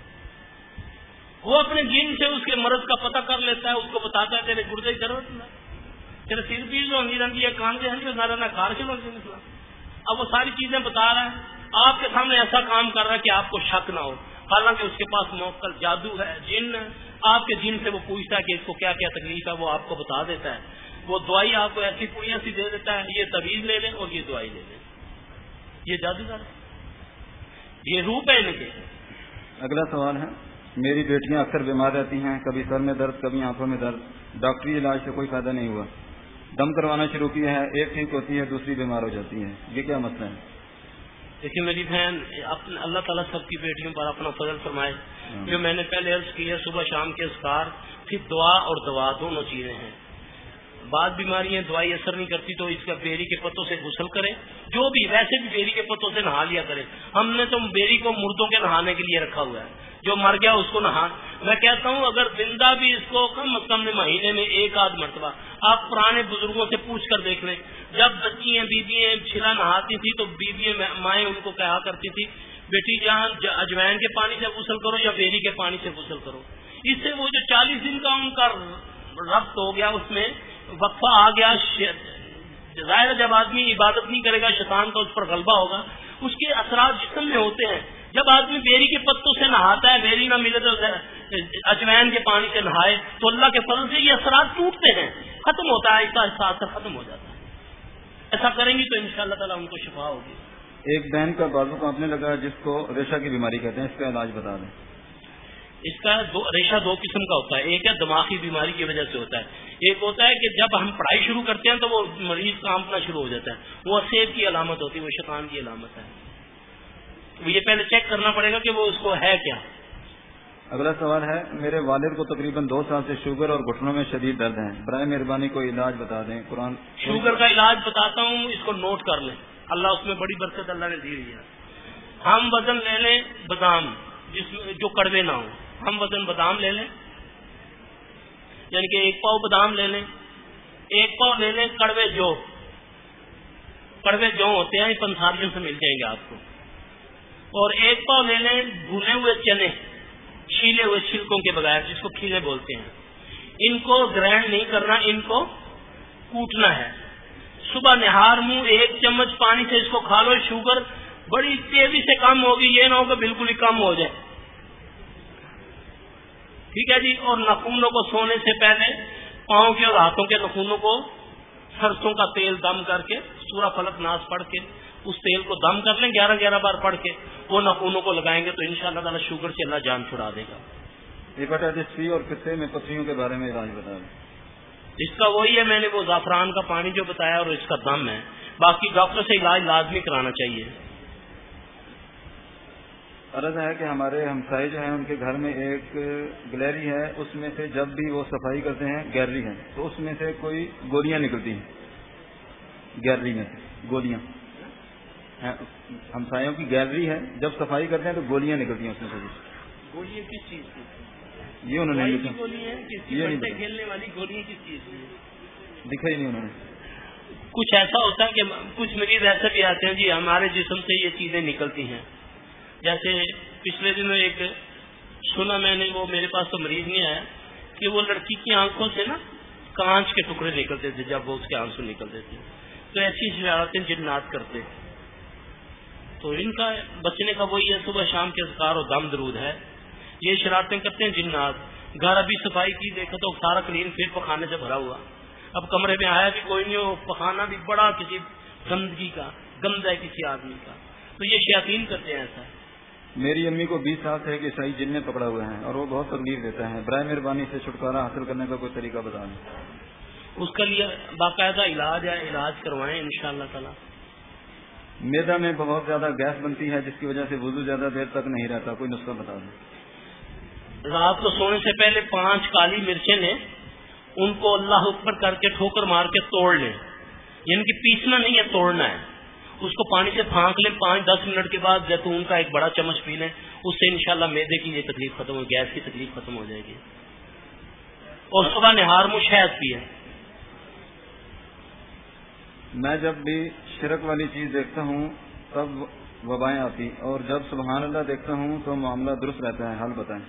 وہ اپنے جن سے اس کے مرض کا پتہ کر لیتا ہے, اس کو بتاتا ہے تیرے گردے کی ضرورت نہیں, تیرے سر پیڑ ہوگی رنگی ہے, کان کے ہنسی نہ کار کے لوگ. اب وہ ساری چیزیں بتا رہا ہے, آپ کے سامنے ایسا کام کر رہا ہے کہ آپ کو شک نہ ہو, حالانکہ اس کے پاس موکل جادو ہے, جن آپ کے جن سے وہ پوچھتا ہے کہ اس کو کیا کیا تکلیف ہے, وہ آپ کو بتا دیتا ہے. وہ دوائی آپ کو ایسی پوڑیاں سی دے دیتا ہے, یہ تعویذ لے لیں اور یہ دوائی لے لیں. یہ جادوگر ہے, یہ روپ ہے ان کے. اگلا سوال ہے, میری بیٹیاں اکثر بیمار رہتی ہیں, کبھی سر میں درد کبھی آنکھوں میں درد, ڈاکٹری علاج سے کوئی فائدہ نہیں ہوا, دم کروانا شروع کیا ہے, ایک ٹھیک ہوتی ہے دوسری بیمار ہو جاتی ہے, یہ کیا مسئلہ ہے؟ دیکھیے میری بہن, اللہ تعالیٰ سب کی بیٹیوں پر اپنا فضل فرمائے. جو میں نے پہلے عرض کی ہے, صبح شام کے اذکار, پھر دعا اور دوا دونوں چیزیں ہیں. بعض بیماریاں دوائی اثر نہیں کرتی تو اس کا بیری کے پتوں سے غسل کرے, جو بھی ویسے بھی بیری کے پتوں سے نہا لیا کرے. ہم نے تو بیری کو مردوں کے نہانے کے لیے رکھا ہوا ہے, جو مر گیا اس کو نہا. میں کہتا ہوں اگر زندہ بھی اس کو کم از کم مہینے میں ایک آدھ مرتبہ, آپ پرانے بزرگوں سے پوچھ کر دیکھ لیں, جب بچیاں بیویاں چھلا نہاتی تھی تو بیویاں مائیں ان کو کہا کرتی تھی بیٹی جان اجوائن کے پانی سے غسل کرو یا بیری کے پانی سے غسل کرو. اس سے وہ جو 40 دن کا ان کا ربط ہو گیا, اس میں وقفہ آ گیا. ظاہر جب آدمی عبادت نہیں کرے گا شیطان کا اس پر غلبہ ہوگا, اس کے اثرات جسم میں ہوتے ہیں. جب آدمی بیری کے پتوں سے نہاتا ہے, بیری نہ ملے تو اجوائن کے پانی سے نہائے, تو اللہ کے فضل سے یہ اثرات ٹوٹتے ہیں, ختم ہوتا ہے, آہستہ آہستہ اثر ختم ہو جاتا ہے. ایسا کریں گی تو انشاءاللہ تعالیٰ ان کو شفا ہوگی. ایک بہن کا بازو کانپنے لگا جس کو ریشہ کی بیماری کہتے ہیں, اس کا علاج بتا دیں. اس کا ریشہ دو قسم کا ہوتا ہے. ایک ہے دماغی بیماری کی وجہ سے ہوتا ہے, ایک ہوتا ہے کہ جب ہم پڑھائی شروع کرتے ہیں تو وہ مریض کانپنا شروع ہو جاتا ہے, وہ سیب کی علامت ہوتی ہے, وہ شیطان کی علامت ہے. یہ پہلے چیک کرنا پڑے گا کہ وہ اس کو ہے کیا. اگلا سوال ہے, میرے والد کو تقریباً 2 سال سے شوگر اور گھٹنوں میں شدید درد ہے, برائے مہربانی کوئی علاج بتا دیں. قرآن شوگر کا علاج بتاتا ہوں, اس کو نوٹ کر لیں, اللہ اس میں بڑی برکت اللہ نے دی ہوئی ہے. ہم وزن لے لیں بادام, جس میں جو کڑوے نہ ہو, ہم وزن بادام لے لیں, یعنی کہ 1 پاؤ بادام لے لیں, 1 پاؤ لے لیں کڑوے جو, کڑوے جو ہوتے ہیں پنساریوں سے مل جائیں گے آپ کو, اور 1 پاؤ لے لیں بھنے ہوئے چنے, چھیلے ہوئے چھلکوں کے بغیر, جس کو کھیلے بولتے ہیں. ان کو گرائنڈ نہیں کرنا, ان کو کوٹنا ہے. صبح نہار منہ 1 چمچ پانی سے اس کو کھا لو. شوگر بڑی تیزی سے کم ہوگی, یہ نہ ہو کہ بالکل ہی کم ہو جائے. ٹھیک ہے جی. اور ناخنوں کو سونے سے پہلے پاؤں کے اور ہاتھوں کے ناخنوں کو سرسوں کا تیل دم کر کے, سورہ فلق ناس پڑھ کے اس تیل کو دم کر لیں 11 بار پڑھ کے, وہ ناخنوں کو لگائیں گے تو انشاءاللہ تعالی شوگر سے اللہ جان چھڑا دے گا. ہیپاٹائٹس سی اور قصے میں پتھریوں کے بارے میں علاج بتا دیں. اس کا وہی ہے, میں نے وہ زعفران کا پانی جو بتایا اور اس کا دم ہے. باقی ڈاکٹر سے علاج لازمی کرانا چاہیے. عرض ہے کہ ہمارے ہمسائے جو ہیں ان کے گھر میں ایک گلیری ہے, اس میں سے جب بھی وہ صفائی کرتے ہیں, گیلری ہے, تو اس میں سے کوئی گولیاں نکلتی ہیں. گیلری میں سے گولیاں, ہمسایوں کی گیلری ہے, جب صفائی کرتے ہیں تو گولیاں نکلتی ہیں اس میں سے. گولیاں کس چیز کی؟ یہ انہوں نے کھیلنے والی گولیاں کس چیز کی دکھا ہی نہیں انہوں نے. کچھ ایسا ہوتا ہے کہ کچھ مریض ایسے بھی آتے ہیں جی ہمارے جسم سے یہ چیزیں نکلتی ہیں. جیسے پچھلے دنوں ایک سنا میں نے، وہ میرے پاس تو مریض نہیں آیا، کہ وہ لڑکی کی آنکھوں سے نا کانچ کے ٹکڑے نکلتے تھے جب وہ اس کے آنسو نکلتے تھے، تو ایسی شرارتیں جنات کرتے. تو ان کا بچنے کا وہی ہے، صبح شام کے اذکار و دم درود ہے. یہ شرارتیں کرتے ہیں جنات. گھر ابھی صفائی کی، دیکھا تو سارا کلین پھر پخانے سے بھرا ہوا. اب کمرے میں آیا بھی کوئی نہیں، وہ پخانا بھی بڑا کسی گندگی کا، گند ہے کسی آدمی کا. تو یہ شیاطین کرتے ہیں ایسا. میری امی کو 20 سال سے ایک عیسائی جن نے پکڑا ہوئے ہیں اور وہ بہت تکلیف دیتا ہے. برائے مہربانی سے چھٹکارا حاصل کرنے کا کوئی طریقہ بتائیں. اس کا لیے باقاعدہ علاج ہے، علاج کروائیں انشاءاللہ تعالی. میدا میں بہت زیادہ گیس بنتی ہے جس کی وجہ سے وضو زیادہ دیر تک نہیں رہتا، کوئی نسخہ بتا دیں. رات کو سونے سے پہلے 5 کالی مرچیں لیں، ان کو اللہ اکبر کر کے ٹھوکر مار کے توڑ لیں. یعنی کہ پیسنا نہیں ہے، توڑنا ہے. اس کو پانی سے پھانک لیں. 5-10 منٹ کے بعد زیتون کا ایک بڑا چمچ پی لیں. اس سے انشاءاللہ معدے کی یہ تکلیف ختم ہو، گیس کی تکلیف ختم ہو جائے گی. اور صبح نہار میں شہد پیئے. میں جب بھی شرک والی چیز دیکھتا ہوں تب وبائیں آتی، اور جب سبحان اللہ دیکھتا ہوں تو معاملہ درست رہتا ہے. حل بتائیں.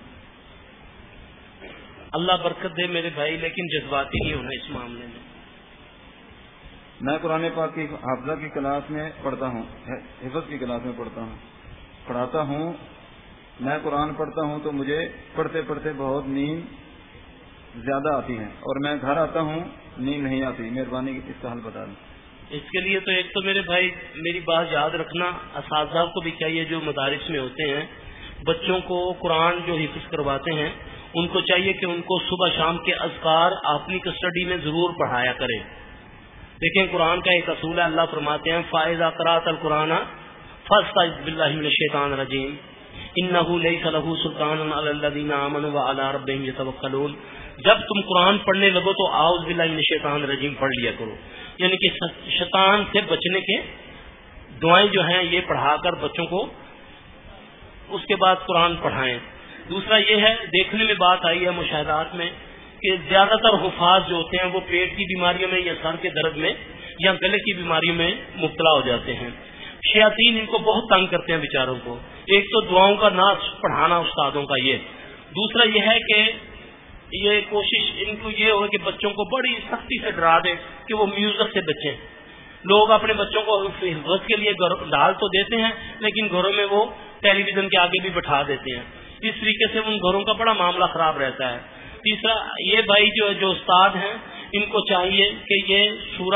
اللہ برکت دے میرے بھائی، لیکن جذباتی نہیں ہونا اس معاملے میں. میں قرآن پاک کی حافظہ کی کلاس میں پڑھتا ہوں، حفظ کی کلاس میں پڑھاتا ہوں. میں قرآن پڑھتا ہوں تو مجھے پڑھتے پڑھتے بہت نیند زیادہ آتی ہے، اور میں گھر آتا ہوں نیند نہیں آتی. مہربانی اس کا حل بتا دیں. اس کے لیے تو ایک تو میرے بھائی میری بات یاد رکھنا، اساتذہ کو بھی چاہیے جو مدارس میں ہوتے ہیں، بچوں کو قرآن جو حفظ کرواتے ہیں ان کو چاہیے کہ ان کو صبح شام کے اذکار اپنی کسٹڈی میں ضرور پڑھایا کریں. دیکھیں قرآن کا ایک اصول ہے، اللہ فرماتے ہیں فَإِذَا قَرَأْتَ الْقُرْآنَ فَاسْتَعِذْ بِاللَّهِ مِنَ الشَّيْطَانِ الرَّجِيمِ إِنَّهُ لَيْسَ لَهُ سُلْطَانٌ عَلَى الَّذِينَ آمَنُوا وَعَلَى رَبِّهِمْ يَتَوَكَّلُونَ. جب تم قرآن پڑھنے لگو تو اعوذ باللہ من الشیطان الرجیم پڑھ لیا کرو. یعنی کہ شیطان سے بچنے کے دعائیں جو ہیں یہ پڑھا کر بچوں کو اس کے بعد قرآن پڑھائیں. دوسرا یہ ہے، دیکھنے میں بات آئی ہے مشاہدات میں کہ زیادہ تر حفاظ جو ہوتے ہیں وہ پیٹ کی بیماریوں میں یا سر کے درد میں یا گلے کی بیماریوں میں مبتلا ہو جاتے ہیں. شیاطین ان کو بہت تنگ کرتے ہیں بیچاروں کو. ایک تو دعاؤں کا نہ پڑھانا استادوں کا یہ، دوسرا یہ ہے کہ یہ کوشش ان کو یہ ہو کہ بچوں کو بڑی سختی سے ڈرا دیں کہ وہ میوزک سے بچیں. لوگ اپنے بچوں کو حفظ کے لیے ڈال تو دیتے ہیں لیکن گھروں میں وہ ٹیلی ویژن کے آگے بھی بٹھا دیتے ہیں. اس طریقے سے ان گھروں کا بڑا معاملہ خراب رہتا ہے. تیسرا یہ بھائی جو استاد ہیں ان کو چاہیے کہ یہ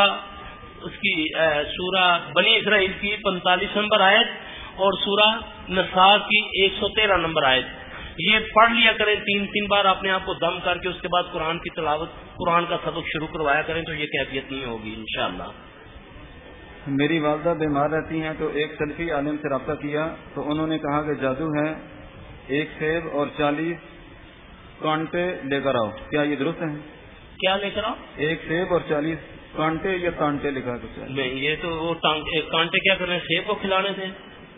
سورہ بنی اسرائیل کی 45 نمبر آیت اور سورہ نساء کی 113 نمبر آیت یہ پڑھ لیا کریں 3 بار اپنے آپ کو دم کر کے. اس کے بعد قرآن کی تلاوت، قرآن کا سبق شروع کروایا کریں تو یہ کیفیت نہیں ہوگی انشاءاللہ. میری والدہ بیمار رہتی ہیں تو ایک سلفی عالم سے رابطہ کیا تو انہوں نے کہا کہ جادو ہے، 1 سیب اور 40 کانٹے لے کر آؤ. کیا یہ درست ہے؟ کیا لے کر آؤ؟ 1 سیب اور 40 کانٹے یا کانٹے لکھا کچھ نہیں. یہ تو وہ کانٹے کیا کرنے، سیب کو کھلانے تھے.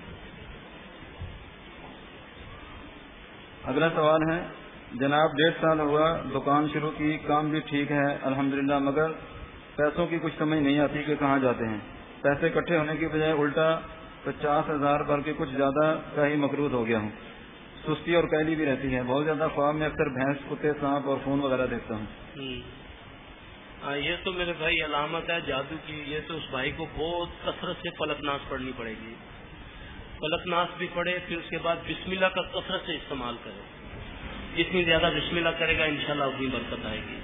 اگلا سوال ہے، جناب 1.5 سال ہوا دکان شروع کی، کام بھی ٹھیک ہے الحمدللہ، مگر پیسوں کی کچھ سمجھ نہیں آتی کہ کہاں جاتے ہیں. پیسے اکٹھے ہونے کی بجائے الٹا 50,000 بلکہ کچھ زیادہ کا ہی مقروض ہو گیا ہوں. سستی اور کیلی بھی رہتی ہے. بہت زیادہ خواب میں اکثر بھینس، کتے، سانپ اور فون وغیرہ دیکھتا ہوں. یہ تو میرے بھائی علامت ہے جادو کی. یہ تو اس بھائی کو بہت کثرت سے فلک ناس پڑھنی پڑے گی. فلک ناس بھی پڑھے، پھر اس کے بعد بسم اللہ کا کثرت سے استعمال کرے. جتنی زیادہ بسم اللہ کرے گا انشاءاللہ اتنی برکت آئے گی.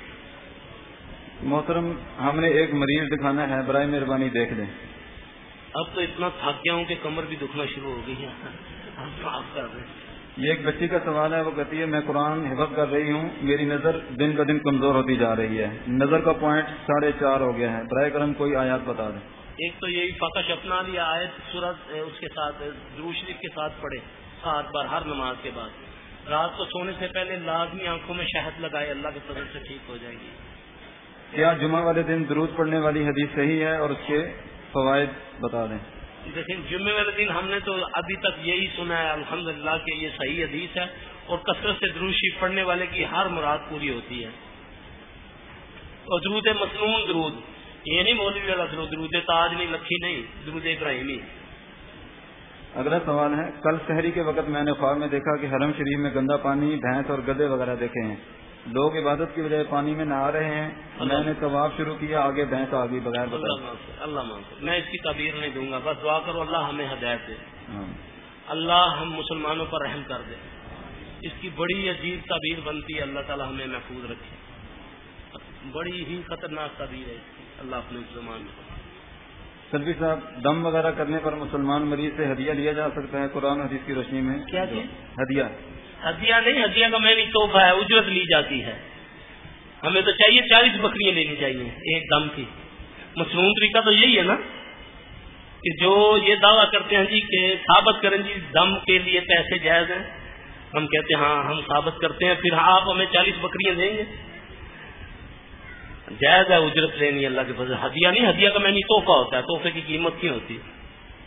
محترم، ہم نے ایک مریض دکھانا ہے، برائے مہربانی دیکھ لیں. اب تو اتنا تھک گیا ہوں کہ کمر بھی دکھنا شروع ہو گئی ہے. آپ معاف کر دیں. یہ ایک بچی کا سوال ہے. وہ کہتی ہے میں قرآن حفظ کر رہی ہوں، میری نظر دن بہ دن کمزور ہوتی جا رہی ہے، نظر کا پوائنٹ 4.5 ہو گیا ہے. برائے کرم کوئی آیات بتا دیں. ایک تو یہی فقش اپنا لیا آیت سورت اس کے ساتھ درود شریف کے ساتھ پڑھے 7 بار ہر نماز کے بعد. رات کو سونے سے پہلے لازمی آنکھوں میں شہد لگائے، اللہ کے فضل سے ٹھیک ہو جائے گی. کیا جمعہ والے دن درود پڑھنے والی حدیث صحیح ہے اور اس کے فوائد بتا دیں. دیکھیں جمعے والے دن ہم نے تو ابھی تک یہی سنا ہے الحمدللہ کہ یہ صحیح حدیث ہے اور کثرت سے درود شریف پڑھنے والے کی ہر مراد پوری ہوتی ہے. اور درود مسنون، درود یہ نہیں مولوی والا درود، درود تاج نہیں، لکھی نہیں، درود ابراہیمی. اگلا سوال ہے، کل سحری کے وقت میں نے خواب میں دیکھا کہ حرم شریف میں گندا پانی، بھینس اور گدے وغیرہ دیکھے ہیں. لوگ عبادت کی بجائے پانی میں نہا رہے ہیں. میں نے طواف شروع کیا، آگے بھینس آ گئی بغیر بتائے. اللہ مانتے، میں اس کی تعبیر نہیں دوں گا، بس دعا کرو اللہ ہمیں ہدایت دے. اللہ ہم مسلمانوں پر رحم کر دے. اس کی بڑی عجیب تعبیر بنتی ہے، اللہ تعالی ہمیں محفوظ رکھے. بڑی ہی خطرناک تعبیر ہے اس کی، اللہ اپنے مسلمان میں. سلفی صاحب، دم وغیرہ کرنے پر مسلمان مریض سے ہدیہ لیا جا سکتا ہے قرآن حدیث کی روشنی میں؟ کیا چیز؟ ہدیہ. ہدیہ نہیں، ہدیہ کا میں بھی تحفہ ہے، اجرت لی جاتی ہے. ہمیں تو چاہیے 40 بکریاں لینی چاہیے ایک دم کی. مصنون طریقہ تو یہی ہے نا کہ جو یہ دعویٰ کرتے ہیں جی کہ ثابت کریں جی دم کے لیے پیسے جائز ہیں، ہم کہتے ہیں ہاں ہم ثابت کرتے ہیں، پھر آپ ہمیں 40 بکریاں دیں گے. جائز ہے اجرت لینی اللہ کے فضل. ہدیہ نہیں، ہدیہ کا میں نہیں تحفہ ہوتا ہے، تحفے کی قیمت کیوں ہوتی ہے.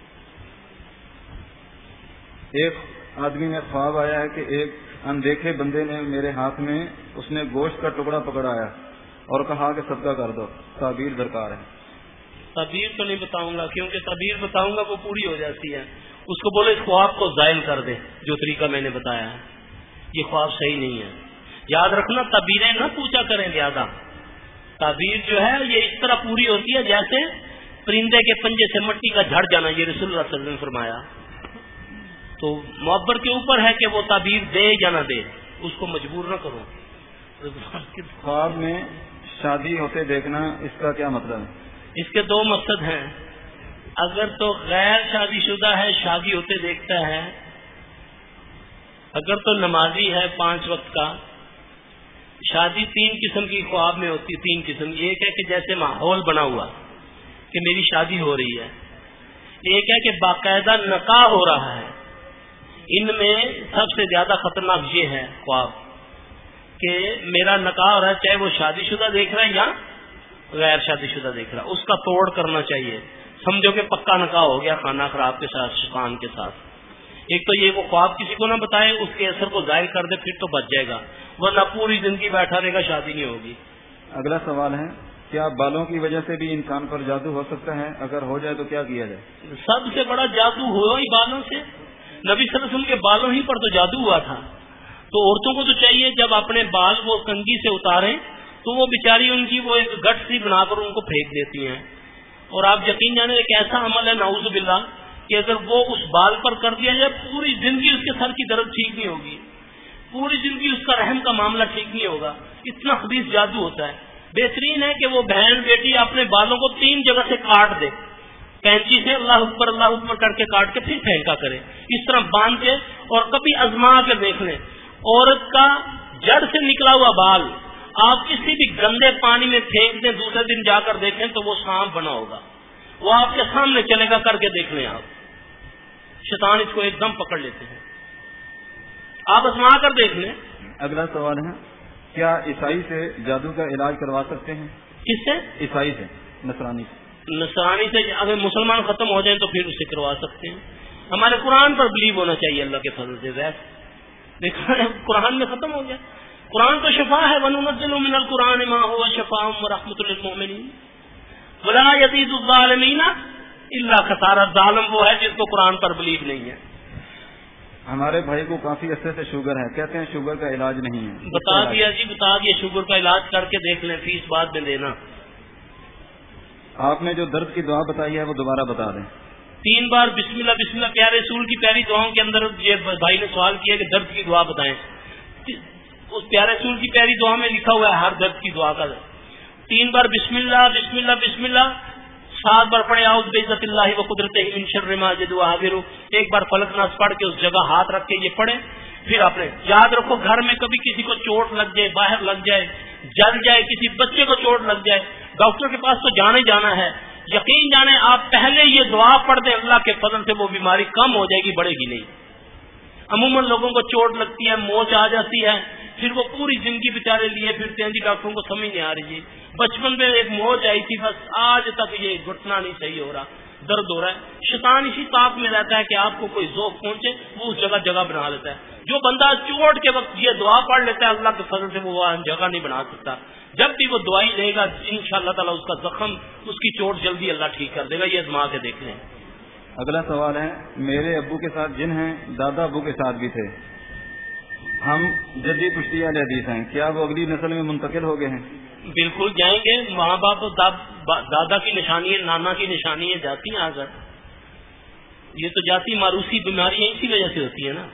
ایک آدمی میں خواب آیا ہے کہ ایک اندیکھے بندے نے میرے ہاتھ میں اس نے گوشت کا ٹکڑا پکڑایا اور کہا کہ صدقہ کر دو. تعبیر درکار ہے. تعبیر تو نہیں بتاؤں گا، کیونکہ تعبیر بتاؤں گا وہ پوری ہو جاتی ہے. اس کو بولے اس خواب کو زائل کر دے جو طریقہ میں نے بتایا ہے. یہ خواب صحیح نہیں ہے. یاد رکھنا تعبیریں نہ پوچھا کریں زیادہ. تعبیر جو ہے یہ اس طرح پوری ہوتی ہے جیسے پرندے کے پنجے سے مٹی کا جھڑ جانا، یہ رسول اللہ صلی اللہ علیہ وسلم نے فرمایا. تو معبر کے اوپر ہے کہ وہ تعبیر دے یا نہ دے، اس کو مجبور نہ کرو. خواب میں شادی ہوتے دیکھنا، اس کا کیا مطلب ہے؟ اس کے 2 مقصد ہیں. اگر تو غیر شادی شدہ ہے شادی ہوتے دیکھتا ہے، اگر تو نمازی ہے 5 وقت کا. شادی 3 قسم کی خواب میں ہوتی ہے، 3 قسم. ایک ہے کہ جیسے ماحول بنا ہوا کہ میری شادی ہو رہی ہے. ایک ہے کہ باقاعدہ نکاح ہو رہا ہے. ان میں سب سے زیادہ خطرناک یہ ہے خواب کہ میرا نکاح ہو رہا ہے، چاہے وہ شادی شدہ دیکھ رہا ہے یا غیر شادی شدہ دیکھ رہا ہے. اس کا توڑ کرنا چاہیے. سمجھو کہ پکا نکاح ہو گیا خانہ خراب کے ساتھ، شیطان کے ساتھ. ایک تو یہ وہ خواب کسی کو نہ بتائے، اس کے اثر کو ظاہر کر دے، پھر تو بچ جائے گا، ورنہ پوری زندگی بیٹھا رہے گا، شادی نہیں ہوگی. اگلا سوال ہے، کیا بالوں کی وجہ سے بھی انسان پر جادو ہو سکتا ہے؟ اگر ہو جائے تو کیا کیا جائے؟ سب سے بڑا جادو ہوا ہی بالوں سے. نبی صلی اللہ علیہ وسلم کے بالوں ہی پر تو جادو ہوا تھا. تو عورتوں کو تو چاہیے جب اپنے بال وہ کنگھی سے اتاریں تو وہ بیچاری ان کی وہ ایک گٹ سی بنا کر ان کو پھینک دیتی ہیں. اور آپ یقین جانے ایک ایسا عمل ہے نعوذ باللہ کہ اگر وہ اس بال پر کر دیا جائے پوری زندگی اس کے سر کی درد ٹھیک نہیں ہوگی، پوری زندگی اس کا رحم کا معاملہ ٹھیک نہیں ہوگا. اتنا خبیث جادو ہوتا ہے. بہترین ہے کہ وہ بہن بیٹی اپنے بالوں کو 3 جگہ سے کاٹ دے، کینچی سے اللہ اوپر کر کے کاٹ کے پھر پھینکا کرے، اس طرح باندھ کے. اور کبھی آزما کے دیکھ لیں، عورت کا جڑ سے نکلا ہوا بال آپ کسی بھی گندے پانی میں پھینک دیں، دوسرے دن جا کر دیکھیں تو وہ سانپ بنا ہوگا، وہ آپ کے سامنے چلے گا. کر کے دیکھ لیں آپ. شیطان اس کو ایک دم پکڑ لیتے ہیں، آپ آزما کر دیکھ لیں. اگلا سوال ہے، کیا عیسائی سے جادو کا علاج کروا سکتے ہیں؟ کس سے؟ عیسائی سے، نصرانی سے. نصرانی سے اگر مسلمان ختم ہو جائیں تو پھر اسے کروا سکتے ہیں. ہمارے قرآن پر بلیو ہونا چاہیے اللہ کے فضل سے. ویسے دیکھا قرآن میں ختم ہو گیا. قرآن تو شفا ہے، وَنُنَزِّلُ مِنَ الْقُرْآنِ مَا هُوَ شِفَاءٌ وَرَحْمَةٌ لِّلْمُؤْمِنِينَ وَلَا يَزِيدُ الظَّالِمِينَ إِلَّا خَسَارًا. ظالم وہ ہے جس کو قرآن پر بلیو نہیں ہے. ہمارے بھائی کو کافی عرصے سے شوگر ہے، کہتے ہیں شوگر کا علاج نہیں ہے. بتا دیا جی، بتا دیا. شوگر کا علاج کر کے دیکھ لیں، فیس بعد میں دینا. آپ نے جو درد کی دعا بتائی ہے وہ دوبارہ بتا دیں. 3 بار بسم اللہ بسم اللہ. پیارے رسول کی پیاری دعاؤں کے اندر یہ بھائی نے سوال کیا کہ درد کی دعا بتائیں. اس پیارے رسول کی پیاری دعا میں لکھا ہوا ہے ہر درد کی دعا کا 3 بار بسم اللہ بسم اللہ بسم اللہ. 7 بار پڑھے اعوذ بعزت اللہ و قدرتہ من شر ما اجد واحذر. 1 بار فلق ناس پڑھ کے اس جگہ ہاتھ رکھ کے یہ پڑھے. پھر آپ نے یاد رکھو گھر میں کبھی کسی کو چوٹ لگ جائے، باہر لگ جائے، جل جائے، کسی بچے کو چوٹ لگ جائے، ڈاکٹر کے پاس تو جانا ہی جانا ہے. یقین جانے آپ پہلے یہ دعا پڑھ دیں، اللہ کے فضل سے وہ بیماری کم ہو جائے گی، بڑھے گی نہیں. عموماً لوگوں کو چوٹ لگتی ہے، موچ آ جاتی ہے، پھر وہ پوری زندگی بیچارے لیے پھرتے ہیں جی ڈاکٹروں کو سمجھ نہیں آ رہی ہے. بچپن میں ایک موچ آئی تھی، بس آج تک یہ گھٹنا نہیں صحیح ہو رہا، درد ہو رہا ہے. شیطان اسی طاق میں رہتا ہے کہ آپ کو کوئی ذوق پہنچے وہ اس جگہ بنا لیتا ہے. جو بندہ چوٹ کے وقت یہ دعا پڑھ لیتا ہے اللہ کے فضل سے وہ جگہ نہیں بنا سکتا. جب بھی وہ دعائی لے گا انشاءاللہ تعالی اس کا زخم، اس کی چوٹ جلدی اللہ ٹھیک کر دے گا. یہ آزما کے دیکھ لیں. اگلا سوال ہے، میرے ابو کے ساتھ جن ہیں، دادا ابو کے ساتھ بھی تھے، ہم جدید پشتی والے حدیث ہیں، کیا وہ اگلی نسل میں منتقل ہو گئے ہیں؟ بالکل جائیں گے، ماں باپ دادا کی نشانی ہے، نانا کی نشانی ہے، جاتی ہیں آگر. یہ تو جاتی ماروسی بیماریاں اسی وجہ سے ہوتی ہیں نا.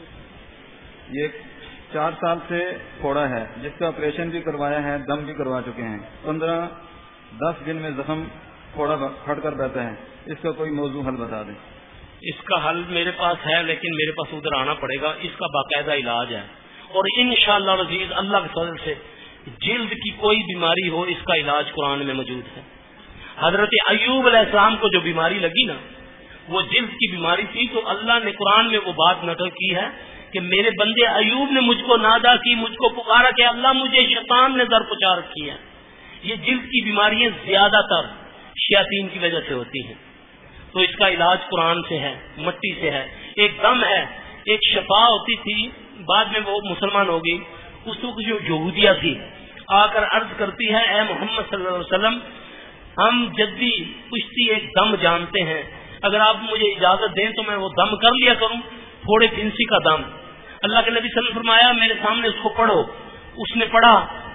یہ 4 سال سے پھوڑا ہے جس کا آپریشن بھی کروایا ہے، دم بھی کروا چکے ہیں، 15-10 دن میں زخم پھوڑا پھٹ کر بیٹھا ہے، اس کا کوئی موضوع حل بتا دیں. اس کا حل میرے پاس ہے، لیکن میرے پاس ادھر آنا پڑے گا. اس کا باقاعدہ علاج ہے، اور انشاءاللہ العزیز اللہ کے فضل سے جلد کی کوئی بیماری ہو، اس کا علاج قرآن میں موجود ہے. حضرت ایوب علیہ السلام کو جو بیماری لگی نا، وہ جلد کی بیماری تھی، تو اللہ نے قرآن میں وہ بات نقل کی ہے کہ میرے بندے ایوب نے مجھ کو نادا کی، مجھ کو پکارا کہ اللہ مجھے شیطان نے در پہنچا رکھی ہے. یہ جلد کی بیماریاں زیادہ تر شیاطین کی وجہ سے ہوتی ہیں، تو اس کا علاج قرآن سے ہے، مٹی سے ہے. ایک دم ہے، ایک شفا ہوتی تھی، بعد میں وہ مسلمان ہو گئی. اس وقت جو یہودیہ تھی آ کر عرض کرتی ہے، اے محمد صلی اللہ علیہ وسلم، ہم جدی پشتی ایک دم جانتے ہیں، اگر آپ مجھے اجازت دیں تو میں وہ دم کر لیا کروں، تھوڑے پھنسی کا دم. اللہ کے نبی صلی اللہ علیہ وسلم فرمایا میرے سامنے اس کو پڑھو. اس نے پڑھا،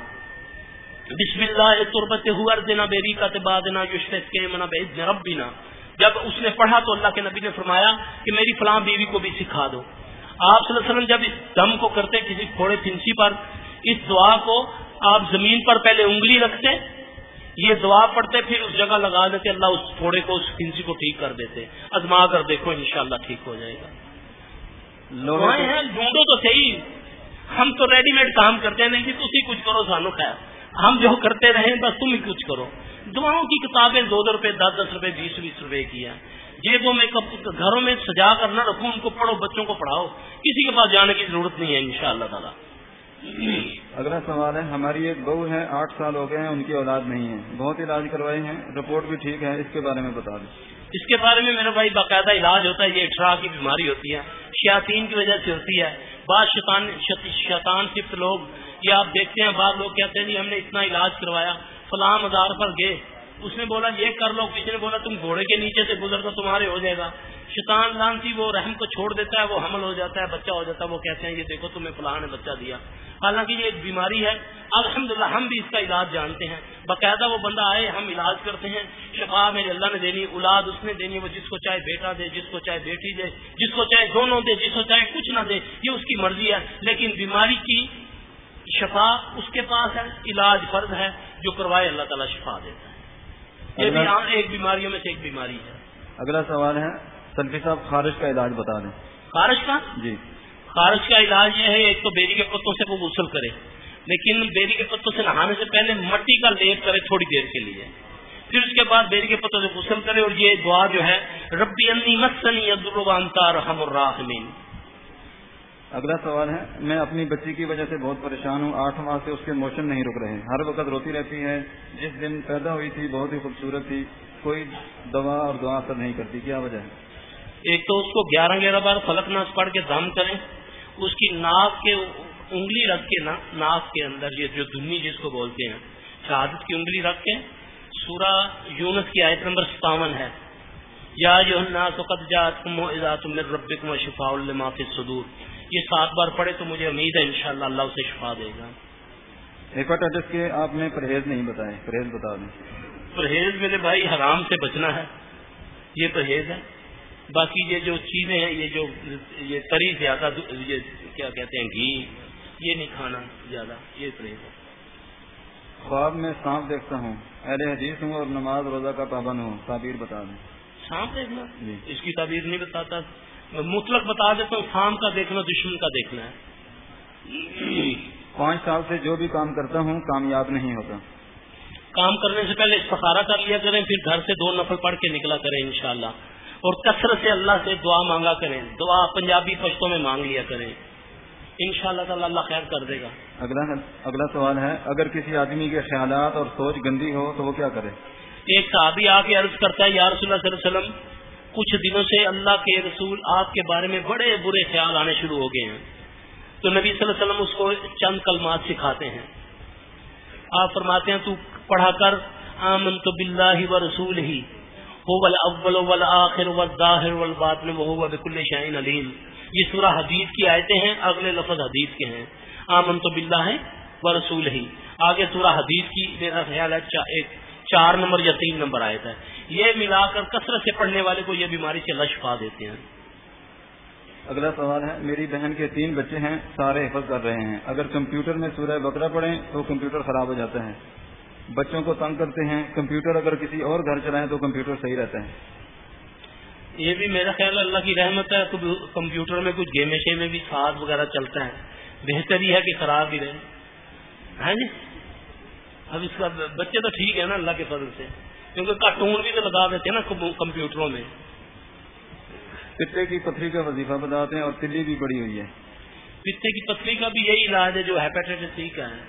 بسم اللہ تربت ارضنا بیری کا تبادنا یشفت کے منا باذن ربنا. جب اس نے پڑھا تو اللہ کے نبی نے فرمایا کہ میری فلاں بیوی کو بھی سکھا دو. آپ صلی اللہ علیہ وسلم جب اس دم کو کرتے کسی تھوڑے پھنسی پر، اس دعا کو آپ زمین پر پہلے انگلی رکھتے، یہ دعا پڑھتے، پھر اس جگہ لگا دیتے، اللہ اس تھوڑے کو، اس پھنسی کو ٹھیک کر دیتے. ازما کر دیکھو، انشاءاللہ ٹھیک ہو جائے گا. ہیں ڈھونڈو تو صحیح، ہم تو ریڈی میڈ کام کرتے نہیں جی، تسی کچھ کرو سانو خیر، ہم جو کرتے رہیں بس تم ہی کچھ کرو. دعاؤں کی کتابیں 2 روپے 10 روپے 20 روپے کی ہیں، جیبوں میں گھروں میں سجا کر نہ رکھو، ان کو پڑھو، بچوں کو پڑھاؤ، کسی کے پاس جانے کی ضرورت نہیں ہے انشاءاللہ تعالی. اگلا سوال ہے، ہماری ایک بہو ہے، 8 سال ہو گئے ہیں، ان کی اولاد نہیں ہے، بہت علاج کروائے ہیں، رپورٹ بھی ٹھیک ہے، اس کے بارے میں بتا دیں. اس کے بارے میں میرے بھائی باقاعدہ علاج ہوتا ہے. یہ اٹھرا کی بیماری ہوتی ہے، شیاطین کی وجہ سے ہوتی ہے. بعض شیطان صرف لوگ، یہ آپ دیکھتے ہیں بعض لوگ کہتے ہیں جی ہم نے اتنا علاج کروایا، فلاں مزار پر گئے، اس نے بولا یہ کر لو، کسی نے بولا تم گھوڑے کے نیچے سے گزر کر تمہارے ہو جائے گا. شیطان لعنتی وہ رحم کو چھوڑ دیتا ہے، وہ حمل ہو جاتا ہے، بچہ ہو جاتا ہے، وہ کہتے ہیں یہ دیکھو تمہیں فلاں نے بچہ دیا. حالانکہ یہ ایک بیماری ہے. الحمدللہ ہم بھی اس کا علاج جانتے ہیں، باقاعدہ وہ بندہ آئے ہم علاج کرتے ہیں. شفا میرے اللہ نے دینی، اولاد اس نے دینی، وہ جس کو چاہے بیٹا دے، جس کو چاہے بیٹی دے، جس کو چاہے دونوں دے، جس کو چاہے کچھ نہ دے، یہ اس کی مرضی ہے. لیکن بیماری کی شفا اس کے پاس ہے، علاج فرض ہے، جو کروائے اللہ تعالیٰ شفا دیتا ہے. یہ بھی ایک بیماریوں میں سے ایک بیماری ہے. اگلا سوال ہے، سلفی صاحب خارج کا علاج بتا دیں. خارج کا؟ جی، خارج کا علاج یہ ہے، ایک تو بیری کے پتوں سے وہ غسل کرے، لیکن بیری کے پتوں سے نہانے سے پہلے مٹی کا لیپ کرے تھوڑی دیر کے لیے، پھر اس کے بعد بیری کے پتوں سے غسل کرے. اور یہ دعا جو ہے، ربی انی مسنی الضر وانت ارحم الراحمین. اگلا سوال ہے، میں اپنی بچی کی وجہ سے بہت پریشان ہوں، 8 ماہ سے اس کے موشن نہیں رک رہے، ہر وقت روتی رہتی ہے. جس دن پیدا ہوئی تھی بہت ہی خوبصورت تھی، کوئی دوا اور دعا اثر نہیں کرتی، کیا وجہ ہے؟ ایک تو اس کو 11 بار فلق ناس پڑھ کے دم کریں، اس کی ناک کے انگلی رکھ کے ناک کے اندر، یہ جو دھنی جس کو بولتے ہیں، شہادت کی انگلی رکھ کے سورہ یونس کی آیت نمبر 57 ہے، یا ایھا الناس قد جاءتکم موعظۃ من ربکم وشفاء لما فی الصدور. یہ 7 بار پڑھے تو مجھے امید ہے انشاءاللہ اللہ اسے شفا دے گا. ہیپاٹائٹس کے آپ نے پرہیز نہیں بتائے، پرہیز بتا دیں. پرہیز میرے بھائی حرام سے بچنا ہے، یہ پرہیز ہے. باقی یہ جو چیزیں ہیں، یہ تری زیادہ، یہ کیا کہتے ہیں گھی، یہ نہیں کھانا زیادہ، یہ پرہیز ہے. خواب میں سانپ دیکھتا ہوں، اہل حدیث ہوں اور نماز روزہ کا پابند ہوں، تعبیر بتا دیں. سانپ دیکھنا؟ اس کی تعبیر نہیں بتاتا، مطلق بتا دیتا ہوں، سانپ کا دیکھنا دشمن کا دیکھنا ہے. 5 سال سے جو بھی کام کرتا ہوں کامیاب نہیں ہوتا. کام کرنے سے پہلے استخارہ کر لیا کریں، پھر گھر سے 2 نفل پڑھ کے نکلا کریں انشاءاللہ، اور کثرت سے اللہ سے دعا مانگا کریں. دعا پنجابی پشتوں میں مانگ لیا کریں، انشاءاللہ تعالی اللہ خیر کر دے گا. اگلا سوال ہے، اگر کسی آدمی کے خیالات اور سوچ گندی ہو تو وہ کیا کرے؟ ایک صحابی آ کے عرض کرتا ہے، یا رسول اللہ صلی اللہ علیہ وسلم، کچھ دنوں سے اللہ کے رسول آپ کے بارے میں بڑے برے خیال آنے شروع ہو گئے ہیں. تو نبی صلی اللہ علیہ وسلم اس کو چند کلمات سکھاتے ہیں. آپ فرماتے ہیں تو پڑھا کر آمنت باللہ ورسولہ هو الاول والآخر والظاہر والباطن وهو بكل شيء علیم. یہ سورہ حدید کی آیتیں ہیں، اگلے لفظ حدید کے ہیں، آمنت باللہ ورسولہ. آگے سورہ حدید کی میرا خیال ہے 4 نمبر یا 3 نمبر آیت ہے. یہ ملا کر کثرت سے پڑھنے والے کو یہ بیماری سے اللہ شفا دیتے ہیں. اگلا سوال ہے، میری بہن کے 3 بچے ہیں، سارے حفظ کر رہے ہیں، اگر کمپیوٹر میں سورہ بقرہ پڑھیں تو کمپیوٹر خراب ہو جاتا ہے، بچوں کو تنگ کرتے ہیں، کمپیوٹر اگر کسی اور گھر چلائیں تو کمپیوٹر صحیح رہتا ہے. یہ بھی میرا خیال اللہ کی رحمت ہے. کمپیوٹر میں کچھ گیمیں شیمیں بھی ساز وغیرہ چلتا ہے، بہتر ہی ہے کہ خراب ہی رہے. ہے جی، اب اس کا بچے تو ٹھیک ہے نا اللہ کے فضل سے، کیونکہ کارٹون بھی تو لگا دیتے ہیں نا کمپیوٹروں میں. پتے کی پتھری کا وظیفہ بتاتے ہیں اور تلی بھی بڑی ہوئی ہے. پتے کی پتھری کا بھی یہی علاج ہے جو ہیپیٹائٹس سی کا ہے.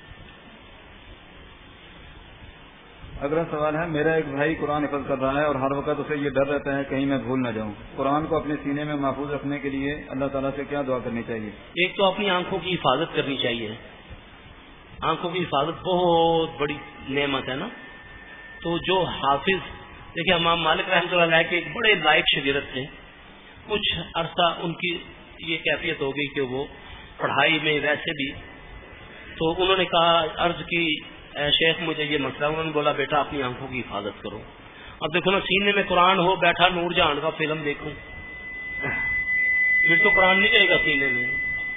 اگلا سوال ہے، میرا ایک بھائی قرآن حفظ کر رہا ہے اور ہر وقت اسے یہ ڈر رہتا ہے کہیں میں بھول نہ جاؤں. قرآن کو اپنے سینے میں محفوظ رکھنے کے لیے اللہ تعالیٰ سے کیا دعا کرنی چاہیے؟ ایک تو اپنی آنکھوں کی حفاظت کرنی چاہیے. آنکھوں کی حفاظت بہت بڑی نعمت ہے نا. تو جو حافظ، دیکھیں امام مالک رحمۃ اللہ علیہ کے ایک بڑے لائق شاگرد تھے، کچھ عرصہ ان کی یہ کیفیت ہو گئی کہ وہ پڑھائی میں ویسے بھی، تو انہوں نے کہا، عرض کی اے شیخ مجھے یہ مسئلہ. انہوں نے بولا بیٹا اپنی آنکھوں کی حفاظت کرو. اب دیکھو نا، سینے میں قرآن ہو، بیٹھا نور جہان کا فلم دیکھوں، پھر تو قرآن نہیں رہے گا سینے میں.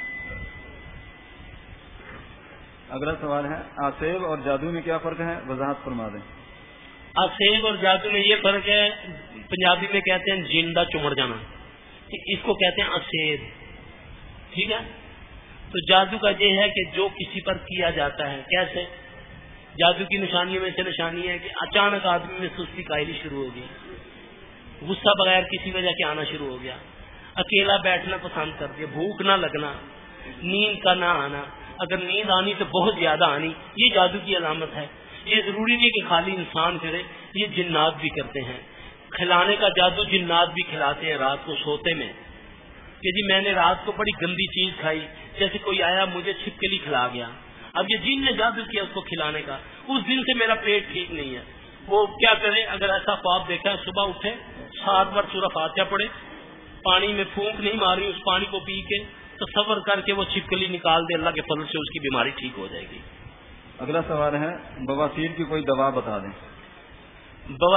اگلا سوال ہے، آسیب اور جادو میں کیا فرق ہے، وضاحت فرما دیں. آسیب اور جادو میں یہ فرق ہے، پنجابی میں کہتے ہیں جن دا چمڑ جانا، اس کو کہتے ہیں آسیب. ٹھیک ہے. تو جادو کا یہ ہے کہ جو کسی پر کیا جاتا ہے. کیسے؟ جادو کی نشانیوں میں سے نشانی ہے کہ اچانک آدمی میں سستی کائلی شروع ہو گئی، غصہ بغیر کسی وجہ کے آنا شروع ہو گیا، اکیلا بیٹھنا پسند کر دیا، بھوک نہ لگنا، نیند کا نہ آنا، اگر نیند آنی تو بہت زیادہ آنی، یہ جادو کی علامت ہے. یہ ضروری نہیں کہ خالی انسان کرے، یہ جنات بھی کرتے ہیں. کھلانے کا جادو جنات بھی کھلاتے ہیں رات کو سوتے میں، کہ جی میں نے رات کو بڑی گندی چیز کھائی، جیسے کوئی آیا مجھے چھپکلی کھلا گیا، اب یہ جن نے جادو کیا اس کو کھلانے کا، اس دن سے میرا پیٹ ٹھیک نہیں ہے. وہ کیا کرے، اگر ایسا خواب دیکھا ہے صبح اٹھے 7 بار سورہ فاتحہ پڑھے، پانی میں پھونک نہیں ماری، اس پانی کو پی کے تصور کر کے وہ چھپکلی نکال دے، اللہ کے فضل سے اس کی بیماری ٹھیک ہو جائے گی. اگلا سوال ہے، بواسیر کی کوئی دوا بتا دیں.